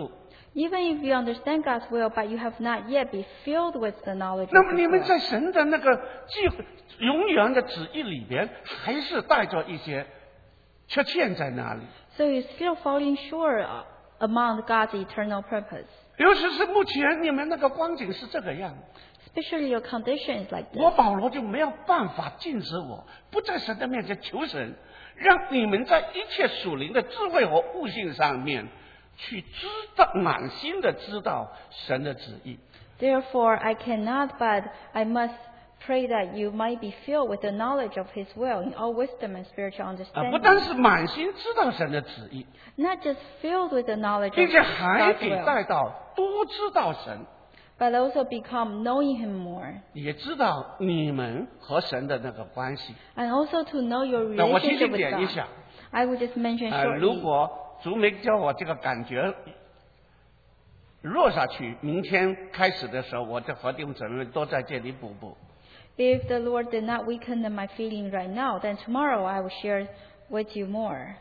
Even if you understand God's will, but you have not yet been filled with the knowledge 那 of 么 His 你们 will. 在神的那个永远的旨意里边，还是带着一些缺陷在那里。 So you're still falling short among God's eternal purpose. 尤其是目前你们那个光景是这个样， Especially your condition is like 我 this. 保罗就没有办法禁止我不在神的面前求神，让你们在一切属灵的智慧和悟性上面去知道，满心的知道神的旨意。 Therefore, I cannot, but I must pray that you might be filled with the knowledge of His will in all wisdom and spiritual 不单 understanding. 是满心知道神的旨意， Not just filled with the knowledge 并 of 且还 God's 得 will, 带到多知道神， but also become knowing Him more. 也知道你们和神的那个关系。 And also to know your 那我提 relationship 醒 with 点一 God. 下， I will just mention 如 shortly. 果主没叫我这个感觉弱下去，明天开始的时候，我就和弟兄姊妹都在这里补。 If the Lord did not weaken my feeling right now, then tomorrow I will share with you more.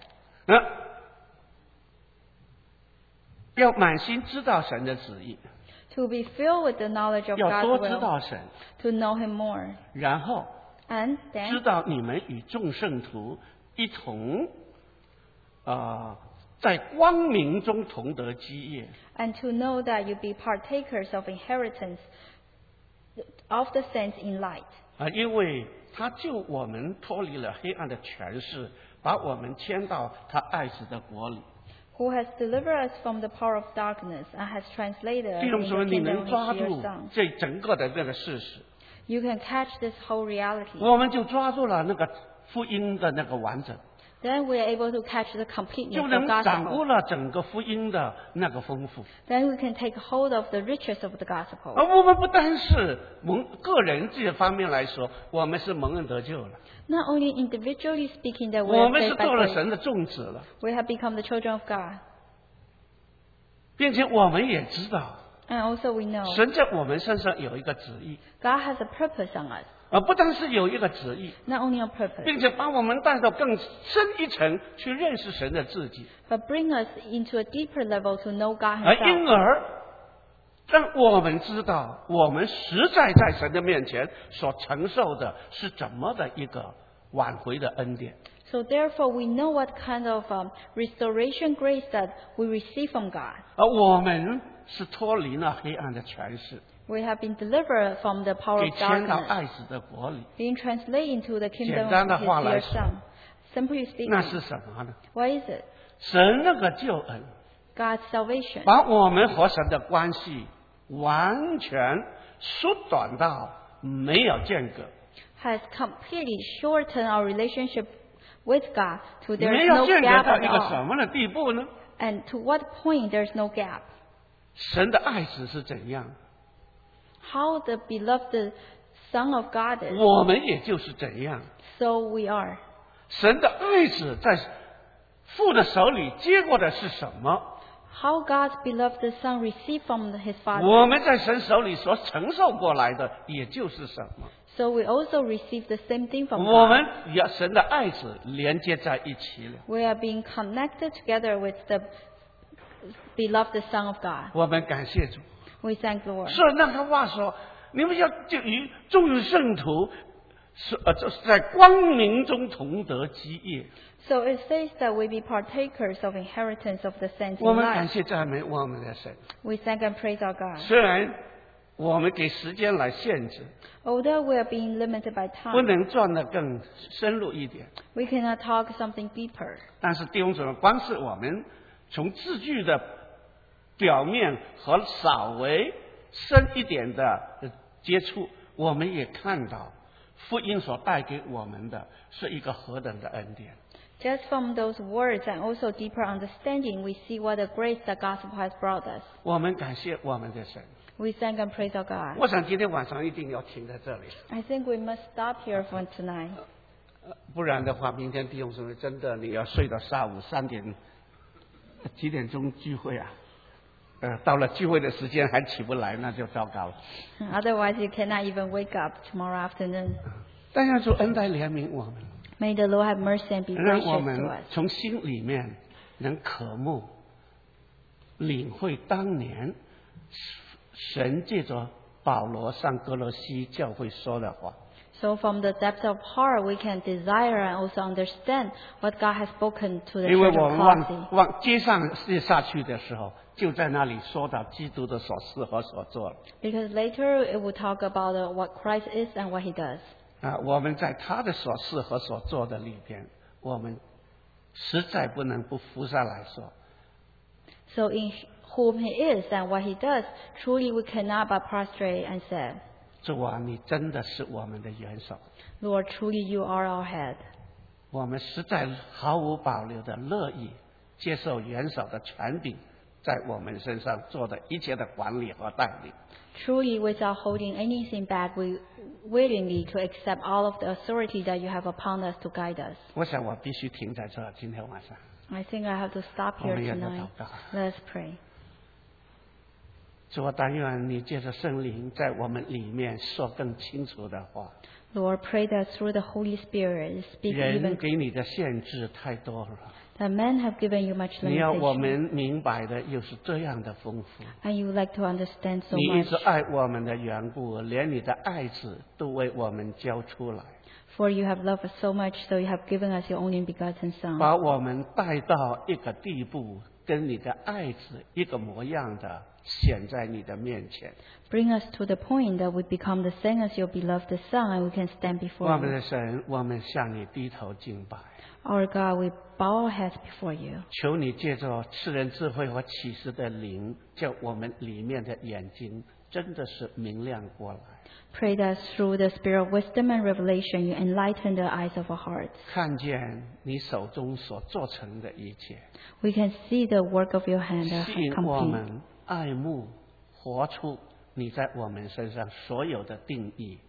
要满心知道神的旨意， To be filled with the knowledge of 要 God's 多知 will, 道神， to know Him more. 然后 And 知 then 道你们与众圣徒一同在光明中同得基业。 and to know that you be partakers of inheritance of the saints in light. 因为他救我们脱离了黑暗的权势，把我们迁到他爱子的国里。 Who has delivered us from the power of darkness and has translated us 弟兄 in 姊 the 妹，你 kingdom 能 of 抓 His dear 住 Son. 这整个的这个事实， You can catch this whole reality. 我们就抓住了那个福音的那个完整， Then we are able to catch the completeness 就 of 能掌握 gospel. 了整个福音的那个丰富。 Then we can take hold of the riches of the gospel. 而我们不单是个人这些方面来说，我们是蒙恩得救了， Not only individually speaking that we 我 are 们是 saved by 做了 grace, 神的种子了， we have become the children of God. 并且我们也知道， And also we know 神在我们身上有一个旨意， God has a purpose on us. 不单是有一个旨意， Not only a purpose, 并且把我们带到更深一层去认识神的自己， but bring us into a deeper level to know God 而因 Himself. 而让我们知道，我们实在在神的面前所承受的是怎么的一个挽回的恩典。 So therefore we know what kind of restoration grace that we receive from God. 而我们是脱离了黑暗的权势， We have been delivered from the power 给 of 迁到 darkness, 爱子的国里。 being translated into the 简 kingdom 单 of 的 His 话来 dear 说， Son. Simply 那 speaking, 是什么呢？ what is it? 神那个救恩， God's salvation 把我们和神的关系完全缩短到没有间隔， has completely shortened our relationship with God to 没 there's 有 no 间隔 gap 到 at 一个什 all. 么的地步呢？ And to what point there's no gap? 神的爱子是怎样， How the beloved Son of God is, 我们也就是怎样。 so we are. 神的爱子在父的手里接过的是什么？ How God's beloved Son received from His Father, 我们在神手里所承受过来的也就是什么？ so we also receive the same thing from 我 God. 们与神的爱子连接在一起了。 We are being connected together with the beloved Son of God. 我们感谢主。 We thank the Lord. 是那个话说，你们要就与众圣徒就是在光明中同得基业。 So it says that we be partakers of inheritance of the saints 我 in 们感 light. 谢赞美我们的神。 We thank and praise our God. 虽然我们给时间来限制， Although we are being limited by 不 time, 能转得更深入一点， we cannot talk something deeper. 但是弟兄姊妹，光是我们从字句的表面和稍微深一点的接触，我们也看到福音所带给我们的是一个何等的恩典。 Just from those words and also deeper understanding, we see what a grace the gospel has brought us. 我们感谢我们的神。 We thank and praise our God. 我想今天晚上一定要停在这里， I think we must stop here for tonight. 不然的话，明天弟兄姊妹真的你要睡到下午几点钟聚会啊？到了聚会的时间还起不来，那就糟糕了。 Otherwise, you cannot even wake up tomorrow afternoon. 但愿主恩待怜悯我们， May the Lord have mercy and be 让我 gracious 们 to us. 从心里面能渴慕领会当年神借着保罗上哥罗西教会说的话。 So from the depth of heart, we can desire and also understand what God has spoken to the 因为 church 我 of 们 Colossae. 往接下去的时候，就在那里说到基督的所事和所做了。 Because later it will talk about what Christ is and what He does. 我们在他的所事和所做的里边，我们实在不能不伏下来说， So in whom He is and what He does, truly we cannot but prostrate and say, 主啊，你真的是我们的元首。 Lord, truly You are our head. 我们实在毫无保留的乐意接受元首的权柄在我们身上做的一切的管理和带领。 Truly, without holding anything back, we willingly to accept all of the authority that You have upon us to guide us. 我想我必须停在这儿，今天晚上 I think I have to stop here 我们也在祷 tonight. 告。 Let's pray. 主啊，但愿你借着圣灵在我们里面说更清楚的话。 Lord, pray that through the Holy Spirit, speak 人 even 给你的限制太多了， that men have given You much 你要我 limitation, 们明白的又是这样的丰富。 and You like to understand so 你因 much. 着爱我们的缘故，连你的爱子都为我们交出来， For You have loved us so much, so You have given us Your only begotten Son, 把我们带到一个地步，跟你的爱子一个模样的显在你的面前。 bring us to the point that we become the same as Your beloved Son, and we can stand 我 before 们 You. 的神，我们向你低头敬拜， Our God, we bow our heads before You. 求你借着赐人智慧和启示的灵，叫我们里面的眼睛真的是明亮过来， Pray that through the spirit of wisdom and revelation, You enlighten the eyes of our hearts. 看见你手中所做成的一切， We can see the work of Your hand as 吸引我 complete. 们爱慕，活出你在我们身上所有的定义。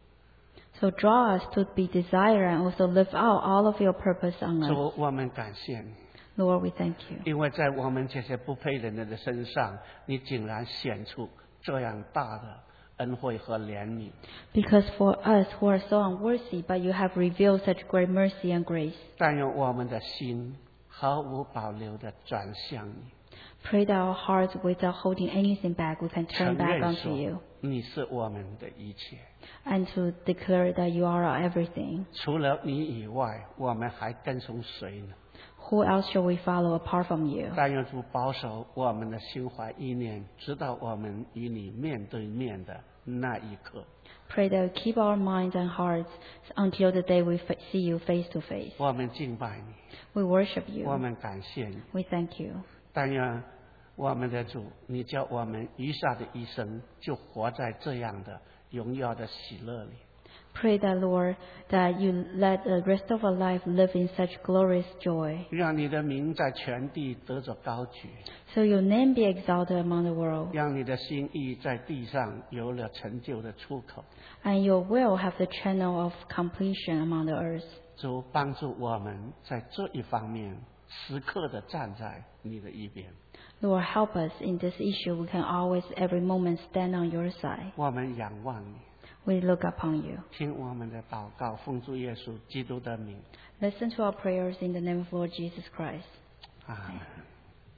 So draw us to be desire and also live out all of Your purpose on us. 主，我们感谢你， Lord, we thank You. 因为在我们这些不配人的身上，你竟然显出这样大的恩惠和怜悯。 Because for us who are so unworthy, but You have revealed such great mercy and grace. 但愿我们的心毫无保留地转向你， Pray that our hearts, without holding anything back, we can 承 turn back 认 unto You, 说你是我们的一切。 and to declare that You are our everything. 除了你以外，我们还跟从谁呢？ Who else shall we follow apart from You? 但愿主保守我们的心怀意念，直到我们与你面对面的那一刻。 Pray that you keep our minds and hearts until the day we see You face to face. 我们敬拜你， We worship 我 You. 们感谢你。 We thank You. 但愿我们的主，你叫我们余下的一生就活在这样的荣耀的喜乐里。 Pray that, Lord, that You let the rest of our life live in such glorious joy, 让你的名在全地得着高举， so Your name be exalted among the world, 让你的心意在地上有了成就的出口。 and Your will have the channel of completion among the earth. 主帮助我们在这一方面时刻的站在你的一边。 Lord, help us in this issue. We can always, every moment, stand on Your side. 我们仰望你， We look upon You. 听我们的祷告，奉主耶稣基督的名， Listen to our prayers in the name of Lord Jesus Christ. 阿门。